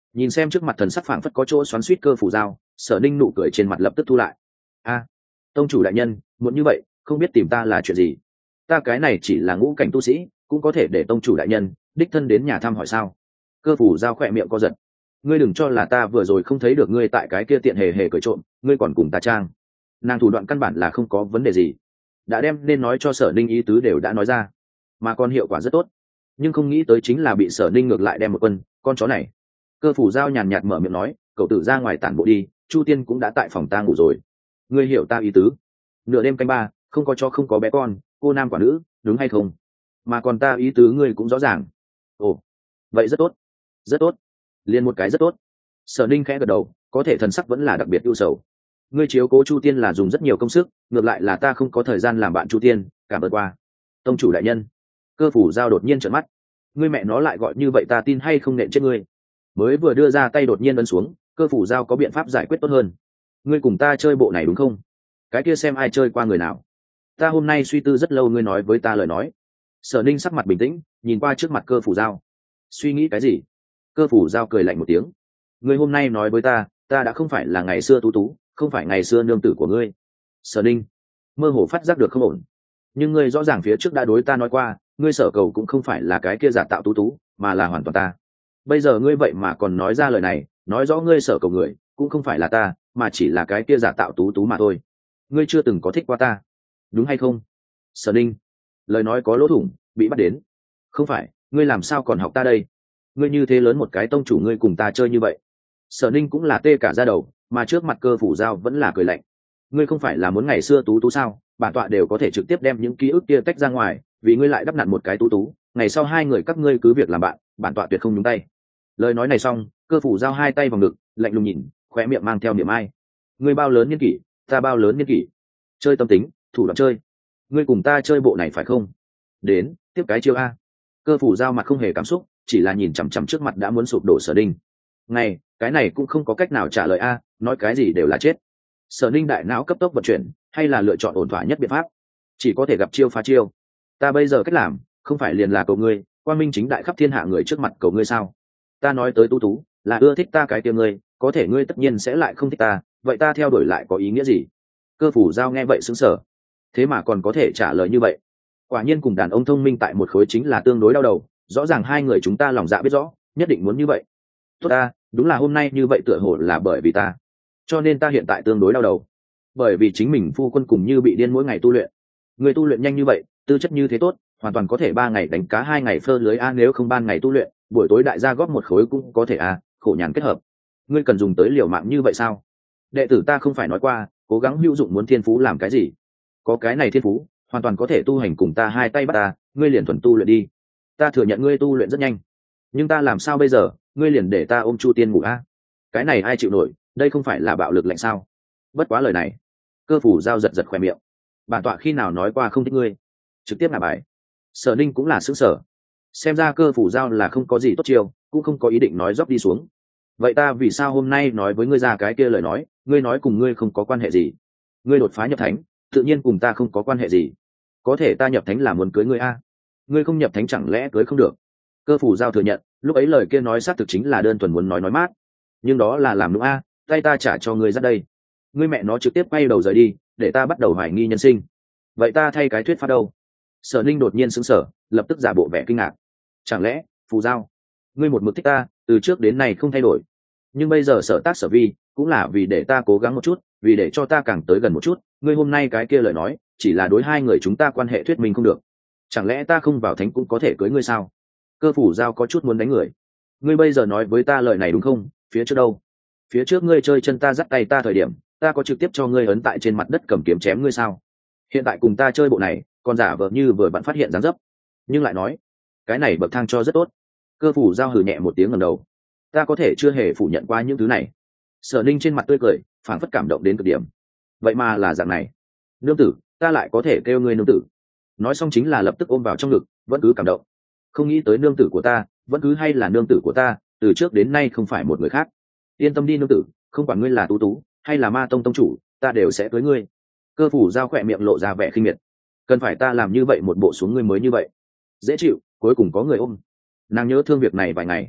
Speaker 1: Nhìn xem trước mặt thần sắc phảng phất có chỗ xoắn xuýt cơ phủ dao, Sở Ninh nụ cười trên mặt lập tức thu lại. A, tông chủ đại nhân, muốn như vậy, không biết tìm ta là chuyện gì? Ta cái này chỉ là ngũ cảnh tu sĩ, cũng có thể để tông chủ đại nhân đích thân đến nhà thăm hỏi sao? Cơ phủ dao khỏe miệng co giật. Ngươi đừng cho là ta vừa rồi không thấy được ngươi tại cái kia tiện hề hề cởi trộm, ngươi còn cùng ta trang. Nàng thủ đoạn căn bản là không có vấn đề gì, đã đem nên nói cho Sở Ninh ý tứ đều đã nói ra, mà còn hiệu quả rất tốt. Nhưng không nghĩ tới chính là bị Sở Ninh ngược lại đem một quân con chó này. Cơ phủ dao nhàn nhạt mở miệng nói, cậu tự ra ngoài tản bộ đi, Chu Tiên cũng đã tại phòng ta ngủ rồi. Ngươi hiểu ta ý tứ? Nửa đêm canh ba, không có cho không có bé con, cô nam quả nữ, đúng hay không? Mà còn ta ý tứ ngươi cũng rõ ràng. Ồ, vậy rất tốt, rất tốt, liền một cái rất tốt. Sở Ninh khẽ gật đầu, có thể thần sắc vẫn là đặc biệt ưu sầu. Ngươi chiếu cố Chu Tiên là dùng rất nhiều công sức, ngược lại là ta không có thời gian làm bạn Chu Tiên, cảm ơn qua. Tông chủ đại nhân. Cơ phủ dao đột nhiên trợn mắt. Ngươi mẹ nó lại gọi như vậy ta tin hay không nện chết ngươi. Mới vừa đưa ra tay đột nhiên ấn xuống, cơ phủ dao có biện pháp giải quyết tốt hơn. Ngươi cùng ta chơi bộ này đúng không? Cái kia xem ai chơi qua người nào. Ta hôm nay suy tư rất lâu ngươi nói với ta lời nói. Sở Ninh sắc mặt bình tĩnh, nhìn qua trước mặt cơ phủ dao. Suy nghĩ cái gì? Cơ phủ dao cười lạnh một tiếng. Ngươi hôm nay nói với ta đã không phải là ngày xưa tú tú, không phải ngày xưa nương tử của ngươi. Sở Ninh mơ hồ phát giác được không ổn, nhưng ngươi rõ ràng phía trước đã đối ta nói qua, ngươi sở cầu cũng không phải là cái kia giả tạo tú tú, mà là hoàn toàn ta. Bây giờ ngươi vậy mà còn nói ra lời này, nói rõ ngươi sở cầu người cũng không phải là ta, mà chỉ là cái kia giả tạo tú tú mà thôi. Ngươi chưa từng có thích qua ta, đúng hay không? Sở Ninh lời nói có lỗ thủng, bị bắt đến. Không phải, ngươi làm sao còn học ta đây? Ngươi như thế lớn một cái tông chủ, ngươi cùng ta chơi như vậy. Sở Ninh cũng là tê cả da đầu, mà trước mặt cơ phủ dao vẫn là cười lạnh. Ngươi không phải là muốn ngày xưa tú tú sao? Bản tọa đều có thể trực tiếp đem những ký ức kia tách ra ngoài, vì ngươi lại đắp nặn một cái tú tú, ngày sau hai người các ngươi cứ việc làm bạn, bản tọa tuyệt không nhúng tay. Lời nói này xong, cơ phủ dao hai tay vào ngực, lạnh lùng nhìn, khóe miệng mang theo niệm ai. Ngươi bao lớn niên kỷ, ta bao lớn niên kỷ. Chơi tâm tính, thủ đoạn chơi. Ngươi cùng ta chơi bộ này phải không? Đến, tiếp cái chiêu a. Cơ phủ dao mặt không hề cảm xúc, chỉ là nhìn chằm chằm trước mặt đã muốn sụp đổ Sở Ninh. Này, cái này cũng không có cách nào trả lời a, nói cái gì đều là chết. Sở Ninh đại não cấp tốc vận chuyển, hay là lựa chọn ổn thỏa nhất biện pháp, chỉ có thể gặp chiêu phá chiêu. Ta bây giờ cách làm không phải liền là cầu ngươi, quang minh chính đại khắp thiên hạ người trước mặt cầu ngươi sao? Ta nói tới tú tú là ưa thích ta cái tiêm ngươi, có thể ngươi tất nhiên sẽ lại không thích ta, vậy ta theo đuổi lại có ý nghĩa gì? Cơ phủ giao nghe vậy sững sờ, thế mà còn có thể trả lời như vậy. Quả nhiên cùng đàn ông thông minh tại một khối chính là tương đối đau đầu, rõ ràng hai người chúng ta lòng dạ biết rõ, nhất định muốn như vậy. Tốt ta, đúng là hôm nay như vậy tựa hồ là bởi vì ta, cho nên ta hiện tại tương đối đau đầu, bởi vì chính mình phu quân cùng như bị điên mỗi ngày tu luyện. Người tu luyện nhanh như vậy, tư chất như thế tốt, hoàn toàn có thể 3 ngày đánh cá 2 ngày phơ lưới a, nếu không ban ngày tu luyện, buổi tối đại gia góp một khối cũng có thể a, khổ nhàn kết hợp. Ngươi cần dùng tới liều mạng như vậy sao? Đệ tử ta không phải nói qua, cố gắng hữu dụng muốn thiên phú làm cái gì? Có cái này thiên phú, hoàn toàn có thể tu hành cùng ta hai tay bắt ta, ngươi liền thuần tu luyện đi. Ta thừa nhận ngươi tu luyện rất nhanh, nhưng ta làm sao bây giờ, ngươi liền để ta ôm Chu Tiên ngủ a? Cái này ai chịu nổi, đây không phải là bạo lực lạnh sao? Bất quá lời này, cơ phủ giao giật giật khoe miệng. Bản tọa khi nào nói qua không thích ngươi? Trực tiếp ngả bài. Sở Ninh cũng là xứng sở, xem ra cơ phủ giao là không có gì tốt chiêu, cũng không có ý định nói dốc đi xuống. Vậy ta vì sao hôm nay nói với ngươi ra cái kia lời nói, ngươi nói cùng ngươi không có quan hệ gì? Ngươi đột phá nhập thánh, tự nhiên cùng ta không có quan hệ gì. Có thể ta nhập thánh là muốn cưới ngươi a, ngươi không nhập thánh chẳng lẽ cưới không được? Cơ phủ giao thừa nhận, lúc ấy lời kia nói xác thực chính là đơn thuần muốn nói mát, nhưng đó là làm đúng a, tay ta trả cho ngươi ra đây. Ngươi mẹ nó trực tiếp quay đầu rời đi, để ta bắt đầu hoài nghi nhân sinh. Vậy ta thay cái thuyết pháp đâu? Sở Ninh đột nhiên sững sờ, lập tức giả bộ vẻ kinh ngạc. Chẳng lẽ phù giao, ngươi một mực thích ta từ trước đến nay không thay đổi, nhưng bây giờ sở tác sở vi cũng là vì để ta cố gắng một chút, vì để cho ta càng tới gần một chút. Ngươi hôm nay cái kia lời nói chỉ là đối hai người chúng ta quan hệ thuyết minh không được, chẳng lẽ ta không vào thánh cũng có thể cưới ngươi sao? Cơ phủ giao có chút muốn đánh người. Ngươi bây giờ nói với ta lời này đúng không? Phía trước đâu? Phía trước ngươi chơi chân ta dắt tay ta thời điểm, ta có trực tiếp cho ngươi ấn tại trên mặt đất cầm kiếm chém ngươi sao? Hiện tại cùng ta chơi bộ này, còn giả vờ như vừa bạn phát hiện dáng dấp, nhưng lại nói cái này bậc thang cho rất tốt. Cơ phủ giao hừ nhẹ một tiếng ngẩng đầu. Ta có thể chưa hề phủ nhận qua những thứ này. Sở Ninh trên mặt tươi cười, phảng phất cảm động đến cực điểm. Vậy mà là dạng này, nương tử, ta lại có thể kêu ngươi nương tử. Nói xong chính là lập tức ôm vào trong ngực, vẫn cứ cảm động. Không nghĩ tới nương tử của ta vẫn cứ hay là nương tử của ta, từ trước đến nay không phải một người khác. Yên tâm đi nương tử, không quản ngươi là tú tú hay là ma tông tông chủ, ta đều sẽ cưới ngươi. Cơ phủ giao khỏe miệng lộ ra vẻ khinh miệt. Cần phải ta làm như vậy một bộ xuống ngươi mới như vậy dễ chịu, cuối cùng có người ôm. Nàng nhớ thương việc này vài ngày,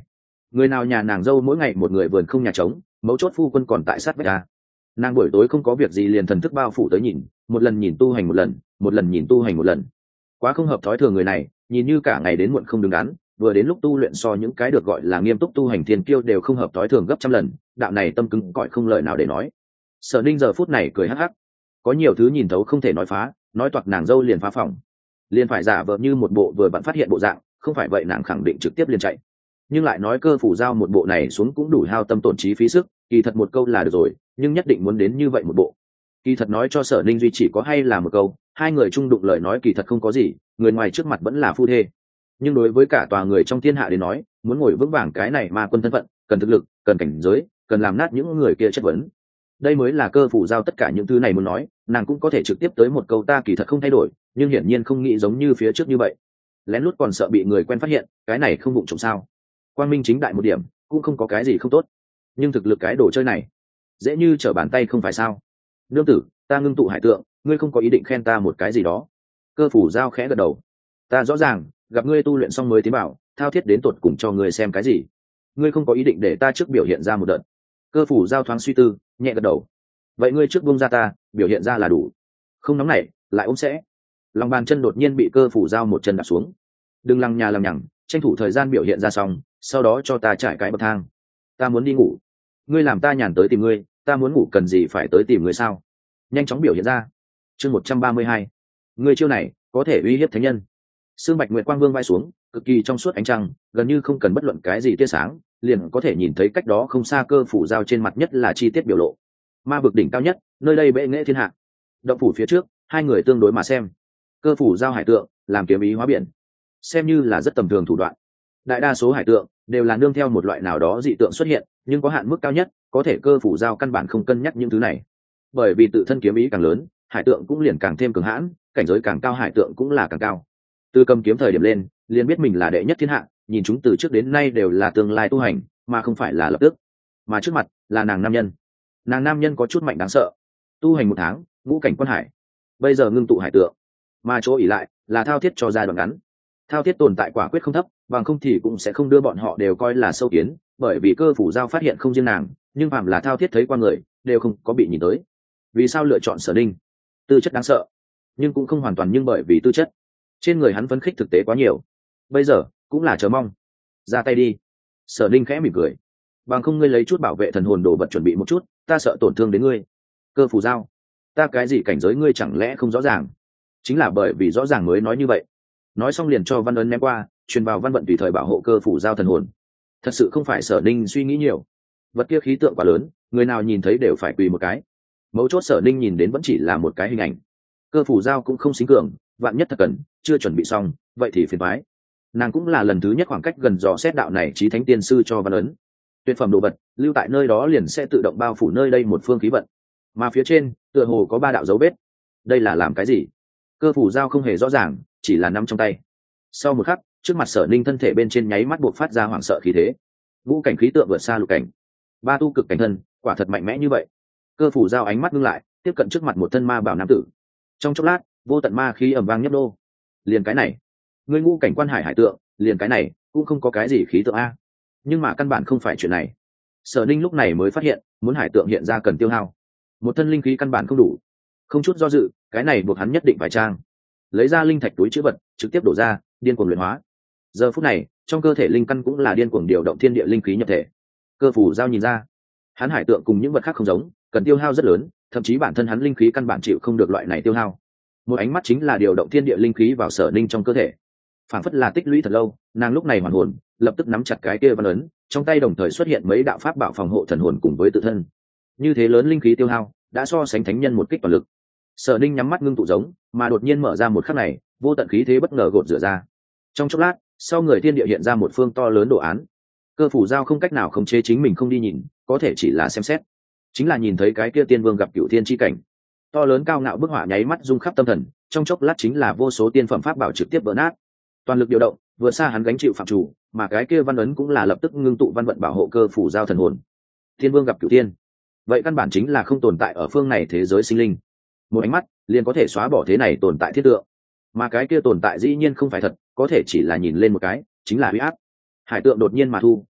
Speaker 1: người nào nhà nàng dâu mỗi ngày một người vườn không nhà trống, mấu chốt phu quân còn tại sát vách ta. Nàng buổi tối không có việc gì liền thần thức bao phủ tới nhìn, một lần nhìn tu hành một lần, một lần nhìn tu hành một lần. Quá không hợp thói thường người này, nhìn như cả ngày đến muộn không đứng đắn, vừa đến lúc tu luyện so những cái được gọi là nghiêm túc tu hành thiên kiêu đều không hợp thói thường gấp trăm lần, đạo này tâm cứng cỏi không lời nào để nói. Sở Ninh giờ phút này cười hắc hắc, có nhiều thứ nhìn thấu không thể nói phá, nói toạc nàng dâu liền phá phòng, liền phải giả vờ như một bộ vừa bạn phát hiện bộ dạng, không phải vậy nàng khẳng định trực tiếp liền chạy. Nhưng lại nói Cơ Phủ Giao một bộ này xuống cũng đủ hao tâm tổn trí phí sức, kỳ thật một câu là được rồi, nhưng nhất định muốn đến như vậy một bộ. Kỳ thật nói cho Sở Ninh duy chỉ có hay là một câu, hai người chung đụng lời nói kỳ thật không có gì, người ngoài trước mặt vẫn là phu thê. Nhưng đối với cả tòa người trong thiên hạ đến nói, muốn ngồi vững vàng cái này mà quân thân phận, cần thực lực, cần cảnh giới, cần làm nát những người kia chất vấn. Đây mới là Cơ Phủ Giao tất cả những thứ này muốn nói, nàng cũng có thể trực tiếp tới một câu ta kỳ thật không thay đổi, nhưng hiển nhiên không nghĩ giống như phía trước như vậy. Lén lút còn sợ bị người quen phát hiện, cái này không vụng trộm sao? Quang minh chính đại một điểm, cũng không có cái gì không tốt. Nhưng thực lực cái đồ chơi này, dễ như trở bàn tay không phải sao? Nương tử, ta ngưng tụ hải tượng, ngươi không có ý định khen ta một cái gì đó. Cơ Phủ Giao khẽ gật đầu. Ta rõ ràng, gặp ngươi tu luyện xong mới tiến bảo, thao thiết đến tột cùng cho ngươi xem cái gì. Ngươi không có ý định để ta trước biểu hiện ra một đợt. Cơ Phủ Giao thoáng suy tư, nhẹ gật đầu. Vậy ngươi trước buông ra ta, biểu hiện ra là đủ. Không nóng nảy, lại ôm sẽ. Lòng bàn chân đột nhiên bị Cơ Phủ Giao một chân đạp xuống. Đừng lằng nhà lằng nhằng, tranh thủ thời gian biểu hiện ra xong, sau đó cho ta trải cái bậc thang. Ta muốn đi ngủ. Ngươi làm ta nhàn tới tìm ngươi, ta muốn ngủ cần gì phải tới tìm ngươi sao? Nhanh chóng biểu hiện ra. Chương 132. Ngươi chiêu này có thể uy hiếp thánh nhân. Sương Bạch Nguyệt quang vương vai xuống, cực kỳ trong suốt ánh trăng, gần như không cần bất luận cái gì tia sáng, liền có thể nhìn thấy cách đó không xa Cơ Phủ Giao trên mặt nhất là chi tiết biểu lộ. Ma vực đỉnh cao nhất, nơi đây bệ nghệ thiên hạ. Động phủ phía trước, hai người tương đối mà xem. Cơ Phủ Giao hải tượng, làm kiếm ý hóa biển, xem như là rất tầm thường thủ đoạn. Đại đa số hải tượng đều là nương theo một loại nào đó dị tượng xuất hiện, nhưng có hạn mức cao nhất, có thể Cơ Phủ Giao căn bản không cân nhắc những thứ này. Bởi vì tự thân kiếm ý càng lớn, hải tượng cũng liền càng thêm cường hãn, cảnh giới càng cao hải tượng cũng là càng cao. Từ cầm kiếm thời điểm lên, liền biết mình là đệ nhất thiên hạ, nhìn chúng từ trước đến nay đều là tương lai tu hành, mà không phải là lập tức. Mà trước mặt là nàng nam nhân. Nàng nam nhân có chút mạnh đáng sợ. Tu hành 1 tháng, ngũ cảnh quan hải. Bây giờ ngưng tụ hải tượng, mà chỗ ỉ lại là thao thiết cho giai đoạn ngắn. Thao thiết tồn tại quả quyết không thấp, bằng không thì cũng sẽ không đưa bọn họ đều coi là sâu kiến, bởi vì Cơ Phủ Giao phát hiện không riêng nàng, nhưng phàm là thao thiết thấy qua người, đều không có bị nhìn tới. Vì sao lựa chọn Sở Ninh? Tư chất đáng sợ, nhưng cũng không hoàn toàn nhưng bởi vì tư chất. Trên người hắn phấn khích thực tế quá nhiều. Bây giờ cũng là chờ mong. Ra tay đi. Sở Ninh khẽ mỉm cười. Bằng không ngươi lấy chút bảo vệ thần hồn đồ vật chuẩn bị một chút, ta sợ tổn thương đến ngươi. Cơ Phủ Giao, ta cái gì cảnh giới ngươi chẳng lẽ không rõ ràng? Chính là bởi vì rõ ràng mới nói như vậy. Nói xong liền cho văn ấn ném qua, truyền vào văn vận tùy thời bảo hộ Cơ Phủ Giao thần hồn. Thật sự không phải Sở Ninh suy nghĩ nhiều. Vật kia khí tượng quá lớn, người nào nhìn thấy đều phải quỳ một cái. Mấu chốt Sở Ninh nhìn đến vẫn chỉ là một cái hình ảnh. Cơ Phủ Giao cũng không xính cường, vạn nhất thật cần, chưa chuẩn bị xong, vậy thì phiền toái. Nàng cũng là lần thứ nhất khoảng cách gần dò xét đạo này chí thánh tiên sư cho văn ấn. Tuyệt phẩm đồ vật lưu tại nơi đó liền sẽ tự động bao phủ nơi đây một phương khí vận, mà phía trên tựa hồ có 3 đạo dấu vết. Đây là làm cái gì? Cơ Phủ Giao không hề rõ ràng, chỉ là nắm trong tay. Sau một khắc, trước mặt Sở Ninh thân thể bên trên nháy mắt buộc phát ra hoảng sợ khí thế. Ngũ cảnh khí tượng vượt xa lục cảnh, 3 tu cực cảnh thân, quả thật mạnh mẽ như vậy. Cơ Phủ Giao ánh mắt ngưng lại, tiếp cận trước mặt một thân ma bảo nam tử. Trong chốc lát, vô tận ma khí ầm vang nhấp đô. Liền cái này, ngươi ngũ cảnh quan hải hải tượng, liền cái này cũng không có cái gì khí tượng a. Nhưng mà căn bản không phải chuyện này. Sở Ninh lúc này mới phát hiện, muốn hải tượng hiện ra cần tiêu hao một thân linh khí căn bản không đủ. Không chút do dự, cái này buộc hắn nhất định phải trang. Lấy ra linh thạch túi chữ vật, trực tiếp đổ ra, điên cuồng luyện hóa. Giờ phút này, trong cơ thể linh căn cũng là điên cuồng điều động thiên địa linh khí nhập thể. Cơ Phủ Giao nhìn ra, hắn hải tượng cùng những vật khác không giống, cần tiêu hao rất lớn, thậm chí bản thân hắn linh khí căn bản chịu không được loại này tiêu hao. Một ánh mắt chính là điều động thiên địa linh khí vào Sở Ninh trong cơ thể. Phản phất là tích lũy thật lâu, nàng lúc này hoàn hồn, lập tức nắm chặt cái kia văn ấn, trong tay đồng thời xuất hiện mấy đạo pháp bảo phòng hộ thần hồn cùng với tự thân. Như thế lớn linh khí tiêu hao, đã so sánh thánh nhân một kích toàn lực. Sở Ninh nhắm mắt ngưng tụ giống, mà đột nhiên mở ra một khắc này, vô tận khí thế bất ngờ gột rửa ra. Trong chốc lát, sau người thiên địa hiện ra một phương to lớn đồ án. Cơ Phủ Giao không cách nào khống chế chính mình không đi nhìn, có thể chỉ là xem xét. Chính là nhìn thấy cái kia tiên vương gặp cửu thiên chi cảnh. To lớn cao ngạo bức họa nháy mắt rung khắp tâm thần, trong chốc lát chính là vô số tiên phẩm pháp bảo trực tiếp vỡ nát. Toàn lực điều động, vượt xa hắn gánh chịu phạm chủ, mà cái kia văn ấn cũng là lập tức ngưng tụ văn vận bảo hộ Cơ Phủ Giao thần hồn. Thiên vương gặp cửu thiên, vậy căn bản chính là không tồn tại ở phương này thế giới sinh linh. Một ánh mắt liền có thể xóa bỏ thế này tồn tại thiết tượng, mà cái kia tồn tại dĩ nhiên không phải thật, có thể chỉ là nhìn lên một cái chính là uy áp. Hải tượng đột nhiên mà thu,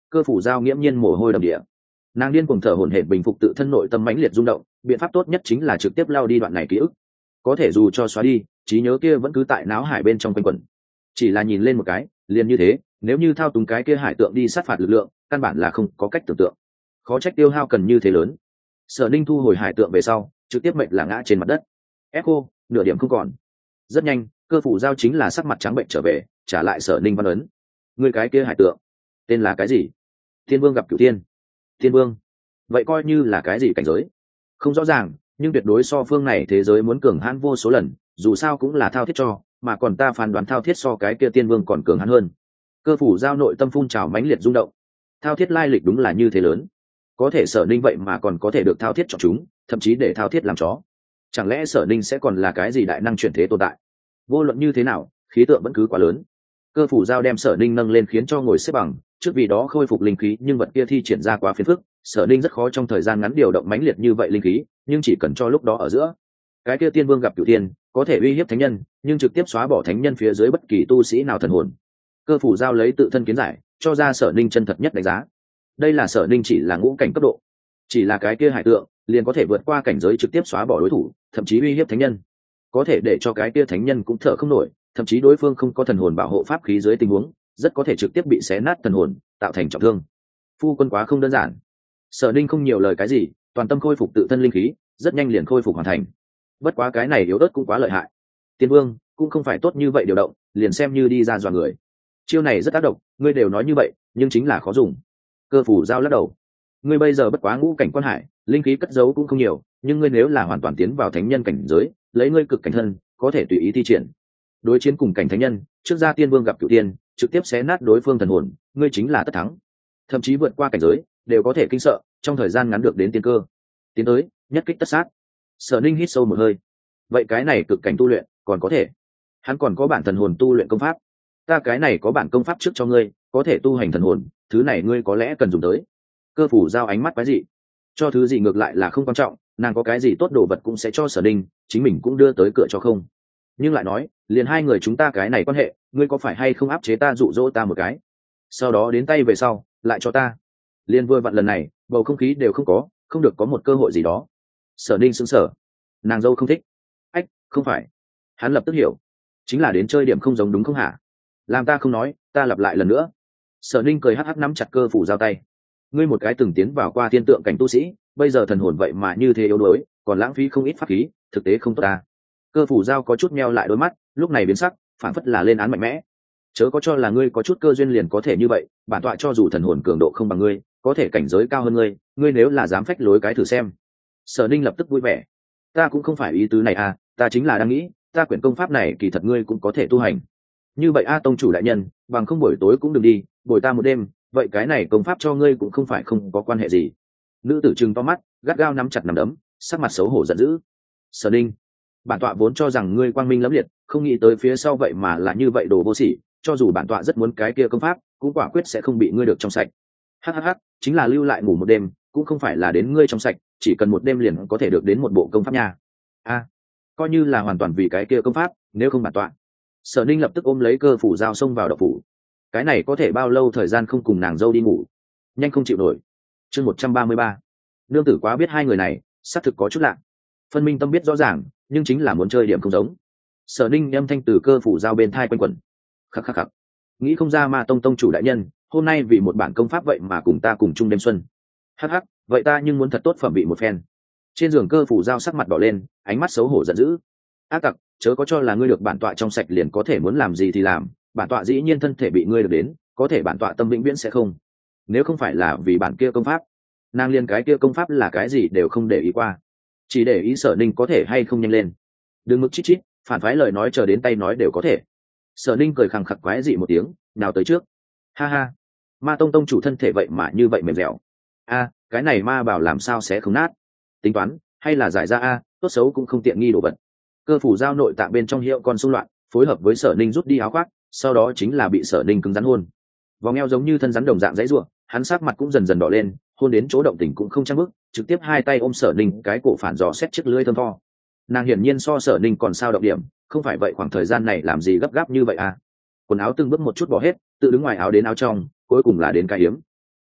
Speaker 1: cơ phủ giao nghiễm nhiên mồ hôi đầm địa. Nàng điên cuồng thở hổn hển bình phục tự thân nội tâm mãnh liệt rung động, biện pháp tốt nhất chính là trực tiếp lao đi đoạn này ký ức. Có thể dù cho xóa đi, trí nhớ kia vẫn cứ tại náo hải bên trong quanh quẩn. Chỉ là nhìn lên một cái, liền như thế, nếu như thao túng cái kia hải tượng đi sát phạt lực lượng, căn bản là không có cách tưởng tượng. Khó trách tiêu hao cần như thế lớn. Sở Ninh thu hồi hải tượng về sau, trực tiếp mệnh là ngã trên mặt đất. Echo, nửa điểm không còn. Rất nhanh, cơ phủ giao chính là sắc mặt trắng bệnh trở về, trả lại Sở Ninh văn ấn. Người cái kia hải tượng, tên là cái gì? Thiên Vương gặp Cửu Thiên. Thiên Vương? Vậy coi như là cái gì cảnh giới? Không rõ ràng, nhưng tuyệt đối so phương này thế giới muốn cường hãn vô số lần, dù sao cũng là thao thiết cho, mà còn ta phán đoán thao thiết so cái kia Tiên Vương còn cường hãn hơn. Cơ phủ giao nội tâm phun trào mãnh liệt rung động. Thao thiết lai lịch đúng là như thế lớn, có thể Sở Ninh vậy mà còn có thể được thao thiết chọn chúng, thậm chí để thao thiết làm chó. Chẳng lẽ Sở Ninh sẽ còn là cái gì đại năng chuyển thế tồn tại? Vô luận như thế nào, khí tượng vẫn cứ quá lớn. Cơ phủ giao đem Sở Ninh nâng lên khiến cho ngồi xếp bằng, trước vì đó khôi phục linh khí, nhưng vật kia thi triển ra quá phiền phức, Sở Ninh rất khó trong thời gian ngắn điều động mãnh liệt như vậy linh khí, nhưng chỉ cần cho lúc đó ở giữa. Cái kia Tiên Vương gặp Cửu Tiên, có thể uy hiếp thánh nhân, nhưng trực tiếp xóa bỏ thánh nhân phía dưới bất kỳ tu sĩ nào thần hồn. Cơ phủ giao lấy tự thân kiến giải, cho ra Sở Ninh chân thật nhất đánh giá. Đây là Sở Ninh chỉ là ngũ cảnh cấp độ, chỉ là cái kia hải tượng liền có thể vượt qua cảnh giới trực tiếp xóa bỏ đối thủ, thậm chí uy hiếp thánh nhân, có thể để cho cái kia thánh nhân cũng thở không nổi, thậm chí đối phương không có thần hồn bảo hộ pháp khí dưới tình huống, rất có thể trực tiếp bị xé nát thần hồn, tạo thành trọng thương. Phu quân quá không đơn giản. Sở Ninh không nhiều lời cái gì, toàn tâm khôi phục tự thân linh khí, rất nhanh liền khôi phục hoàn thành. Bất quá cái này yếu ớt cũng quá lợi hại. Tiên Vương cũng không phải tốt như vậy điều động, liền xem như đi ra dọa người. Chiêu này rất tác động, ngươi đều nói như vậy, nhưng chính là khó dùng. Cơ phủ giao lắc đầu. Ngươi bây giờ bất quá ngũ cảnh quan hải, linh khí cất giấu cũng không nhiều, nhưng ngươi nếu là hoàn toàn tiến vào thánh nhân cảnh giới, lấy ngươi cực cảnh thân, có thể tùy ý thi triển. Đối chiến cùng cảnh thánh nhân, trước ra Tiên Vương gặp Cửu Tiên, trực tiếp xé nát đối phương thần hồn, ngươi chính là tất thắng. Thậm chí vượt qua cảnh giới, đều có thể kinh sợ, trong thời gian ngắn được đến tiên cơ. Tiến tới, nhất kích tất sát. Sở Ninh hít sâu một hơi. Vậy cái này cực cảnh tu luyện, còn có thể. Hắn còn có bản thần hồn tu luyện công pháp. Ta cái này có bản công pháp trước cho ngươi, có thể tu hành thần hồn, thứ này ngươi có lẽ cần dùng tới. Cơ phủ giao ánh mắt quái dị. Cho thứ gì ngược lại là không quan trọng, nàng có cái gì tốt đồ vật cũng sẽ cho Sở Ninh, chính mình cũng đưa tới cửa cho không. Nhưng lại nói, liền hai người chúng ta cái này quan hệ, ngươi có phải hay không áp chế ta, dụ dỗ ta một cái, sau đó đến tay về sau lại cho ta. Liên vừa vặn lần này bầu không khí đều không có, không được có một cơ hội gì đó. Sở Ninh sững sờ, nàng dâu không thích. Ách, không phải. Hắn lập tức hiểu, chính là đến chơi điểm không giống đúng không hả? Làm ta không nói, ta lặp lại lần nữa. Sở Ninh cười hắc hắc nắm chặt cơ phủ giao tay. Ngươi một cái từng tiến vào qua thiên tượng cảnh tu sĩ, bây giờ thần hồn vậy mà như thế yếu đuối, còn lãng phí không ít pháp khí, thực tế không tốt ta. Cơ phủ giao có chút meo lại đôi mắt, lúc này biến sắc, phản phất là lên án mạnh mẽ. Chớ có cho là ngươi có chút cơ duyên liền có thể như vậy, bản tọa cho dù thần hồn cường độ không bằng ngươi, có thể cảnh giới cao hơn ngươi, ngươi nếu là dám phách lối cái thử xem. Sở Ninh lập tức vui vẻ. Ta cũng không phải ý tứ này à, ta chính là đang nghĩ, ta quyển công pháp này kỳ thật ngươi cũng có thể tu hành. Như vậy a tông chủ đại nhân, bằng không buổi tối cũng đừng đi, bồi ta một đêm, vậy cái này công pháp cho ngươi cũng không phải không có quan hệ gì. Nữ tử trừng to mắt, gắt gao nắm chặt nắm đấm, sắc mặt xấu hổ giận dữ. Sở Ninh, bản tọa vốn cho rằng ngươi quang minh lẫm liệt, không nghĩ tới phía sau vậy mà là như vậy đồ vô sỉ, cho dù bản tọa rất muốn cái kia công pháp, cũng quả quyết sẽ không bị ngươi được trong sạch. Hhh, chính là lưu lại ngủ một đêm, cũng không phải là đến ngươi trong sạch, chỉ cần một đêm liền có thể được đến một bộ công pháp nha. A, coi như là hoàn toàn vì cái kia công pháp, nếu không bản tọa. Sở Ninh lập tức ôm lấy cơ phủ giao xông vào đậu phủ. Cái này có thể bao lâu thời gian không cùng nàng dâu đi ngủ, nhanh không chịu nổi. Chương 133. Nương tử quá biết hai người này, xác thực có chút lạ. Phân minh tâm biết rõ ràng, nhưng chính là muốn chơi điểm không giống. Sở Ninh âm thanh từ cơ phủ giao bên thai quanh quẩn. Khắc khắc khắc. Nghĩ không ra Ma tông tông chủ đại nhân, hôm nay vì một bản công pháp vậy mà cùng ta cùng chung đêm xuân. Hắc hắc, vậy ta nhưng muốn thật tốt phẩm vị một phen. Trên giường cơ phủ giao sắc mặt đỏ lên, ánh mắt xấu hổ giận dữ. Ác tặc, chớ có cho là ngươi được bản tọa trong sạch liền có thể muốn làm gì thì làm, bản tọa dĩ nhiên thân thể bị ngươi được đến, có thể bản tọa tâm vĩnh viễn sẽ không. Nếu không phải là vì bản kia công pháp, nàng liên cái kia công pháp là cái gì đều không để ý qua, chỉ để ý Sở Ninh có thể hay không nhanh lên. Đừng mức chít chít, phản phái lời nói chờ đến tay nói đều có thể. Sở Ninh cười khẳng khặc quái dị một tiếng, nào tới trước. Ha ha, Ma tông tông chủ thân thể vậy mà như vậy mềm dẻo. A, cái này ma bảo làm sao sẽ không nát? Tính toán, hay là giải ra a, tốt xấu cũng không tiện nghi đồ vật. Cơ phủ giao nội tạng bên trong hiệu con xung loạn, phối hợp với Sở Ninh rút đi áo khoác, sau đó chính là bị Sở Ninh cứng rắn hôn. Vòng eo giống như thân rắn đồng dạng dãy ruộng, hắn sắc mặt cũng dần dần đỏ lên, hôn đến chỗ động tình cũng không trang bức, trực tiếp hai tay ôm Sở Ninh cái cổ phản dò xét chiếc lưỡi thơm tho. Nàng hiển nhiên so Sở Ninh còn sao động điểm, không phải vậy khoảng thời gian này làm gì gấp gáp như vậy à? Quần áo từng bước một chút bỏ hết, tự đứng ngoài áo đến áo trong, cuối cùng là đến cái hiếm.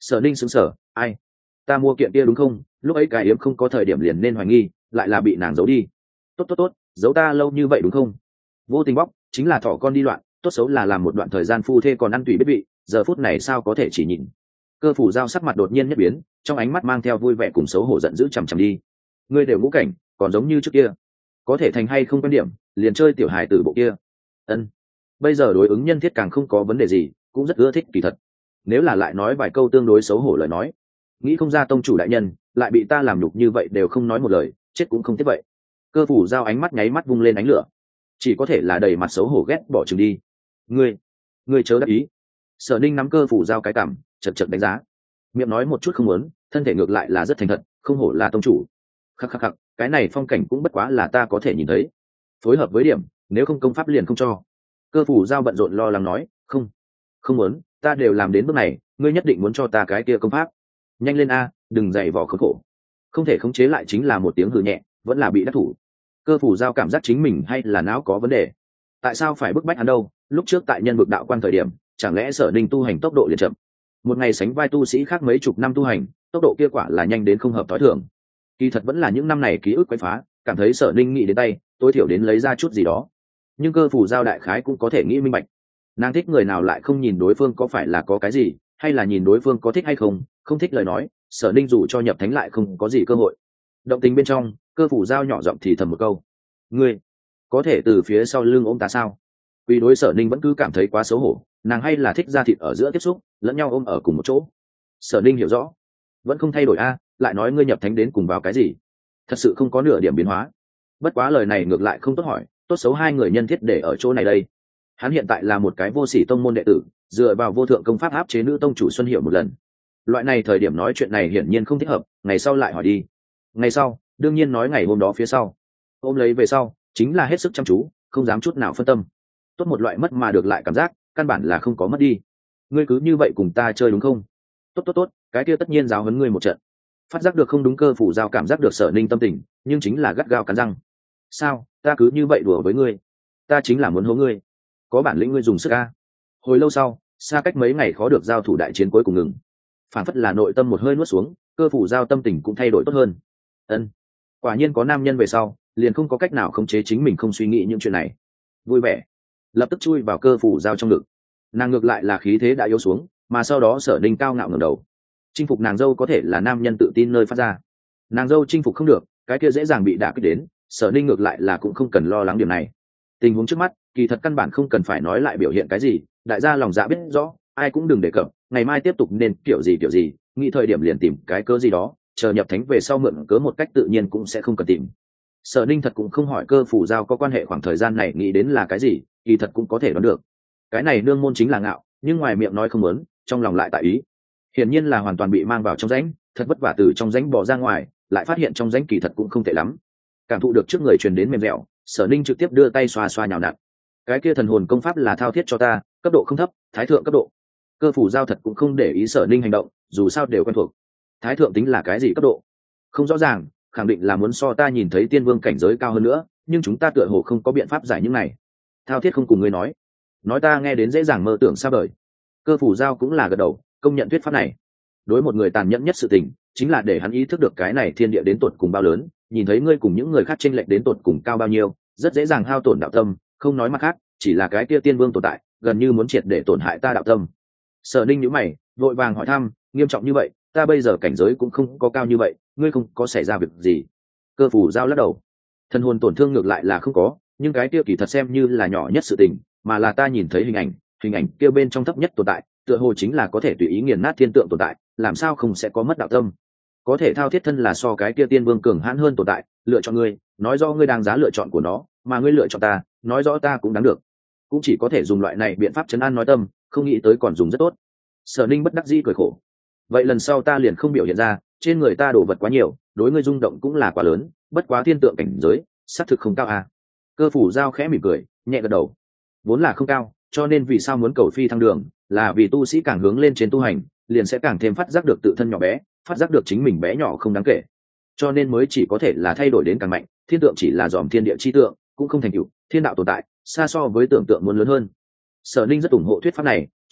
Speaker 1: Sở Ninh sững sờ, ai? Ta mua kiện kia đúng không? Lúc ấy cái yếm không có thời điểm liền nên hoài nghi, lại là bị nàng giấu đi. Tốt, giấu ta lâu như vậy đúng không? Vô tình bóc, chính là thỏ con đi loạn, tốt xấu là làm một đoạn thời gian phu thê còn ăn tùy biết vị, giờ phút này sao có thể chỉ nhìn. Cơ phủ giao sắc mặt đột nhiên nhất biến, trong ánh mắt mang theo vui vẻ cùng xấu hổ giận dữ chằm chằm đi. Ngươi đều ngũ cảnh, còn giống như trước kia, có thể thành hay không quan điểm, liền chơi tiểu hài tử bộ kia. Ân. Bây giờ đối ứng nhân thiết càng không có vấn đề gì, cũng rất ưa thích kỳ thật. Nếu là lại nói vài câu tương đối xấu hổ lời nói, nghĩ không ra tông chủ đại nhân lại bị ta làm nhục như vậy đều không nói một lời, chết cũng không tiếc vậy. Cơ phủ giao ánh mắt nháy mắt vung lên ánh lửa, chỉ có thể là đầy mặt xấu hổ ghét bỏ chừng đi. Ngươi chớ đắc ý. Sở Ninh nắm cơ phủ giao cái cảm, chật chật đánh giá, miệng nói một chút không muốn, thân thể ngược lại là rất thành thật, không hổ là tông chủ. Khắc, cái này phong cảnh cũng bất quá là ta có thể nhìn thấy, phối hợp với điểm, nếu không công pháp liền không cho. Cơ phủ giao bận rộn lo lắng nói, không muốn, ta đều làm đến bước này, ngươi nhất định muốn cho ta cái kia công pháp. Nhanh lên a, đừng dày vò khốn khổ. Không thể khống chế lại chính là một tiếng hừ nhẹ, vẫn là bị đắc thủ. Cơ phủ giao cảm giác chính mình hay là não có vấn đề. Tại sao phải bức bách hắn đâu? Lúc trước tại nhân vực đạo quan thời điểm, chẳng lẽ Sở Ninh tu hành tốc độ liền chậm? Một ngày sánh vai tu sĩ khác mấy chục năm tu hành, tốc độ kia quả là nhanh đến không hợp tối thường. Kỳ thật vẫn là những năm này ký ức quấy phá, cảm thấy Sở Ninh nghĩ đến tay, tối thiểu đến lấy ra chút gì đó. Nhưng cơ phủ giao đại khái cũng có thể nghĩ minh bạch. Nàng thích người nào lại không nhìn đối phương có phải là có cái gì, hay là nhìn đối phương có thích hay không, không thích lời nói, Sở Ninh dù cho nhập thánh lại không có gì cơ hội. Động tình bên trong, cơ phủ giao nhỏ giọng thì thầm một câu, ngươi có thể từ phía sau lưng ôm ta sao? Vì đối Sở Ninh vẫn cứ cảm thấy quá xấu hổ, nàng hay là thích da thịt ở giữa tiếp xúc, lẫn nhau ôm ở cùng một chỗ. Sở Ninh hiểu rõ, vẫn không thay đổi a, lại nói ngươi nhập thánh đến cùng vào cái gì? Thật sự không có nửa điểm biến hóa. Bất quá lời này ngược lại không tốt hỏi, tốt xấu hai người nhân thiết để ở chỗ này đây. Hắn hiện tại là một cái vô sỉ tông môn đệ tử, dựa vào vô thượng công pháp áp chế nữ tông chủ Xuân Hiểu một lần. Loại này thời điểm nói chuyện này hiển nhiên không thích hợp, ngày sau lại hỏi đi. Ngày sau, đương nhiên nói ngày hôm đó phía sau. Ôm lấy về sau, chính là hết sức chăm chú, không dám chút nào phân tâm. Tốt một loại mất mà được lại cảm giác, căn bản là không có mất đi. Ngươi cứ như vậy cùng ta chơi đúng không? Tốt, cái kia tất nhiên giáo huấn ngươi một trận. Phát giác được không đúng, cơ phủ giao cảm giác được Sở Ninh tâm tình, nhưng chính là gắt gao cắn răng. Sao, ta cứ như vậy đùa với ngươi? Ta chính là muốn hố ngươi. Có bản lĩnh ngươi dùng sức a. Hồi lâu sau, xa cách mấy ngày khó được giao thủ đại chiến cuối cùng ngừng. Phản phất là nội tâm một hơi nuốt xuống, cơ phủ giao tâm tình cũng thay đổi tốt hơn. Ân, quả nhiên có nam nhân về sau, liền không có cách nào khống chế chính mình không suy nghĩ những chuyện này. Vui vẻ, lập tức chui vào cơ phủ giao trong ngực. Nàng ngược lại là khí thế đã yếu xuống, mà sau đó Sở Ninh cao ngạo ngẩng đầu. Chinh phục nàng dâu có thể là nam nhân tự tin nơi phát ra. Nàng dâu chinh phục không được, cái kia dễ dàng bị đả kích đến, Sở Ninh ngược lại là cũng không cần lo lắng điểm này. Tình huống trước mắt, kỳ thật căn bản không cần phải nói lại biểu hiện cái gì, đại gia lòng dạ biết rõ, ai cũng đừng đề cập, ngày mai tiếp tục nên kiểu gì, nghĩ thời điểm liền tìm cái cớ gì đó, chờ nhập thánh về sau mượn cớ một cách tự nhiên cũng sẽ không cần tìm. Sở Ninh thật cũng không hỏi cơ phủ giao có quan hệ khoảng thời gian này nghĩ đến là cái gì, kỳ thật cũng có thể đoán được. Cái này nương môn chính là ngạo, nhưng ngoài miệng nói không muốn, trong lòng lại tại ý. Hiển nhiên là hoàn toàn bị mang vào trong rãnh, thật vất vả từ trong rãnh bò ra ngoài, lại phát hiện trong rãnh kỳ thật cũng không tệ lắm. Cảm thụ được trước người truyền đến mềm dẻo, Sở Ninh trực tiếp đưa tay xoa xoa nhào nặn. Cái kia thần hồn công pháp là thao thiết cho ta, cấp độ không thấp, thái thượng cấp độ. Cơ phủ giao thật cũng không để ý Sở Ninh hành động, dù sao đều quen thuộc. Thái thượng tính là cái gì cấp độ? Không rõ ràng, khẳng định là muốn so ta nhìn thấy tiên vương cảnh giới cao hơn nữa, nhưng chúng ta tựa hồ không có biện pháp giải những này. Thao thiết không cùng ngươi nói ta nghe đến dễ dàng mơ tưởng xa vời. Cơ phủ giao cũng là gật đầu, công nhận thuyết pháp này. Đối một người tàn nhẫn nhất sự tình, chính là để hắn ý thức được cái này thiên địa đến tột cùng bao lớn, nhìn thấy ngươi cùng những người khác chênh lệch đến tột cùng cao bao nhiêu, rất dễ dàng hao tổn đạo tâm, không nói mặt khác, chỉ là cái kia tiên vương tồn tại, gần như muốn triệt để tổn hại ta đạo tâm. Sở Ninh nhíu mày, vội vàng hỏi thăm, nghiêm trọng như vậy, ta bây giờ cảnh giới cũng không có cao như vậy, ngươi không có xảy ra việc gì? Cơ phủ giao lắc đầu, thân hồn tổn thương ngược lại là không có, nhưng cái kia kỳ thật xem như là nhỏ nhất sự tình, mà là ta nhìn thấy hình ảnh kia bên trong thấp nhất tồn tại, tựa hồ chính là có thể tùy ý nghiền nát thiên tượng tồn tại, làm sao không sẽ có mất đạo tâm? Có thể thao thiết thân là so cái kia tiên vương cường hãn hơn tồn tại, lựa chọn ngươi, nói rõ ngươi đáng giá lựa chọn của nó, mà ngươi lựa chọn ta, nói rõ ta cũng đáng được. Cũng chỉ có thể dùng loại này biện pháp trấn an nói tâm, không nghĩ tới còn dùng rất tốt. Sở Ninh bất đắc dĩ cười khổ, vậy lần sau ta liền không biểu hiện ra, trên người ta đồ vật quá nhiều, đối ngươi rung động cũng là quá lớn, bất quá thiên tượng cảnh giới xác thực không cao à. Cơ phủ giao khẽ mỉm cười, nhẹ gật đầu, vốn là không cao, cho nên vì sao muốn cầu phi thăng đường, là vì tu sĩ càng hướng lên trên tu hành, liền sẽ càng thêm phát giác được tự thân nhỏ bé, phát giác được chính mình bé nhỏ không đáng kể, cho nên mới chỉ có thể là thay đổi đến càng mạnh. Thiên tượng chỉ là dòm thiên địa chi tượng, cũng không thành tựu thiên đạo tồn tại, xa so với tưởng tượng muốn lớn hơn. Sở Ninh rất ủng hộ thuyết pháp này,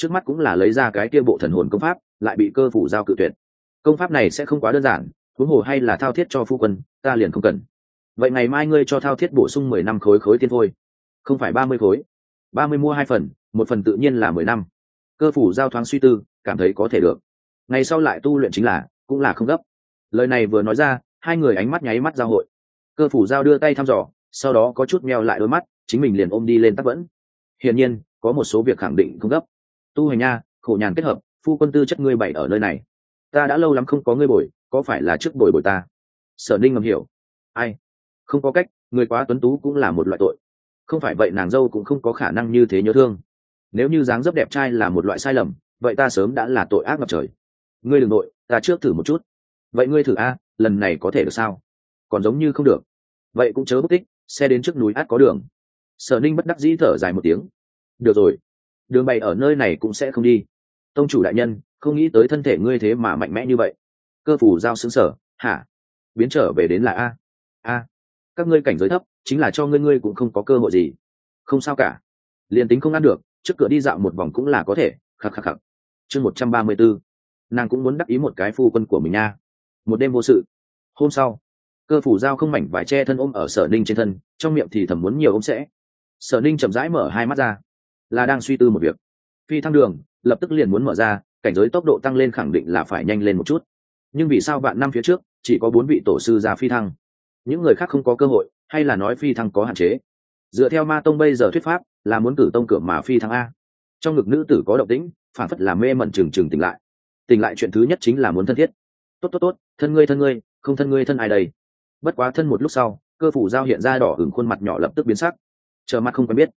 Speaker 1: trước mắt cũng là lấy ra cái kia bộ thần hồn công pháp, lại bị Cơ Phủ Giao cự tuyệt. Công pháp này sẽ không quá đơn giản, huống hồ hay là thao thiết cho phu quân, ta liền không cần. Vậy ngày mai ngươi cho thao thiết bổ sung 10 năm khối tiên phôi. Không phải 30 khối. 30 mua 2 phần, một phần tự nhiên là 10 năm. Cơ Phủ Giao thoáng suy tư, cảm thấy có thể được. Ngày sau lại tu luyện chính là, cũng là không gấp. Lời này vừa nói ra, hai người ánh mắt nháy mắt giao hội. Cơ Phủ Giao đưa tay thăm dò, sau đó có chút meo lại đôi mắt, chính mình liền ôm đi lên tắc vẫn. Hiển nhiên, có một số việc khẳng định không gấp. Tu hành nha, khổ nhàn kết hợp, phu quân tư chất ngươi bày ở nơi này. Ta đã lâu lắm không có ngươi bồi, có phải là trước bồi ta? Sở Ninh ngầm hiểu. Ai? Không có cách, người quá tuấn tú cũng là một loại tội. Không phải vậy nàng dâu cũng không có khả năng như thế nhớ thương. Nếu như dáng dấp đẹp trai là một loại sai lầm, vậy ta sớm đã là tội ác ngập trời. Ngươi đừng nội, ta trước thử một chút. Vậy ngươi thử a, lần này có thể được sao? Còn giống như không được. Vậy cũng chớ bất tích, xe đến trước núi át có đường. Sở Ninh bất đắc dĩ thở dài một tiếng. Được rồi, đường bày ở nơi này cũng sẽ không đi. Tông chủ đại nhân, không nghĩ tới thân thể ngươi thế mà mạnh mẽ như vậy. Cơ Phủ Giao sững sờ, hả? Biến trở về đến là a. Các ngươi cảnh giới thấp, chính là cho ngươi cũng không có cơ hội gì. Không sao cả, liền tính không ăn được, trước cửa đi dạo một vòng cũng là có thể. Khắc khắc khắc. Chương 134. Nàng cũng muốn đắc ý một cái phu quân của mình nha. Một đêm vô sự. Hôm sau, Cơ Phủ Giao không mảnh vải che thân ôm ở Sở Ninh trên thân, trong miệng thì thầm muốn nhiều ôm sẽ. Sở Ninh chậm rãi mở hai mắt ra, là đang suy tư một việc. Phi thăng đường lập tức liền muốn mở ra, cảnh giới tốc độ tăng lên khẳng định là phải nhanh lên một chút. Nhưng vì sao vạn năm phía trước chỉ có 4 vị tổ sư ra phi thăng, những người khác không có cơ hội, hay là nói phi thăng có hạn chế? Dựa theo Ma Tông bây giờ thuyết pháp, là muốn cử tông cửa mà phi thăng a. Trong ngực nữ tử có động tĩnh, phản phất là mê mẩn trừng tỉnh lại. Tỉnh lại chuyện thứ nhất chính là muốn thân thiết. Tốt, thân ngươi, không thân ngươi thân ai đây? Bất quá thân một lúc sau, Cơ Phủ Giao hiện ra đỏ ửng khuôn mặt nhỏ lập tức biến sắc. Chờ mắt không quen biết.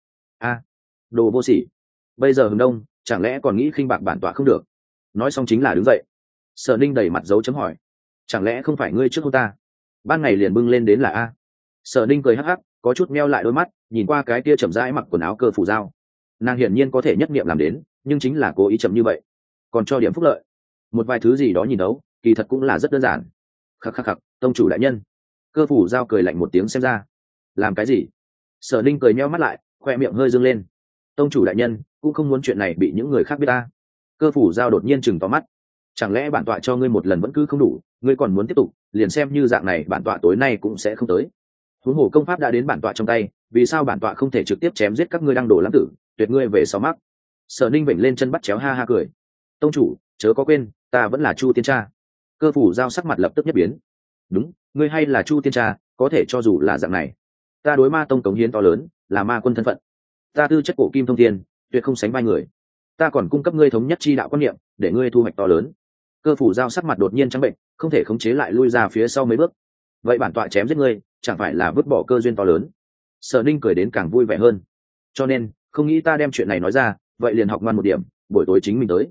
Speaker 1: Đồ vô sỉ. Bây giờ hừng đông, chẳng lẽ còn nghĩ khinh bạc bản tọa không được? Nói xong chính là đứng dậy. Sở Ninh đầy mặt dấu chấm hỏi. Chẳng lẽ không phải ngươi trước hôn ta? Ban ngày liền bưng lên đến là a. Sở Ninh cười hắc hắc, có chút meo lại đôi mắt, nhìn qua cái kia chậm rãi mặc quần áo Cơ Phủ Giao. Nàng hiển nhiên có thể nhất niệm làm đến, nhưng chính là cố ý chậm như vậy. Còn cho điểm phúc lợi. Một vài thứ gì đó nhìn đấu, kỳ thật cũng là rất đơn giản. Khắc khắc khắc, tông chủ đại nhân. Cơ Phủ Giao cười lạnh một tiếng xem ra. Làm cái gì? Sở Ninh cười nheo mắt lại, khoe miệng hơi dương lên. Tông chủ đại nhân cũng không muốn chuyện này bị những người khác biết ta. Cơ Phủ Giao đột nhiên chừng to mắt. Chẳng lẽ bản tọa cho ngươi một lần vẫn cứ không đủ, ngươi còn muốn tiếp tục, liền xem như dạng này bản tọa tối nay cũng sẽ không tới. Huống hồ công pháp đã đến bản tọa trong tay, vì sao bản tọa không thể trực tiếp chém giết các ngươi đang đổ lãng tử, tuyệt ngươi về sau mắc? Sở Ninh vểnh lên chân bắt chéo ha ha cười. Tông chủ chớ có quên, ta vẫn là Chu tiên tra. Cơ Phủ Giao sắc mặt lập tức nhất biến. Đúng, ngươi hay là Chu tiên tra, có thể cho dù là dạng này, ta đối Ma Tông cống hiến to lớn, là ma quân thân phận, ta tư chất cổ kim thông thiên, tuyệt không sánh vai người. Ta còn cung cấp ngươi thống nhất chi đạo quan niệm, để ngươi thu hoạch to lớn. Cơ Phủ Giao sắc mặt đột nhiên trắng bệnh, không thể khống chế lại lui ra phía sau mấy bước. Vậy bản tọa chém giết ngươi, chẳng phải là vứt bỏ cơ duyên to lớn? Sở Ninh cười đến càng vui vẻ hơn. Cho nên, không nghĩ ta đem chuyện này nói ra, vậy liền học ngoan một điểm, buổi tối chính mình tới.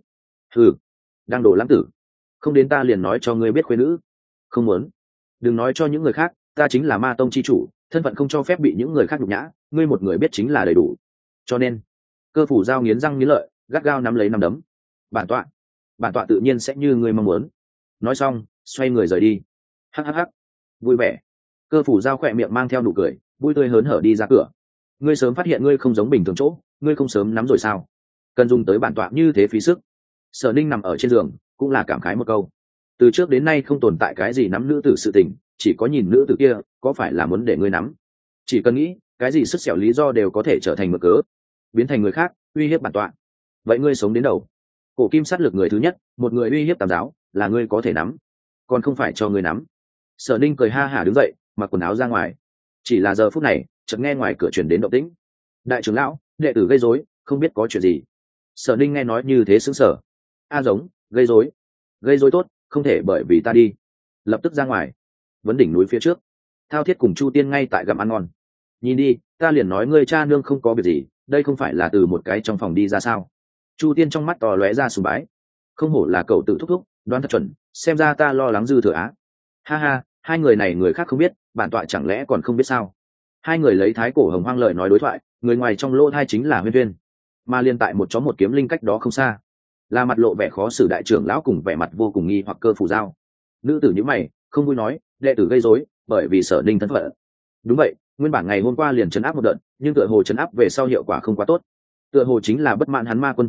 Speaker 1: Đang đổ lãng tử, không đến ta liền nói cho ngươi biết khuê nữ. Không muốn, đừng nói cho những người khác, ta chính là Ma Tông chi chủ, thân phận không cho phép bị những người khác nhục nhã, ngươi một người biết chính là đầy đủ. Cho nên, Cơ Phủ Giao nghiến răng nghiến lợi, gắt gao nắm lấy nắm đấm. Bản tọa tự nhiên sẽ như ngươi mong muốn. Nói xong, xoay người rời đi. Hắc hắc hắc, vui vẻ. Cơ Phủ Giao khỏe miệng mang theo nụ cười, vui tươi hớn hở đi ra cửa. Ngươi sớm phát hiện ngươi không giống bình thường chỗ, ngươi không sớm nắm rồi sao? Cần dùng tới bản tọa như thế phí sức. Sở Ninh nằm ở trên giường, cũng là cảm khái một câu. Từ trước đến nay không tồn tại cái gì nắm nữ tử sự tình, chỉ có nhìn nữ tử kia có phải là muốn để ngươi nắm. Chỉ cần nghĩ, cái gì sức xẻo lý do đều có thể trở thành mực cớ, biến thành người khác uy hiếp bản tọa. Vậy ngươi sống đến đầu, cổ kim sát lược người thứ nhất, một người uy hiếp Tam giáo, là ngươi có thể nắm, còn không phải cho ngươi nắm. Sở Ninh cười ha hả đứng dậy, mặc quần áo ra ngoài. Chỉ là giờ phút này, chợt nghe ngoài cửa truyền đến động tĩnh. Đại trưởng lão, đệ tử gây rối, không biết có chuyện gì. Sở Ninh nghe nói như thế sững sờ. Giống gây rối tốt, không thể bởi vì ta đi. Lập tức ra ngoài. Vấn đỉnh núi phía trước, Thao Thiết cùng Chu Tiên ngay tại gặm ăn ngon. Nhìn đi, ta liền nói ngươi cha nương không có việc gì, đây không phải là từ một cái trong phòng đi ra sao? Chu Tiên trong mắt to lóe ra sùng bái. Không hổ là cậu tự thúc thúc, đoán thật chuẩn, xem ra ta lo lắng dư thừa á. Ha ha, hai người này người khác không biết, bản tọa chẳng lẽ còn không biết sao? Hai người lấy thái cổ hồng hoang lời nói đối thoại, người ngoài trong lỗ thai chính là Huyên Viên, mà liên tại một chó một kiếm linh cách đó không xa, là mặt lộ vẻ khó xử đại trưởng lão cùng vẻ mặt vô cùng nghi hoặc Cơ Phủ Giao. Nữ tử nhíu mày, không vui nói, đệ tử gây rối, bởi vì Sở Ninh thân phận. Đúng vậy, nguyên bản ngày hôm qua liền trấn áp một đợt, nhưng tựa hồ trấn áp về sau hiệu quả không quá tốt. Tựa hồ chính là bất mãn hắn ma quân thân phận,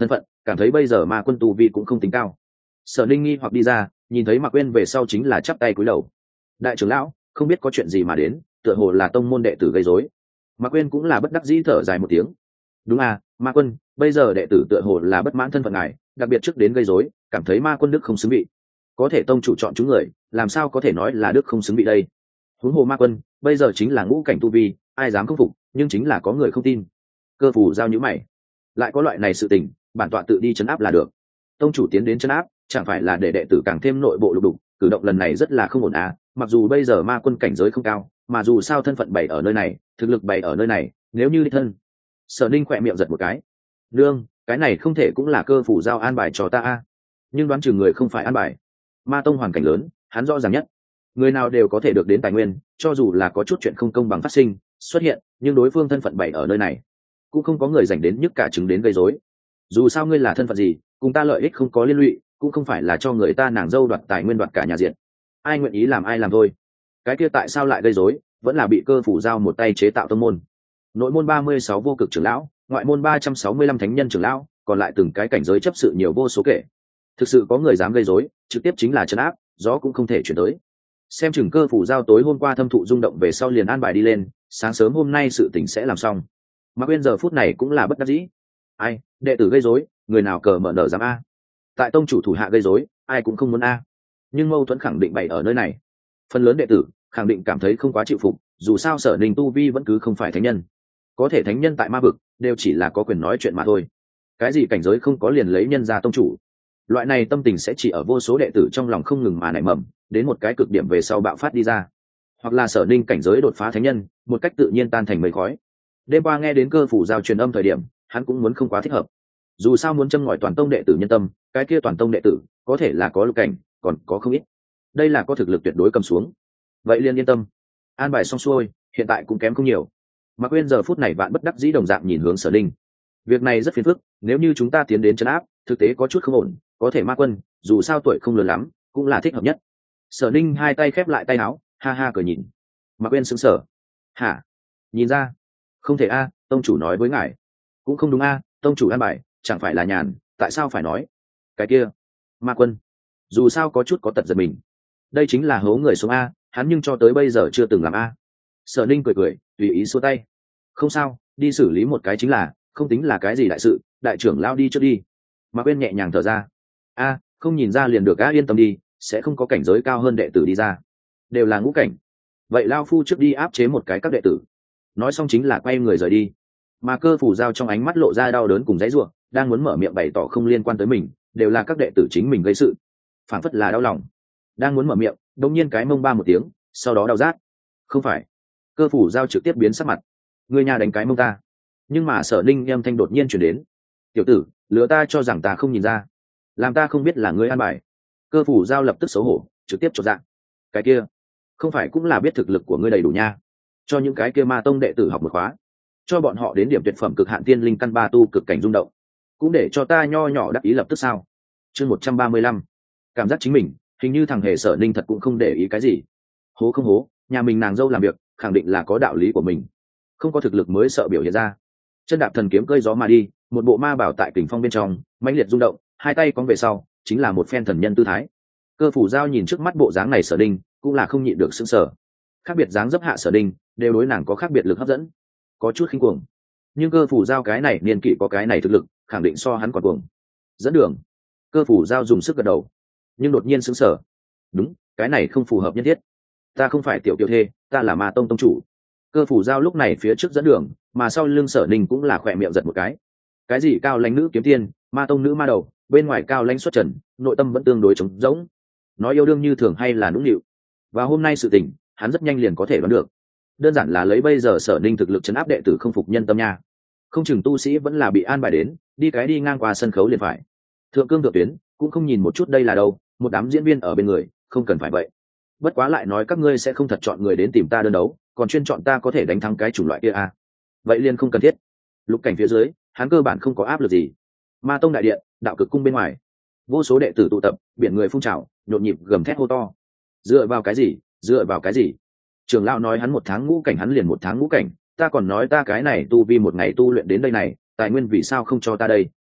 Speaker 1: cảm thấy bây giờ ma quân tu vi cũng không tính cao. Sở Ninh nghi hoặc đi ra, nhìn thấy Mạc Quyên về sau chính là chắp tay cúi đầu. Đại trưởng lão, không biết có chuyện gì mà đến, tựa hồ là tông môn đệ tử gây rối. Mạc Quyên cũng là bất đắc dĩ thở dài một tiếng. Đúng à, Ma Quân, bây giờ đệ tử tựa hồ là bất mãn thân phận ngài, đặc biệt trước đến gây rối, cảm thấy Ma Quân đức không xứng vị. Có thể tông chủ chọn chúng người, làm sao có thể nói là đức không xứng vị đây? Huống hồ Ma Quân, bây giờ chính là ngũ cảnh tu vi, ai dám không phục, nhưng chính là có người không tin. Cơ phủ giao nhíu mày, lại có loại này sự tình, bản tọa tự đi trấn áp là được. Tông chủ tiến đến trấn áp, chẳng phải là để đệ tử càng thêm nội bộ lục đục, cử động lần này rất là không ổn à, mặc dù bây giờ Ma Quân cảnh giới không cao, mà dù sao thân phận bày ở nơi này, thực lực bày ở nơi này, nếu như đi thân. Sở Ninh khỏe miệng giật một cái. Nương, cái này không thể cũng là cơ phủ giao an bài cho ta a. Nhưng đoán chừng người không phải an bài. Ma tông hoàn cảnh lớn, hắn rõ ràng nhất. Người nào đều có thể được đến tài nguyên, cho dù là có chút chuyện không công bằng phát sinh xuất hiện, nhưng đối phương thân phận bày ở nơi này, cũng không có người dành đến nhức cả chứng đến gây rối. Dù sao ngươi là thân phận gì, cùng ta lợi ích không có liên lụy, cũng không phải là cho người ta nàng dâu đoạt tài nguyên đoạt cả nhà diện. Ai nguyện ý làm ai làm thôi. Cái kia tại sao lại gây rối, vẫn là bị cơ phủ giao một tay chế tạo tông môn. Nội môn 36 vô cực trưởng lão, ngoại môn 365 thánh nhân trưởng lão, còn lại từng cái cảnh giới chấp sự nhiều vô số kể. Thực sự có người dám gây rối, trực tiếp chính là trấn áp, gió cũng không thể chuyển tới. Xem chừng cơ phủ giao tối hôm qua thâm thụ rung động về sau liền an bài đi lên, sáng sớm hôm nay sự tình sẽ làm xong. Mà bên giờ phút này cũng là bất đắc dĩ. Ai, đệ tử gây rối, người nào cờ mở nở dám a? Tại tông chủ thủ hạ gây rối, ai cũng không muốn a. Nhưng mâu thuẫn khẳng định bày ở nơi này. Phần lớn đệ tử khẳng định cảm thấy không quá chịu phục, dù sao Sở Ninh tu vi vẫn cứ không phải thánh nhân. Có thể thánh nhân tại ma vực đều chỉ là có quyền nói chuyện mà thôi, cái gì cảnh giới không có liền lấy nhân ra tông chủ. Loại này tâm tình sẽ chỉ ở vô số đệ tử trong lòng không ngừng mà nảy mầm, đến một cái cực điểm về sau bạo phát đi ra, hoặc là Sở Ninh cảnh giới đột phá thánh nhân, một cách tự nhiên tan thành mây khói. Đêm qua nghe đến cơ phủ giao truyền âm thời điểm, hắn cũng muốn không quá thích hợp. Dù sao muốn châm ngòi toàn tông đệ tử nhân tâm, cái kia toàn tông đệ tử có thể là có lục cảnh, còn có không ít. Đây là có thực lực tuyệt đối cầm xuống. Vậy liền yên tâm, an bài xong xuôi, hiện tại cũng kém không nhiều. Mạc Quyên giờ phút này vạn bất đắc dĩ đồng dạng nhìn hướng Sở Ninh. Việc này rất phiền phức, nếu như chúng ta tiến đến trấn áp, thực tế có chút không ổn, có thể Ma Quân, dù sao tuổi không lớn lắm, cũng là thích hợp nhất. Sở Ninh hai tay khép lại tay áo, ha ha cười nhìn. Mạc Quyên sững sờ. Hả? Nhìn ra? Không thể a, tông chủ nói với ngài. Cũng không đúng a, tông chủ an bài, chẳng phải là nhàn, tại sao phải nói? Cái kia, Ma Quân, dù sao có chút có tật giật mình. Đây chính là hố người sống a, hắn nhưng cho tới bây giờ chưa từng làm a. Sở Ninh cười cười, tùy ý xua tay. Không sao, đi xử lý một cái chính là, không tính là cái gì đại sự, đại trưởng lao đi trước đi. Mạc Quyên nhẹ nhàng thở ra. A, không nhìn ra liền được a, yên tâm đi, sẽ không có cảnh giới cao hơn đệ tử đi ra. Đều là ngũ cảnh. Vậy lao phu trước đi áp chế một cái các đệ tử. Nói xong chính là quay người rời đi. Mà cơ phủ giao trong ánh mắt lộ ra đau đớn cùng dãy ruộng, đang muốn mở miệng bày tỏ không liên quan tới mình, đều là các đệ tử chính mình gây sự. Phản phất là đau lòng. Đang muốn mở miệng, đột nhiên cái mông ba một tiếng, sau đó đau rát. Không phải. Cơ phủ giao trực tiếp biến sắc mặt. Người nhà đánh cái mông ta. Nhưng mà Sở Ninh âm thanh đột nhiên chuyển đến. Tiểu tử, lừa ta cho rằng ta không nhìn ra, làm ta không biết là ngươi an bài. Cơ phủ giao lập tức xấu hổ, trực tiếp chột dạ. Cái kia, không phải cũng là biết thực lực của ngươi đầy đủ nha. Cho những cái kia ma tông đệ tử học một khóa, cho bọn họ đến điểm tuyệt phẩm cực hạn tiên linh căn ba tu cực cảnh rung động, cũng để cho ta nho nhỏ đắc ý lập tức sao? Chương 135. Cảm giác chính mình, hình như thằng hề Sở Ninh thật cũng không để ý cái gì. Hố không hố, nhà mình nàng dâu làm việc, khẳng định là có đạo lý của mình. Không có thực lực mới sợ biểu hiện ra. Chân đạp thần kiếm cơi gió mà đi, một bộ ma bảo tại kình phong bên trong, mãnh liệt rung động, hai tay cong về sau, chính là một phen thần nhân tư thái. Cơ phủ giao nhìn trước mắt bộ dáng này Sở Ninh, cũng là không nhịn được sững sờ. Khác biệt dáng dấp hạ Sở Ninh, đều đối nàng có khác biệt lực hấp dẫn, có chút khinh cuồng. Nhưng cơ phủ giao cái này niên kỷ có cái này thực lực, khẳng định so hắn còn cuồng. Dẫn đường. Cơ phủ giao dùng sức gật đầu, nhưng đột nhiên sững sờ. Đúng, cái này không phù hợp nhất thiết. Ta không phải tiểu kiều thê, ta là ma tông tông chủ. Cơ phủ giao lúc này phía trước dẫn đường, mà sau lưng Sở Ninh cũng là khỏe miệng giật một cái gì cao lãnh nữ kiếm tiên, ma tông nữ ma đầu, bên ngoài cao lãnh xuất trần, nội tâm vẫn tương đối trống rỗng. Nói yêu đương như thường hay là nũng nịu. Và hôm nay sự tình, hắn rất nhanh liền có thể đoán được. Đơn giản là lấy bây giờ Sở Ninh thực lực trấn áp đệ tử không phục nhân tâm nha. Không chừng tu sĩ vẫn là bị an bài đến, đi ngang qua sân khấu liền phải. Thượng cương thượng tuyến, cũng không nhìn một chút đây là đâu, một đám diễn viên ở bên người, không cần phải vậy. Bất quá lại nói các ngươi sẽ không thật chọn người đến tìm ta đơn đấu, còn chuyên chọn ta có thể đánh thắng cái chủng loại kia à. Vậy liền không cần thiết. Lục cảnh phía dưới, hắn cơ bản không có áp lực gì. Ma tông đại điện, đạo cực cung bên ngoài, vô số đệ tử tụ tập, biển người phun trào, nhộn nhịp gầm thét hô to. Dựa vào cái gì? Dựa vào cái gì? Trường lão nói hắn một tháng ngũ cảnh, hắn liền một tháng ngũ cảnh, ta còn nói ta cái này tu vi một ngày tu luyện đến đây này, tài nguyên vì sao không cho ta đây?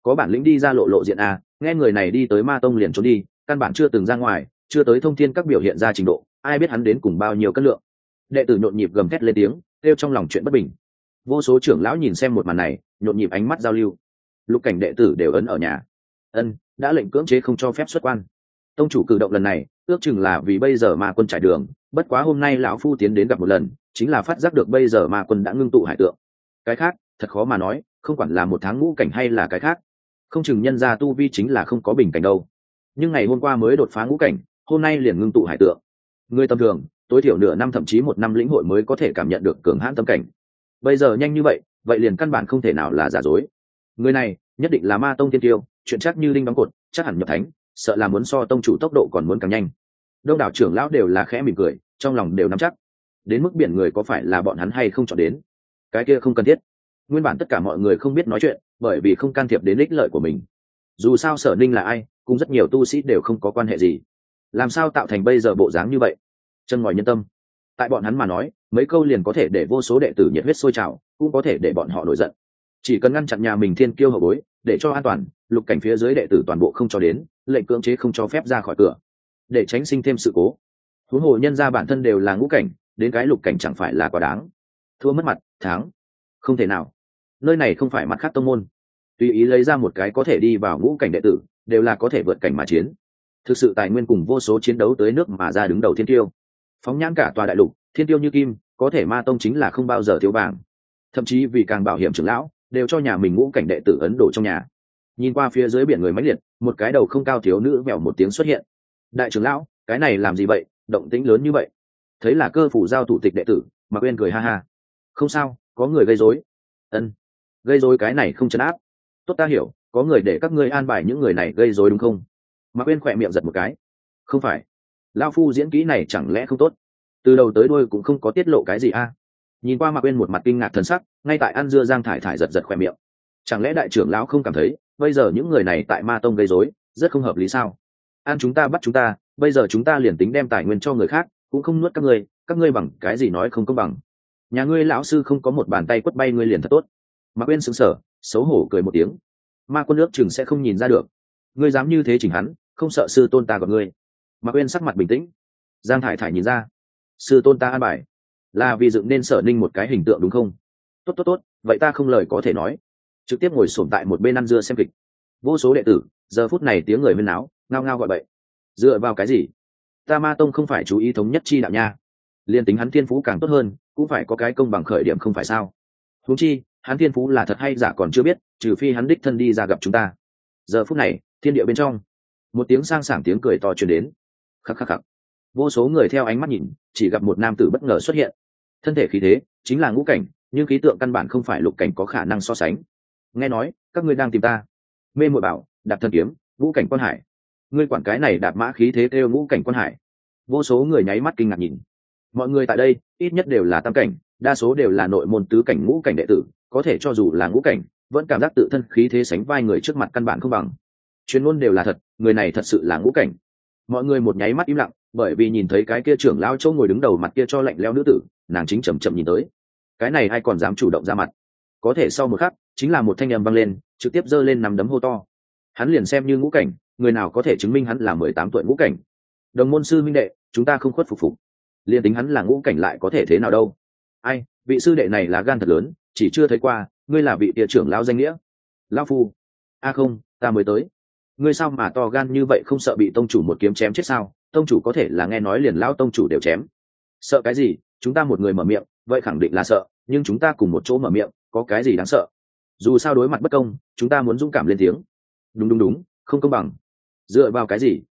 Speaker 1: có bản lĩnh đi ra lộ lộ diện à, nghe người này đi tới ma tông liền trốn đi, căn bản chưa từng ra ngoài, chưa tới thông thiên các biểu hiện ra trình độ, ai biết hắn đến cùng bao nhiêu cân lượng. Đệ tử nhộn nhịp gầm thét lên tiếng, kêu trong lòng chuyện bất bình. Vô số trưởng lão nhìn xem một màn này, nhộn nhịp ánh mắt giao lưu. Lục cảnh đệ tử đều ấn ở nhà. Ân, đã lệnh cưỡng chế không cho phép xuất quan. Tông chủ cử động lần này ước chừng là vì bây giờ ma quân trải đường, bất quá hôm nay lão phu tiến đến gặp một lần, chính là phát giác được bây giờ ma quân đã ngưng tụ hải tượng. Cái khác thật khó mà nói, không quản là một tháng ngũ cảnh hay là cái khác, không chừng nhân gia tu vi chính là không có bình cảnh đâu. Nhưng ngày hôm qua mới đột phá ngũ cảnh, hôm nay liền ngưng tụ hải tượng. Người tầm thường tối thiểu nửa năm thậm chí một năm lĩnh hội mới có thể cảm nhận được cường hãn tâm cảnh. Bây giờ nhanh như vậy, vậy liền căn bản không thể nào là giả dối. Người này nhất định là ma tông thiên tiêu, chuyện chắc như linh đóng cột, chắc hẳn nhập thánh, sợ là muốn so tông chủ tốc độ còn muốn càng nhanh. Đông đảo trưởng lão đều là khẽ mỉm cười, trong lòng đều nắm chắc. Đến mức biển người có phải là bọn hắn hay không chọn đến, cái kia không cần thiết. Nguyên bản tất cả mọi người không biết nói chuyện, bởi vì không can thiệp đến ích lợi của mình. Dù sao Sở Ninh là ai, cũng rất nhiều tu sĩ đều không có quan hệ gì. Làm sao tạo thành bây giờ bộ dáng như vậy? Chân ngòi nhân tâm. Tại bọn hắn mà nói, mấy câu liền có thể để vô số đệ tử nhiệt huyết sôi trào, cũng có thể để bọn họ nổi giận. Chỉ cần ngăn chặn nhà mình thiên kiêu hậu bối, để cho an toàn, lục cảnh phía dưới đệ tử toàn bộ không cho đến, lệnh cưỡng chế không cho phép ra khỏi cửa, để tránh sinh thêm sự cố. Huống hồ nhân ra bản thân đều là ngũ cảnh, đến cái lục cảnh chẳng phải là quá đáng. Thua mất mặt, thắng không thể nào. Nơi này không phải mặt khác tông môn, tùy ý lấy ra một cái có thể đi vào ngũ cảnh đệ tử, đều là có thể vượt cảnh mà chiến. Thực sự tài nguyên cùng vô số chiến đấu tới nước mà ra đứng đầu thiên tiêu. Phóng nhãn cả tòa đại lục, thiên tiêu như kim, có thể ma tông chính là không bao giờ thiếu vàng. Thậm chí vì càng bảo hiểm trưởng lão, đều cho nhà mình ngũ cảnh đệ tử ấn độ trong nhà. Nhìn qua phía dưới biển người mãnh liệt, một cái đầu không cao thiếu nữ mèo một tiếng xuất hiện. Đại trưởng lão, cái này làm gì vậy, động tĩnh lớn như vậy? Thấy là Cơ phủ giao thủ tịch đệ tử, Mạc Uyên cười ha ha. Không sao, có người gây rối. Ân, gây rối cái này không trấn áp. Tốt, ta hiểu, có người để các ngươi an bài những người này gây rối đúng không? Mạc Uyên khỏe miệng giật một cái. Không phải, lão phu diễn kỹ này chẳng lẽ không tốt? Từ đầu tới đuôi cũng không có tiết lộ cái gì a? Nhìn qua Mạc Uyên một mặt kinh ngạc thần sắc, ngay tại ăn dưa Giang Thải Thải giật giật khỏe miệng. Chẳng lẽ đại trưởng lão không cảm thấy bây giờ những người này tại ma tông gây rối rất không hợp lý sao? Ăn chúng ta bắt chúng ta, bây giờ chúng ta liền tính đem tài nguyên cho người khác cũng không nuốt các ngươi bằng cái gì nói không công bằng? Nhà ngươi lão sư không có một bàn tay quất bay ngươi liền thật tốt. Mạc Uyên sững sờ, xấu hổ cười một tiếng. Ma quân ước chừng sẽ không nhìn ra được, ngươi dám như thế chỉnh hắn, không sợ sư tôn ta gọi ngươi? Mạc Uyên sắc mặt bình tĩnh. Giang Thải Thải nhìn ra, sư tôn ta an bài là vì dựng nên Sở Ninh một cái hình tượng đúng không? Tốt, vậy ta không lời có thể nói, trực tiếp ngồi xổm tại một bên ăn dưa xem kịch. Vô số đệ tử giờ phút này tiếng người huyên náo, ngao ngao gọi bậy. Dựa vào cái gì? Ta ma tông không phải chú ý thống nhất chi đạo nha, liên tính hắn thiên phú càng tốt hơn cũng phải có cái công bằng khởi điểm không phải sao? Huống chi hắn thiên phú là thật hay giả còn chưa biết, trừ phi hắn đích thân đi ra gặp chúng ta. Giờ phút này thiên địa bên trong một tiếng sang sảng tiếng cười to truyền đến. Khắc khắc khắc. Vô số người theo ánh mắt nhìn, chỉ gặp một nam tử bất ngờ xuất hiện. Thân thể khí thế chính là ngũ cảnh, nhưng khí tượng căn bản không phải lục cảnh có khả năng so sánh. Nghe nói các ngươi đang tìm ta. Mê Muội bảo, đạp thân kiếm, ngũ cảnh quan hải. Ngươi quản cái này đạp mã khí thế kêu ngũ cảnh quan hải? Vô số người nháy mắt kinh ngạc nhìn. Mọi người tại đây ít nhất đều là tam cảnh, đa số đều là nội môn tứ cảnh ngũ cảnh đệ tử, có thể cho dù là ngũ cảnh vẫn cảm giác tự thân khí thế sánh vai người trước mặt căn bản không bằng. Chuyên môn đều là thật, người này thật sự là ngũ cảnh. Mọi người một nháy mắt im lặng, bởi vì nhìn thấy cái kia trưởng lão chỗ ngồi đứng đầu mặt kia cho lạnh lẽo nữ tử, nàng chính chậm chậm nhìn tới. Cái này ai còn dám chủ động ra mặt? Có thể sau một khắc chính là một thanh âm vang lên, trực tiếp giơ lên nắm đấm hô to. Hắn liền xem như ngũ cảnh, người nào có thể chứng minh hắn là 18 tuổi ngũ cảnh? Đồng môn sư minh đệ, chúng ta không khuất phục phục. Liên tính hắn là ngũ cảnh lại có thể thế nào đâu? Ai, vị sư đệ này là gan thật lớn, chỉ chưa thấy qua, ngươi là vị địa trưởng lão danh nghĩa. Lão phu. A không, ta mới tới. Ngươi sao mà to gan như vậy, không sợ bị tông chủ một kiếm chém chết sao? Tông chủ có thể là nghe nói liền lão tông chủ đều chém. Sợ cái gì? Chúng ta một người mở miệng, vậy khẳng định là sợ, nhưng chúng ta cùng một chỗ mở miệng, có cái gì đáng sợ? Dù sao đối mặt bất công, chúng ta muốn dũng cảm lên tiếng. Đúng, không công bằng. Dựa vào cái gì?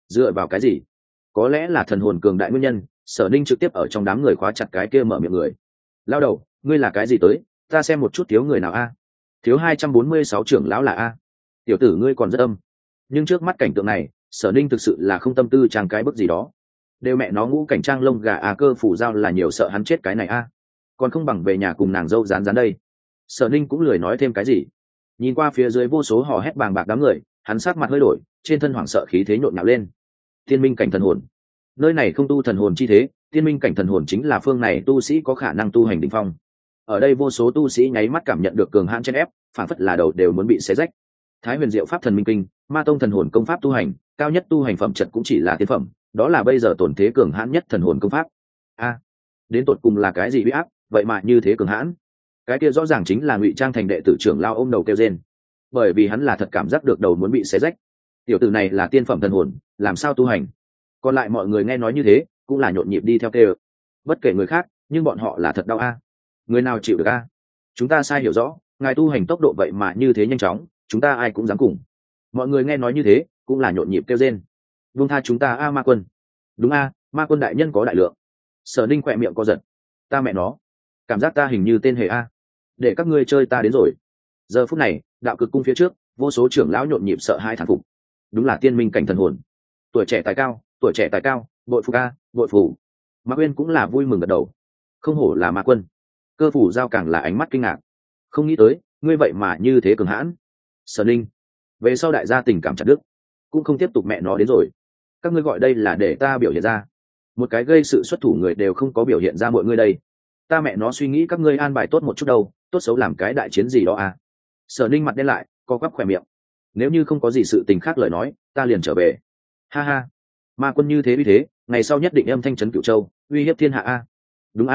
Speaker 1: Có lẽ là thần hồn cường đại nguyên nhân, Sở Ninh trực tiếp ở trong đám người khóa chặt cái kia mở miệng người. Lao đầu, ngươi là cái gì tới? Ta xem một chút thiếu người nào a? Thiếu 246 trưởng lão là a. Tiểu tử ngươi còn rất âm. Nhưng trước mắt cảnh tượng này, Sở Ninh thực sự là không tâm tư trang cái bức gì đó. Đều mẹ nó ngũ cảnh trang lông gà à, Cơ phủ giao là nhiều sợ hắn chết cái này a. Còn không bằng về nhà cùng nàng dâu rán đây. Sở Ninh cũng lười nói thêm cái gì. Nhìn qua phía dưới vô số hò hét bàng bạc đám người, hắn sắc mặt hơi đổi, trên thân hoảng sợ khí thế nhộn nhạo lên. Tiên minh cảnh thần hồn. Nơi này không tu thần hồn chi thế, tiên minh cảnh thần hồn chính là phương này tu sĩ có khả năng tu hành đỉnh phong. Ở đây vô số tu sĩ nháy mắt cảm nhận được cường hãn chen ép, phản phất là đầu đều muốn bị xé rách. Thái Huyền Diệu Pháp Thần Minh Kinh, Ma Tông thần hồn công pháp tu hành, cao nhất tu hành phẩm chất cũng chỉ là tiên phẩm, đó là bây giờ tổn thế cường hãn nhất thần hồn công pháp. Đến tột cùng là cái gì uy áp, vậy mà như thế cường hãn? Cái kia rõ ràng chính là ngụy trang thành đệ tử trưởng lao ôm đầu kêu rên, bởi vì hắn là thật cảm giác được đầu muốn bị xé rách. Tiểu tử này là tiên phẩm thần hồn, làm sao tu hành? Còn lại mọi người nghe nói như thế cũng là nhộn nhịp đi theo kêu. Bất kể người khác, nhưng bọn họ là thật đau người nào chịu được chúng ta sai hiểu rõ, ngài tu hành tốc độ vậy mà như thế nhanh chóng, chúng ta ai cũng dám cùng. Mọi người nghe nói như thế cũng là nhộn nhịp kêu rên. Buông tha chúng ta ma quân. Đúng ma quân đại nhân có đại lượng. Sở Ninh khỏe miệng co giật. Ta mẹ nó, cảm giác ta hình như tên hề để các ngươi chơi ta đến rồi. Giờ phút này đạo cực cung phía trước, vô số trưởng lão nhộn nhịp sợ hai thán phục. Đúng là tiên minh cảnh thần hồn. Tuổi trẻ tài cao, bội phục bội phủ. Mạc Uyên cũng là vui mừng gật đầu. Không hổ là ma quân. Cơ phủ giao càng là ánh mắt kinh ngạc. Không nghĩ tới ngươi vậy mà như thế cường hãn. Sở Ninh, về sau đại gia tình cảm chặt đứt, cũng không tiếp tục mẹ nó đến rồi. Các ngươi gọi đây là để ta biểu hiện ra. Một cái gây sự xuất thủ người đều không có biểu hiện ra mọi ngươi đây. Ta mẹ nó suy nghĩ các ngươi an bài tốt một chút đâu, tốt xấu làm cái đại chiến gì đó Sở Ninh mặt đen lại, co quắp khỏe miệng. Nếu như không có gì sự tình khác lời nói, ta liền trở về. Ha ha, ma quân như thế uy thế, ngày sau nhất định âm thanh trấn Cửu Châu, uy hiếp thiên hạ đúng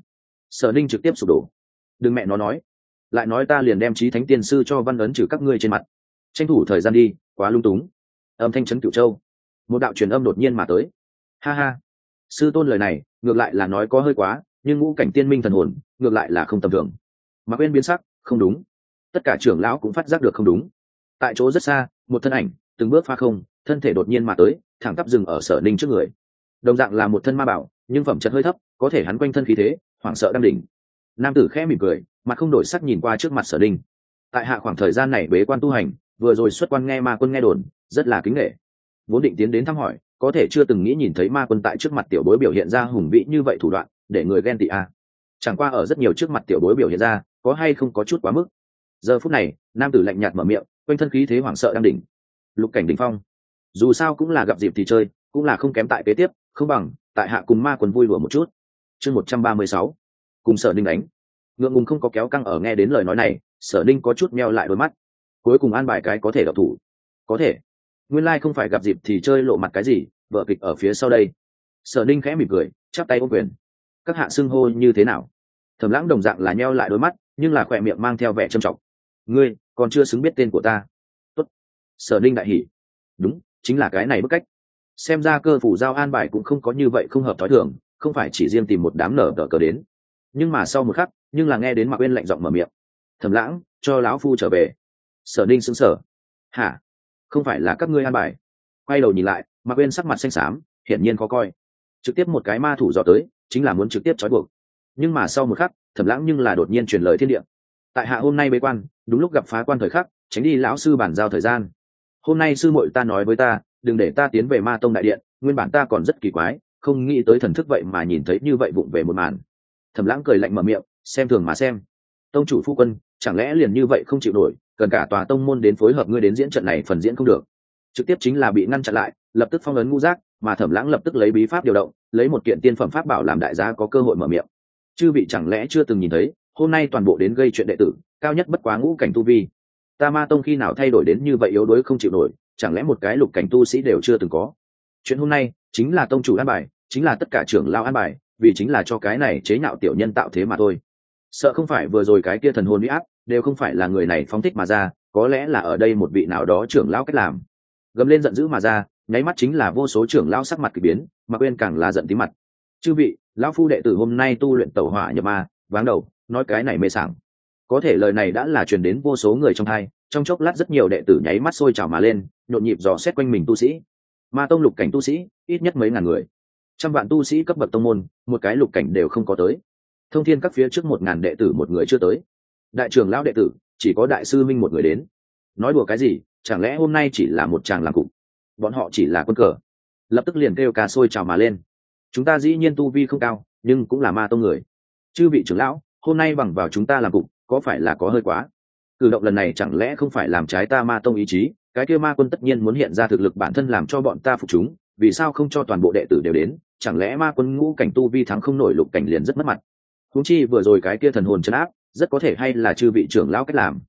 Speaker 1: Sở Ninh trực tiếp sụp đổ. Đừng mẹ nó nói, lại nói ta liền đem Chí Thánh Tiên Sư cho văn ấn trừ các ngươi trên mặt. Tranh thủ thời gian đi, quá lung túng. Âm thanh trấn Cửu Châu, một đạo truyền âm đột nhiên mà tới. Ha ha, sư tôn lời này ngược lại là nói có hơi quá, nhưng ngũ cảnh tiên minh thần hồn ngược lại là không tầm thường. Mạc Uyên biến sắc, không đúng. Tất cả trưởng lão cũng phát giác được không đúng. Tại chỗ rất xa, một thân ảnh từng bước pha không, thân thể đột nhiên mà tới, thẳng tắp dừng ở Sở Ninh trước người. Đồng dạng là một thân ma bảo, nhưng phẩm chất hơi thấp, có thể hắn quanh thân khí thế hoảng sợ đang đỉnh. Nam tử khẽ mỉm cười, mặt không đổi sắc nhìn qua trước mặt Sở Ninh. Tại hạ khoảng thời gian này bế quan tu hành, vừa rồi xuất quan nghe ma quân nghe đồn, rất là kính nể. Vốn định tiến đến thăm hỏi, có thể chưa từng nghĩ nhìn thấy ma quân tại trước mặt tiểu bối biểu hiện ra hùng vĩ như vậy thủ đoạn, để người ghen tị Chẳng qua ở rất nhiều trước mặt tiểu bối biểu hiện ra, có hay không có chút quá mức. Giờ phút này, nam tử lạnh nhạt mở miệng, quanh thân khí thế hoảng sợ đang đỉnh. Lục cảnh đỉnh phong, dù sao cũng là gặp dịp thì chơi, cũng là không kém tại kế tiếp, không bằng tại hạ cùng ma quân vui đùa một chút. Chương 136, cùng Sở Ninh đánh. Ngượng ngùng không có kéo căng ở nghe đến lời nói này, Sở Ninh có chút meo lại đôi mắt. Cuối cùng an bài cái có thể độc thủ. Có thể. Nguyên lai không phải gặp dịp thì chơi lộ mặt cái gì, vợ kịch ở phía sau đây. Sở Ninh khẽ mỉm cười, chắp tay ôm quyền. Các hạ xưng hô như thế nào? Thẩm Lãng đồng dạng là nheo lại đôi mắt, nhưng là khỏe miệng mang theo vẻ trầm trọng. Ngươi còn chưa xứng biết tên của ta. Tốt. Sở Ninh đại hỉ. Đúng, chính là cái này bức cách. Xem ra cơ phủ giao an bài cũng không có như vậy không hợp thói thường, không phải chỉ riêng tìm một đám nở đỡ cờ đến. Nhưng mà sau một khắc, nhưng là nghe đến Mạc Uyên lạnh giọng mở miệng. Thẩm Lãng, cho lão phu trở về. Sở Ninh sững sờ. Hả? Không phải là các ngươi an bài? Quay đầu nhìn lại, Mạc Uyên sắc mặt xanh xám, hiển nhiên khó coi. Trực tiếp một cái ma thủ dò tới, chính là muốn trực tiếp trói buộc. Nhưng mà sau một khắc, Thẩm Lãng nhưng là đột nhiên truyền lời thiên địa. Tại hạ hôm nay bế quan, đúng lúc gặp phá quan thời khắc, tránh đi lão sư bản giao thời gian. Hôm nay sư muội ta nói với ta, đừng để ta tiến về Ma Tông đại điện, nguyên bản ta còn rất kỳ quái, không nghĩ tới thần thức vậy mà nhìn thấy như vậy vụng về một màn. Thẩm Lãng cười lạnh mở miệng, xem thường mà xem. Tông chủ phu quân, chẳng lẽ liền như vậy không chịu nổi, cần cả tòa tông môn đến phối hợp ngươi đến diễn trận này phần diễn không được. Trực tiếp chính là bị ngăn chặn lại, lập tức phong ấn ngũ giác, mà Thẩm Lãng lập tức lấy bí pháp điều động, lấy một kiện tiên phẩm pháp bảo làm đại giá có cơ hội mở miệng. Chư vị chẳng lẽ chưa từng nhìn thấy, hôm nay toàn bộ đến gây chuyện đệ tử, cao nhất bất quá ngũ cảnh tu vi. Ta Ma Tông khi nào thay đổi đến như vậy yếu đuối không chịu nổi, chẳng lẽ một cái lục cảnh tu sĩ đều chưa từng có. Chuyện hôm nay chính là tông chủ an bài, chính là tất cả trưởng lao an bài, vì chính là cho cái này chế nhạo tiểu nhân tạo thế mà thôi. Sợ không phải vừa rồi cái kia thần hồn uy áp đều không phải là người này phóng thích mà ra, có lẽ là ở đây một vị nào đó trưởng lão cách làm. Gầm lên giận dữ mà ra, nháy mắt chính là vô số trưởng lão sắc mặt kỳ biến, mà quên càng là giận tí mặt. Chư vị, lão phu đệ tử hôm nay tu luyện tẩu hỏa nhập ma, váng đầu, nói cái này mê sảng. Có thể lời này đã là truyền đến vô số người trong hai, trong chốc lát rất nhiều đệ tử nháy mắt sôi trào mà lên, nhộn nhịp dò xét quanh mình tu sĩ. Ma Tông lục cảnh tu sĩ, ít nhất mấy ngàn người. Trăm vạn tu sĩ cấp bậc tông môn, một cái lục cảnh đều không có tới. Thông thiên các phía trước 1000 đệ tử một người chưa tới. Đại trưởng lão đệ tử, chỉ có đại sư minh một người đến. Nói đùa cái gì, chẳng lẽ hôm nay chỉ là một chàng làm cục? Bọn họ chỉ là quân cờ. Lập tức liền kêu ca sôi trào mà lên. Chúng ta dĩ nhiên tu vi không cao, nhưng cũng là Ma Tông người. Chư vị trưởng lão, hôm nay bằng vào chúng ta làm cục, có phải là có hơi quá? Cử động lần này chẳng lẽ không phải làm trái ta Ma Tông ý chí? Cái kia ma quân tất nhiên muốn hiện ra thực lực bản thân làm cho bọn ta phục chúng, vì sao không cho toàn bộ đệ tử đều đến? Chẳng lẽ ma quân ngũ cảnh tu vi thắng không nổi lục cảnh liền rất mất mặt? Huống chi vừa rồi cái kia thần hồn trấn áp, rất có thể hay là chư vị trưởng lão cách làm.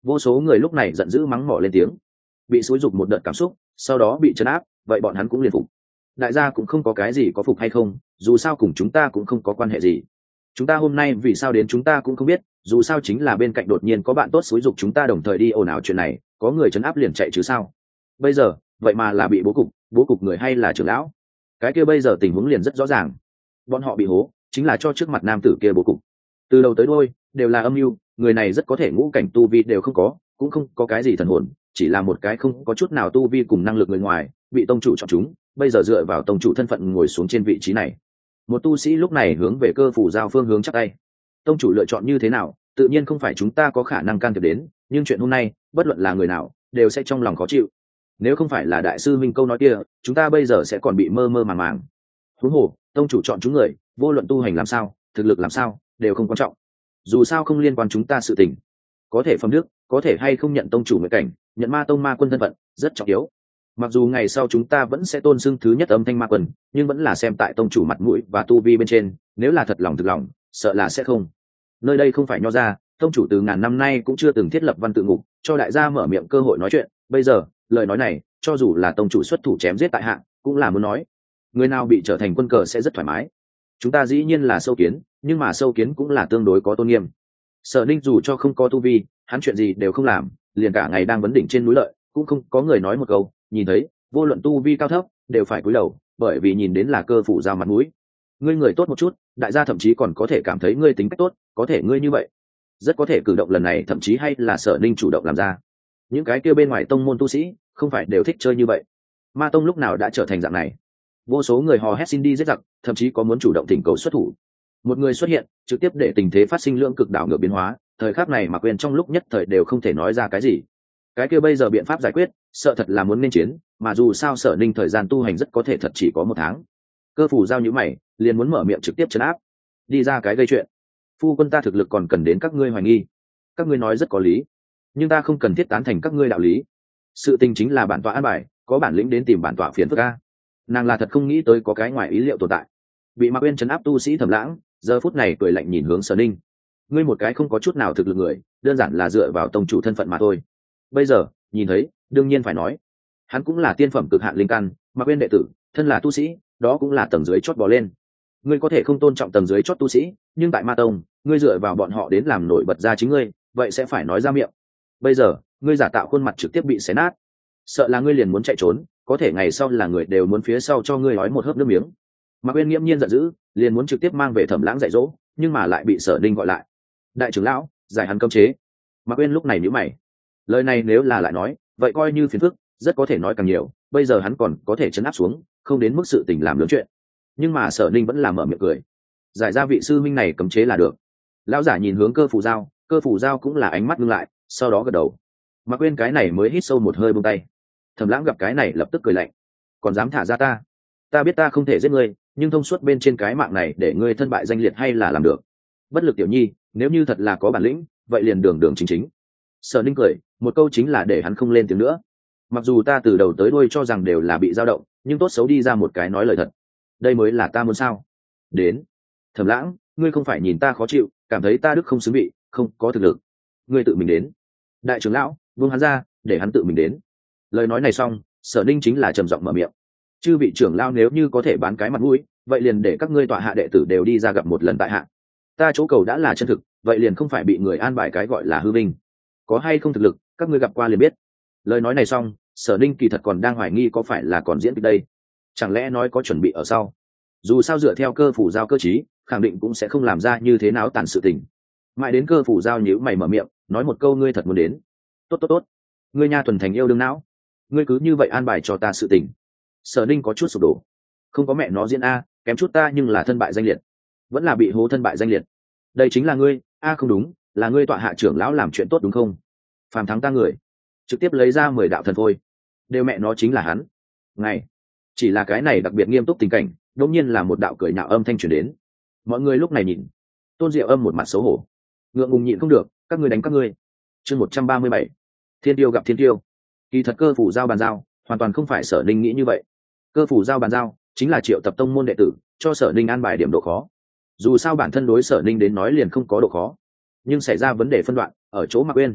Speaker 1: Vô số người lúc này giận dữ mắng mỏ lên tiếng, bị xúi dục một đợt cảm xúc, sau đó bị trấn áp, vậy bọn hắn cũng liền phục. Đại gia cũng không có cái gì có phục hay không, dù sao cùng chúng ta cũng không có quan hệ gì. Chúng ta hôm nay vì sao đến chúng ta cũng không biết, dù sao chính là bên cạnh đột nhiên có bạn tốt xúi dục chúng ta đồng thời đi ồn ào chuyện này, có người trấn áp liền chạy chứ sao. Bây giờ vậy mà là bị bố cục người hay là trưởng lão. Cái kia bây giờ tình huống liền rất rõ ràng, bọn họ bị hố chính là cho trước mặt nam tử kia bố cục, từ đầu tới đôi đều là âm mưu. Người này rất có thể ngũ cảnh tu vi đều không có, cũng không có cái gì thần hồn, chỉ là một cái không có chút nào tu vi cùng năng lực người ngoài, bị tông chủ chọn chúng, bây giờ dựa vào tông chủ thân phận ngồi xuống trên vị trí này. Một tu sĩ lúc này hướng về Cơ Phủ Giao phương hướng chắc tay. Tông chủ lựa chọn như thế nào tự nhiên không phải chúng ta có khả năng can thiệp đến, nhưng chuyện hôm nay bất luận là người nào đều sẽ trong lòng khó chịu. Nếu không phải là đại sư minh câu nói kia, chúng ta bây giờ sẽ còn bị mơ mơ màng màng. Huống hồ tông chủ chọn chúng người, vô luận tu hành làm sao, thực lực làm sao đều không quan trọng, dù sao không liên quan chúng ta sự tình. Có thể phẩm đức, có thể hay không nhận tông chủ nguyện cảnh, nhận ma tông ma quân thân phận rất trọng yếu. Mặc dù ngày sau chúng ta vẫn sẽ tôn xưng thứ nhất âm thanh ma quân, nhưng vẫn là xem tại tông chủ mặt mũi và tu vi bên trên, nếu là thật lòng thực lòng sợ là sẽ không. Nơi đây không phải nho ra, tông chủ từ ngàn năm nay cũng chưa từng thiết lập văn tự ngục cho đại gia mở miệng cơ hội nói chuyện, bây giờ lời nói này cho dù là tông chủ xuất thủ chém giết tại hạng cũng là muốn nói. Người nào bị trở thành quân cờ sẽ rất thoải mái. Chúng ta dĩ nhiên là sâu kiến, nhưng mà sâu kiến cũng là tương đối có tôn nghiêm. Sở Ninh dù cho không có tu vi, hắn chuyện gì đều không làm, liền cả ngày đang vấn đỉnh trên núi lợi cũng không có người nói một câu, nhìn thấy vô luận tu vi cao thấp đều phải cúi đầu, bởi vì nhìn đến là Cơ Phủ Giao mặt mũi. Ngươi người tốt một chút, đại gia thậm chí còn có thể cảm thấy ngươi tính cách tốt, có thể ngươi như vậy rất có thể cử động lần này thậm chí hay là Sở Ninh chủ động làm ra. Những cái kia bên ngoài tông môn tu sĩ không phải đều thích chơi như vậy. Ma tông lúc nào đã trở thành dạng này, vô số người hò hét xin đi giết giặc, thậm chí có muốn chủ động thỉnh cầu xuất thủ. Một người xuất hiện trực tiếp để tình thế phát sinh lưỡng cực đảo ngược biến hóa, thời khắc này mà quên trong lúc nhất thời đều không thể nói ra cái gì. Cái kia bây giờ biện pháp giải quyết sợ thật là muốn nên chiến, mà dù sao Sở Ninh thời gian tu hành rất có thể thật chỉ có 1 tháng. Cơ Phủ Giao nhíu mày, liền muốn mở miệng trực tiếp trấn áp. Đi ra cái gây chuyện, phu quân ta thực lực còn cần đến các ngươi hoài nghi. Các ngươi nói rất có lý, nhưng ta không cần thiết tán thành các ngươi đạo lý. Sự tình chính là bản tọa an bài, có bản lĩnh đến tìm bản tọa phiền phức a. Nàng là thật không nghĩ tới có cái ngoài ý liệu tồn tại. Bị Mạc Uyên trấn áp tu sĩ Thẩm Lãng giờ phút này cười lạnh nhìn hướng Sở Ninh. Ngươi một cái không có chút nào thực lực người, đơn giản là dựa vào tông chủ thân phận mà thôi. Bây giờ nhìn thấy đương nhiên phải nói, hắn cũng là tiên phẩm cực hạn linh căn, Mạc Uyên đệ tử, thân là tu sĩ, đó cũng là tầng dưới chót bò lên. Ngươi có thể không tôn trọng tầng dưới chót tu sĩ, nhưng tại Ma tông ngươi dựa vào bọn họ đến làm nổi bật ra chính ngươi, vậy sẽ phải nói ra miệng. Bây giờ ngươi giả tạo khuôn mặt trực tiếp bị xé nát, sợ là ngươi liền muốn chạy trốn, có thể ngày sau là người đều muốn phía sau cho ngươi nói một hớp nước miếng. Mạc Uyên nghiễm nhiên giận dữ, liền muốn trực tiếp mang về Thẩm Lãng dạy dỗ, nhưng mà lại bị Sở Ninh gọi lại. Đại trưởng lão, giải hắn cấm chế. Mạc Uyên lúc này nhíu mày, lời này nếu là lại nói vậy coi như phiền phức, rất có thể nói càng nhiều. Bây giờ hắn còn có thể trấn áp xuống, không đến mức sự tình làm lớn chuyện. Nhưng mà Sở Ninh vẫn làm mở miệng cười, giải ra vị sư minh này cấm chế là được. Lão giả nhìn hướng Cơ Phủ Giao, Cơ Phủ Giao cũng là ánh mắt ngưng lại, sau đó gật đầu. Mạc Uyên cái này mới hít sâu một hơi buông tay. Thẩm Lãng gặp cái này lập tức cười lạnh, còn dám thả ra ta? Ta biết ta không thể giết ngươi, nhưng thông suốt bên trên cái mạng này để ngươi thân bại danh liệt hay là làm được. Bất lực tiểu nhi, nếu như thật là có bản lĩnh vậy liền đường đường chính chính. Sở Ninh cười một câu chính là để hắn không lên tiếng nữa. Mặc dù ta từ đầu tới đuôi cho rằng đều là bị dao động, nhưng tốt xấu đi ra một cái nói lời thật, đây mới là ta muốn sao. Đến. Thẩm Lãng, ngươi không phải nhìn ta khó chịu, cảm thấy ta đức không xứng vị, không có thực lực, ngươi tự mình đến. Đại trưởng lão, buông hắn ra, để hắn tự mình đến. Lời nói này xong, Sở Ninh chính là trầm giọng mở miệng. Chư vị trưởng lão nếu như có thể bán cái mặt mũi, vậy liền để các ngươi tọa hạ đệ tử đều đi ra gặp một lần tại hạ. Ta chỗ cầu đã là chân thực, vậy liền không phải bị người an bài cái gọi là hư vinh. Có hay không thực lực, các ngươi gặp qua liền biết. Lời nói này xong, Sở Ninh kỳ thật còn đang hoài nghi có phải là còn diễn kịch đây, chẳng lẽ nói có chuẩn bị ở sau. Dù sao dựa theo Cơ Phủ Giao cơ trí, khẳng định cũng sẽ không làm ra như thế nào tàn sự tình. Mãi đến Cơ Phủ Giao nhíu mày mở miệng, nói một câu ngươi thật muốn đến. Tốt tốt tốt, ngươi nha thuần thành yêu đương não, ngươi cứ như vậy an bài cho ta sự tình. Sở Ninh có chút sụp đổ, không có mẹ nó diễn a, kém chút ta nhưng là thân bại danh liệt, vẫn là bị hố thân bại danh liệt. Đây chính là ngươi a? Không đúng, là ngươi tọa hạ trưởng lão làm chuyện tốt đúng không? Phàm thắng ta người, trực tiếp lấy ra 10 đạo thần phôi, đều mẹ nó chính là hắn. Ngày chỉ là cái này đặc biệt nghiêm túc tình cảnh, đột nhiên là một đạo cười nhạo âm thanh truyền đến. Mọi người lúc này nhìn, Tôn Diệu Âm một mặt xấu hổ, ngượng ngùng nhịn không được, các ngươi đánh các ngươi. Chương 137, Thiên Tiêu gặp Thiên Tiêu. Kỳ thật Cơ Phủ Giao bàn giao hoàn toàn không phải Sở Ninh nghĩ như vậy. Cơ Phủ Giao bàn giao chính là triệu tập tông môn đệ tử, cho Sở Ninh an bài điểm độ khó. Dù sao bản thân đối Sở Ninh đến nói liền không có độ khó, nhưng xảy ra vấn đề phân đoạn ở chỗ Mạc Uyên.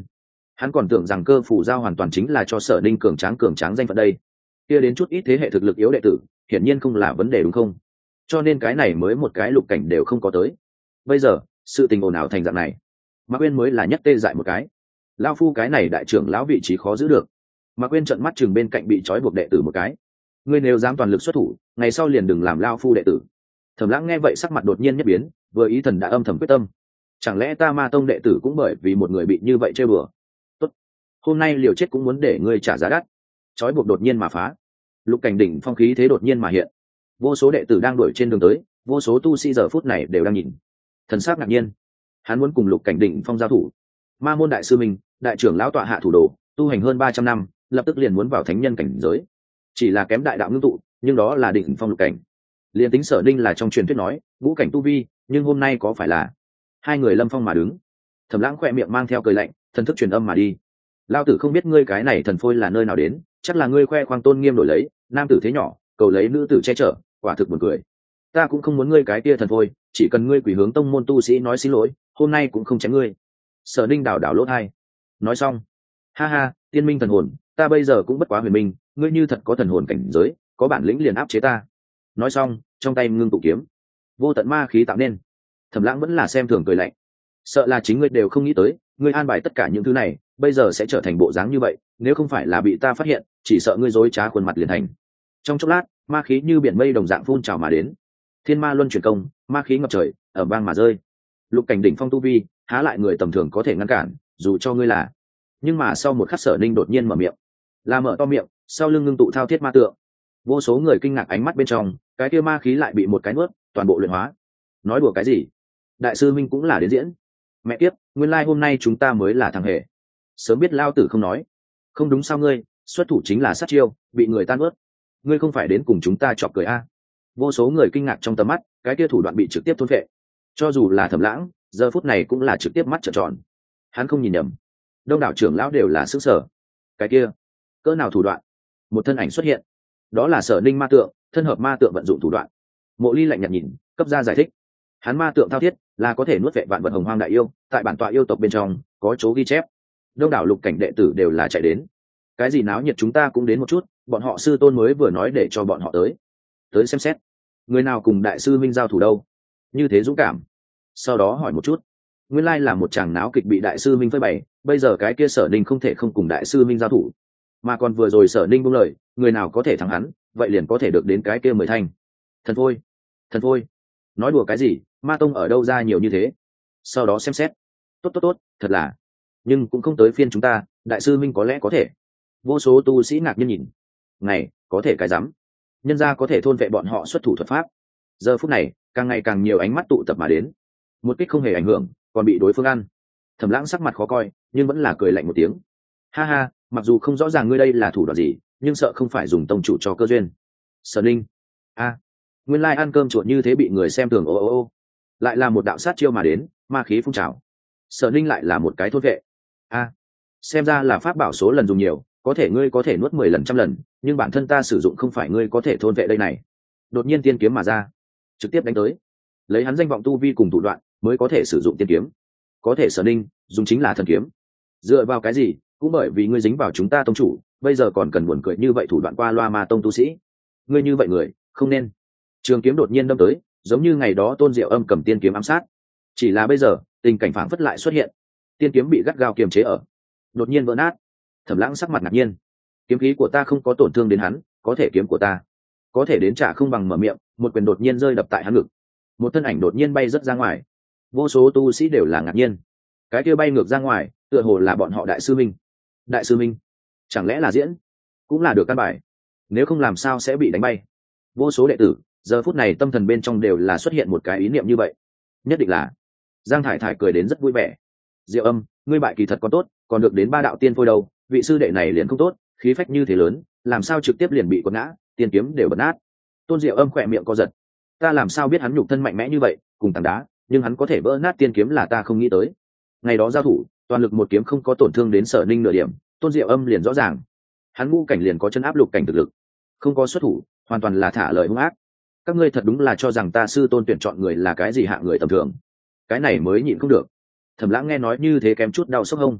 Speaker 1: Hắn còn tưởng rằng cơ phủ giao hoàn toàn chính là cho Sở Ninh cường tráng danh phận đây. Kia đến chút ít thế hệ thực lực yếu đệ tử, hiển nhiên không là vấn đề đúng không? Cho nên cái này mới một cái lục cảnh đều không có tới. Bây giờ, sự tình ồn ào thành dạng này, Mạc Quyên mới là nhất tê dại một cái. Lão phu cái này đại trưởng lão vị trí khó giữ được. Mạc Quyên trợn mắt chừng bên cạnh bị trói buộc đệ tử một cái. Ngươi nếu dám toàn lực xuất thủ, ngày sau liền đừng làm lão phu đệ tử. Thẩm Lãng nghe vậy sắc mặt đột nhiên nhất biến, vừa ý thần đã âm thầm quyết tâm. Chẳng lẽ Ta Ma tông đệ tử cũng bởi vì một người bị như vậy chơi bừa? Tốt, hôm nay liều chết cũng muốn để ngươi trả giá đắt. Trói buộc đột nhiên mà phá, lục cảnh đỉnh phong khí thế đột nhiên mà hiện. Vô số đệ tử đang đuổi trên đường tới, vô số tu sĩ giờ phút này đều đang nhìn. Thần sắc ngạc nhiên, hắn muốn cùng lục cảnh đỉnh phong giao thủ. Ma môn đại sư mình, đại trưởng lão tọa hạ thủ đồ, tu hành hơn 300 năm, lập tức liền muốn vào thánh nhân cảnh giới. Chỉ là kém đại đạo ngưng tụ, nhưng đó là đỉnh phong lục cảnh. Liên tính Sở Ninh là trong truyền thuyết nói vũ cảnh tu vi, nhưng hôm nay có phải là hai người lâm phong mà đứng? Thẩm Lãng khỏe miệng mang theo cười lạnh, thần thức truyền âm mà đi. Lao tử không biết ngươi cái này thần phôi là nơi nào đến, chắc là ngươi khoe khoang tôn nghiêm đổi lấy nam tử thế nhỏ, cầu lấy nữ tử che chở, quả thực buồn cười. Ta cũng không muốn ngươi cái kia thần phôi, chỉ cần ngươi quỳ hướng tông môn tu sĩ nói xin lỗi, hôm nay cũng không chém ngươi. Sở Ninh đảo đảo lỗ hai, nói xong, ha ha, tiên minh thần hồn, ta bây giờ cũng bất quá huyền minh, ngươi như thật có thần hồn cảnh giới, có bản lĩnh liền áp chế ta. Nói xong, trong tay ngưng tụ kiếm, vô tận ma khí tạo nên. Thẩm Lãng vẫn là xem thường cười lạnh, sợ là chính ngươi đều không nghĩ tới, ngươi an bài tất cả những thứ này bây giờ sẽ trở thành bộ dáng như vậy, nếu không phải là bị ta phát hiện, chỉ sợ ngươi dối trá khuôn mặt liền thành. Trong chốc lát, ma khí như biển mây đồng dạng phun trào mà đến. Thiên ma luân chuyển công, ma khí ngập trời, ở bang mà rơi. Lục cảnh đỉnh phong tu vi, há lại người tầm thường có thể ngăn cản, dù cho ngươi là. Nhưng mà sau một khắc Sở Ninh đột nhiên mở miệng, là mở to miệng, sau lưng ngưng tụ thao thiết ma tượng. Vô số người kinh ngạc ánh mắt bên trong, cái kia ma khí lại bị một cái nuốt, toàn bộ luyện hóa. Nói đùa cái gì? Đại sư minh cũng là đến diễn. Mẹ kiếp, nguyên lai hôm nay chúng ta mới là thằng hề. Sớm biết lao tử không nói. Không đúng sao ngươi, xuất thủ chính là sát chiêu, bị người tan ướt. Ngươi không phải đến cùng chúng ta chọc cười a? Vô số người kinh ngạc trong tầm mắt, cái kia thủ đoạn bị trực tiếp thôn phệ. Cho dù là Thẩm Lãng, giờ phút này cũng là trực tiếp mắt trợn tròn. Hắn không nhìn nhầm, đông đảo trưởng lão đều là sững sờ. Cái kia, cỡ nào thủ đoạn? Một thân ảnh xuất hiện, đó là Sở Ninh ma tượng, thân hợp ma tượng vận dụng thủ đoạn. Mộ Ly lạnh nhạt nhìn, cấp ra giải thích. Hắn ma tượng thao thiết là có thể nuốt vệ vạn vật hồng hoang đại yêu, tại bản tọa yêu tộc bên trong có chỗ ghi chép. Đông đảo lục cảnh đệ tử đều là chạy đến. Cái gì náo nhiệt chúng ta cũng đến một chút, bọn họ sư tôn mới vừa nói để cho bọn họ tới xem xét. Người nào cùng đại sư minh giao thủ đâu? Như thế dũng cảm. Sau đó hỏi một chút, nguyên lai là một chàng náo kịch bị đại sư minh phơi bày, bây giờ cái kia Sở Ninh không thể không cùng đại sư minh giao thủ, mà còn vừa rồi Sở Ninh buông lời, người nào có thể thắng hắn, vậy liền có thể được đến cái kia 10 thanh. Thần thôi, nói đùa cái gì, ma tông ở đâu ra nhiều như thế? Sau đó xem xét, tốt, thật là, nhưng cũng không tới phiên chúng ta, đại sư minh có lẽ có thể. Vô số tu sĩ ngạc nhiên nhìn, này có thể cái rắm, nhân gia có thể thôn vệ bọn họ xuất thủ thuật pháp. Giờ phút này càng ngày càng nhiều ánh mắt tụ tập mà đến, một kích không hề ảnh hưởng, còn bị đối phương ăn. Thẩm Lãng sắc mặt khó coi, nhưng vẫn là cười lạnh một tiếng, ha ha, mặc dù không rõ ràng ngươi đây là thủ đoạn gì, nhưng sợ không phải dùng tông chủ cho cơ duyên. Sở Ninh, a, nguyên lai ăn cơm chuột như thế bị người xem thường, ô, lại là một đạo sát chiêu mà đến, ma khí phun trào. Sở Ninh lại là một cái thôn vệ, a, xem ra là pháp bảo số lần dùng nhiều, có thể ngươi có thể nuốt 10 lần 100 lần, nhưng bản thân ta sử dụng không phải ngươi có thể thôn vệ đây này. Đột nhiên tiên kiếm mà ra, trực tiếp đánh tới. Lấy hắn danh vọng tu vi cùng thủ đoạn mới có thể sử dụng tiên kiếm, có thể Sở Ninh dùng chính là thần kiếm. Dựa vào cái gì? Cũng bởi vì ngươi dính vào chúng ta tông chủ, bây giờ còn cần buồn cười như vậy thủ đoạn qua loa ma tông tu sĩ. Ngươi như vậy người không nên. Trường kiếm đột nhiên đâm tới, giống như ngày đó Tôn Diệu Âm cầm tiên kiếm ám sát. Chỉ là bây giờ tình cảnh phảng phất lại xuất hiện, tiên kiếm bị gắt gao kiềm chế ở, đột nhiên vỡ nát. Thẩm Lãng sắc mặt ngạc nhiên, kiếm khí của ta không có tổn thương đến hắn, có thể kiếm của ta có thể đến trả không bằng mở miệng, một quyền đột nhiên rơi đập tại hắn ngực, một thân ảnh đột nhiên bay rất ra ngoài. Vô số tu sĩ đều là ngạc nhiên, cái kia bay ngược ra ngoài tựa hồ là bọn họ đại sư minh. Đại sư minh chẳng lẽ là diễn, cũng là được căn bài, nếu không làm sao sẽ bị đánh bay. Vô số đệ tử giờ phút này tâm thần bên trong đều là xuất hiện một cái ý niệm như vậy, nhất định là. Giang Thải Thải cười đến rất vui vẻ, Diệu Âm, ngươi bại kỳ thật còn tốt, còn được đến 3 đạo tiên phôi đâu, vị sư đệ này liền không tốt, khí phách như thế lớn, làm sao trực tiếp liền bị quật ngã, tiên kiếm đều bật nát. Tôn Diệu Âm khỏe miệng co giật, ta làm sao biết hắn nhục thân mạnh mẽ như vậy, cùng tảng đá, nhưng hắn có thể vỡ nát tiên kiếm là ta không nghĩ tới. Ngày đó giao thủ, toàn lực một kiếm không có tổn thương đến Sở Ninh nửa điểm, Tôn Diệu Âm liền rõ ràng, hắn ngũ cảnh liền có chân áp lục cảnh thực lực, không có xuất thủ, hoàn toàn là thả lời hung ác. Các ngươi thật đúng là cho rằng ta sư tôn tuyển chọn người là cái gì hạng người tầm thường, cái này mới nhịn không được. Thẩm Lãng nghe nói như thế kém chút đau sốc hông.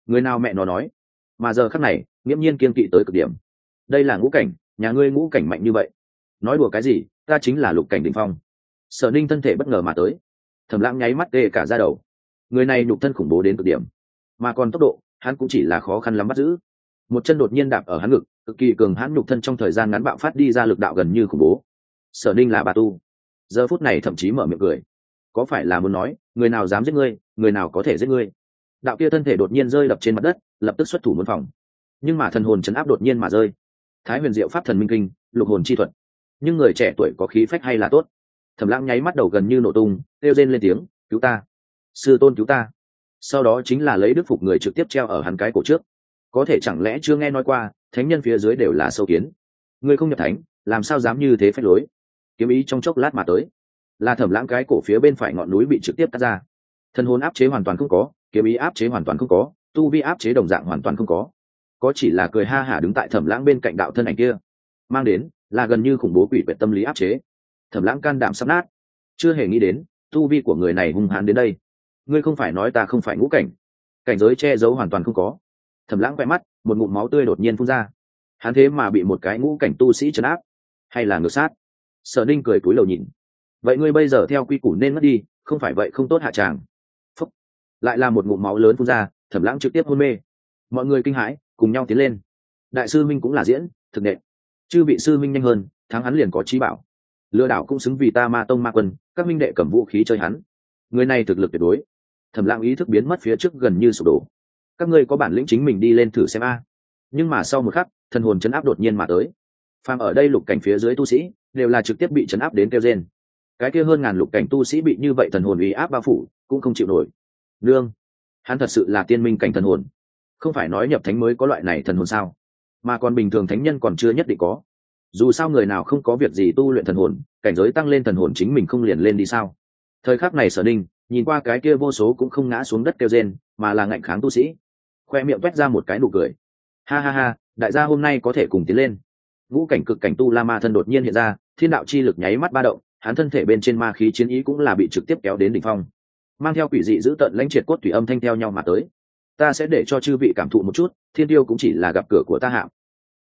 Speaker 1: người nào mẹ nó nói. Mà giờ khắc này nghiễm nhiên kiên kỵ tới cực điểm. Đây là ngũ cảnh, nhà ngươi ngũ cảnh mạnh như vậy, nói đùa cái gì, ta chính là lục cảnh đỉnh phong. Sở Ninh thân thể bất ngờ mà tới. Thẩm Lãng nháy mắt tê cả da đầu. Người này nhục thân khủng bố đến cực điểm, mà còn tốc độ hắn cũng chỉ là khó khăn lắm bắt giữ. Một chân đột nhiên đạp ở hắn ngực, cực kỳ cường hãn nhục thân trong thời gian ngắn bạo phát đi ra lực đạo gần như khủng bố. Sở Ninh là bà tu, giờ phút này thậm chí mở miệng cười. Có phải là muốn nói người nào dám giết ngươi, người nào có thể giết ngươi? Đạo kia thân thể đột nhiên rơi đập trên mặt đất, lập tức xuất thủ muốn phòng. Nhưng mà thần hồn chấn áp đột nhiên mà rơi. Thái Huyền Diệu Pháp Thần Minh Kinh, lục hồn chi thuật. Nhưng người trẻ tuổi có khí phách hay là tốt. Thẩm Lãng nháy mắt đầu gần như nổ tung, kêu rên lên tiếng, cứu ta, sư tôn cứu ta. Sau đó chính là lấy đức phục người trực tiếp treo ở hắn cái cổ trước. Có thể chẳng lẽ chưa nghe nói qua thánh nhân phía dưới đều là sâu kiến? Ngươi không nhập thánh làm sao dám như thế phách lối? Kiếm ý trong chốc lát mà tới, là Thẩm Lãng cái cổ phía bên phải ngọn núi bị trực tiếp cắt ra. Thân hồn áp chế hoàn toàn không có, kiếm ý áp chế hoàn toàn không có, tu vi áp chế đồng dạng hoàn toàn không có chỉ là cười ha hả đứng tại Thẩm Lãng bên cạnh đạo thân ảnh kia, mang đến là gần như khủng bố quỷ quyệt tâm lý áp chế. Thẩm Lãng can đảm sắp nát, chưa hề nghĩ đến tu vi của người này hung hãn đến đây. Ngươi không phải nói ta không phải ngũ cảnh, cảnh giới che giấu hoàn toàn không có. Thẩm Lãng quay mắt, một ngụm máu tươi đột nhiên phun ra. Hắn thế mà bị một cái ngũ cảnh tu sĩ trấn áp, hay là ngược sát? Sở Ninh cười cúi đầu nhìn. Vậy ngươi bây giờ theo quy củ nên mất đi, không phải vậy không tốt hạ tràng. Phúc. Lại là một ngụm máu lớn phun ra, Thẩm Lãng trực tiếp hôn mê. Mọi người kinh hãi, cùng nhau tiến lên. Đại sư minh cũng là diễn, thực nện. Chư vị sư minh nhanh hơn, thắng hắn liền có chí bảo. Lừa đảo cũng xứng vì ta Ma tông ma quân, các minh đệ cầm vũ khí chơi hắn. Người này thực lực tuyệt đối. Thẩm Lãng ý thức biến mất phía trước gần như sụp đổ. Các ngươi có bản lĩnh chính mình đi lên thử xem a. Nhưng mà sau một khắc, thần hồn chấn áp đột nhiên mà tới. Phàm ở đây lục cảnh phía dưới tu sĩ đều là trực tiếp bị chấn áp đến kêu rên. Cái kia hơn ngàn lục cảnh tu sĩ bị như vậy thần hồn uy áp bao phủ, cũng không chịu nổi. Nương, hắn thật sự là tiên minh cảnh thần hồn. Không phải nói nhập thánh mới có loại này thần hồn sao? Mà còn bình thường thánh nhân còn chưa nhất định có. Dù sao người nào không có việc gì tu luyện thần hồn, cảnh giới tăng lên thần hồn chính mình không liền lên đi sao? Thời khắc này Sở Ninh nhìn qua cái kia vô số cũng không ngã xuống đất kêu rên, mà là ngạnh kháng tu sĩ, khoe miệng toét ra một cái nụ cười. Ha ha ha, đại gia hôm nay có thể cùng tiến lên. Ngũ cảnh cực cảnh tu la ma thân đột nhiên hiện ra, thiên đạo chi lực nháy mắt ba động, hắn thân thể bên trên ma khí chiến ý cũng là bị trực tiếp kéo đến đỉnh phong, mang theo quỷ dị giữ tận lãnh triệt cốt thủy âm thanh theo nhau mà tới. Ta sẽ để cho chư vị cảm thụ một chút, thiên tiêu cũng chỉ là gặp cửa của ta hạm,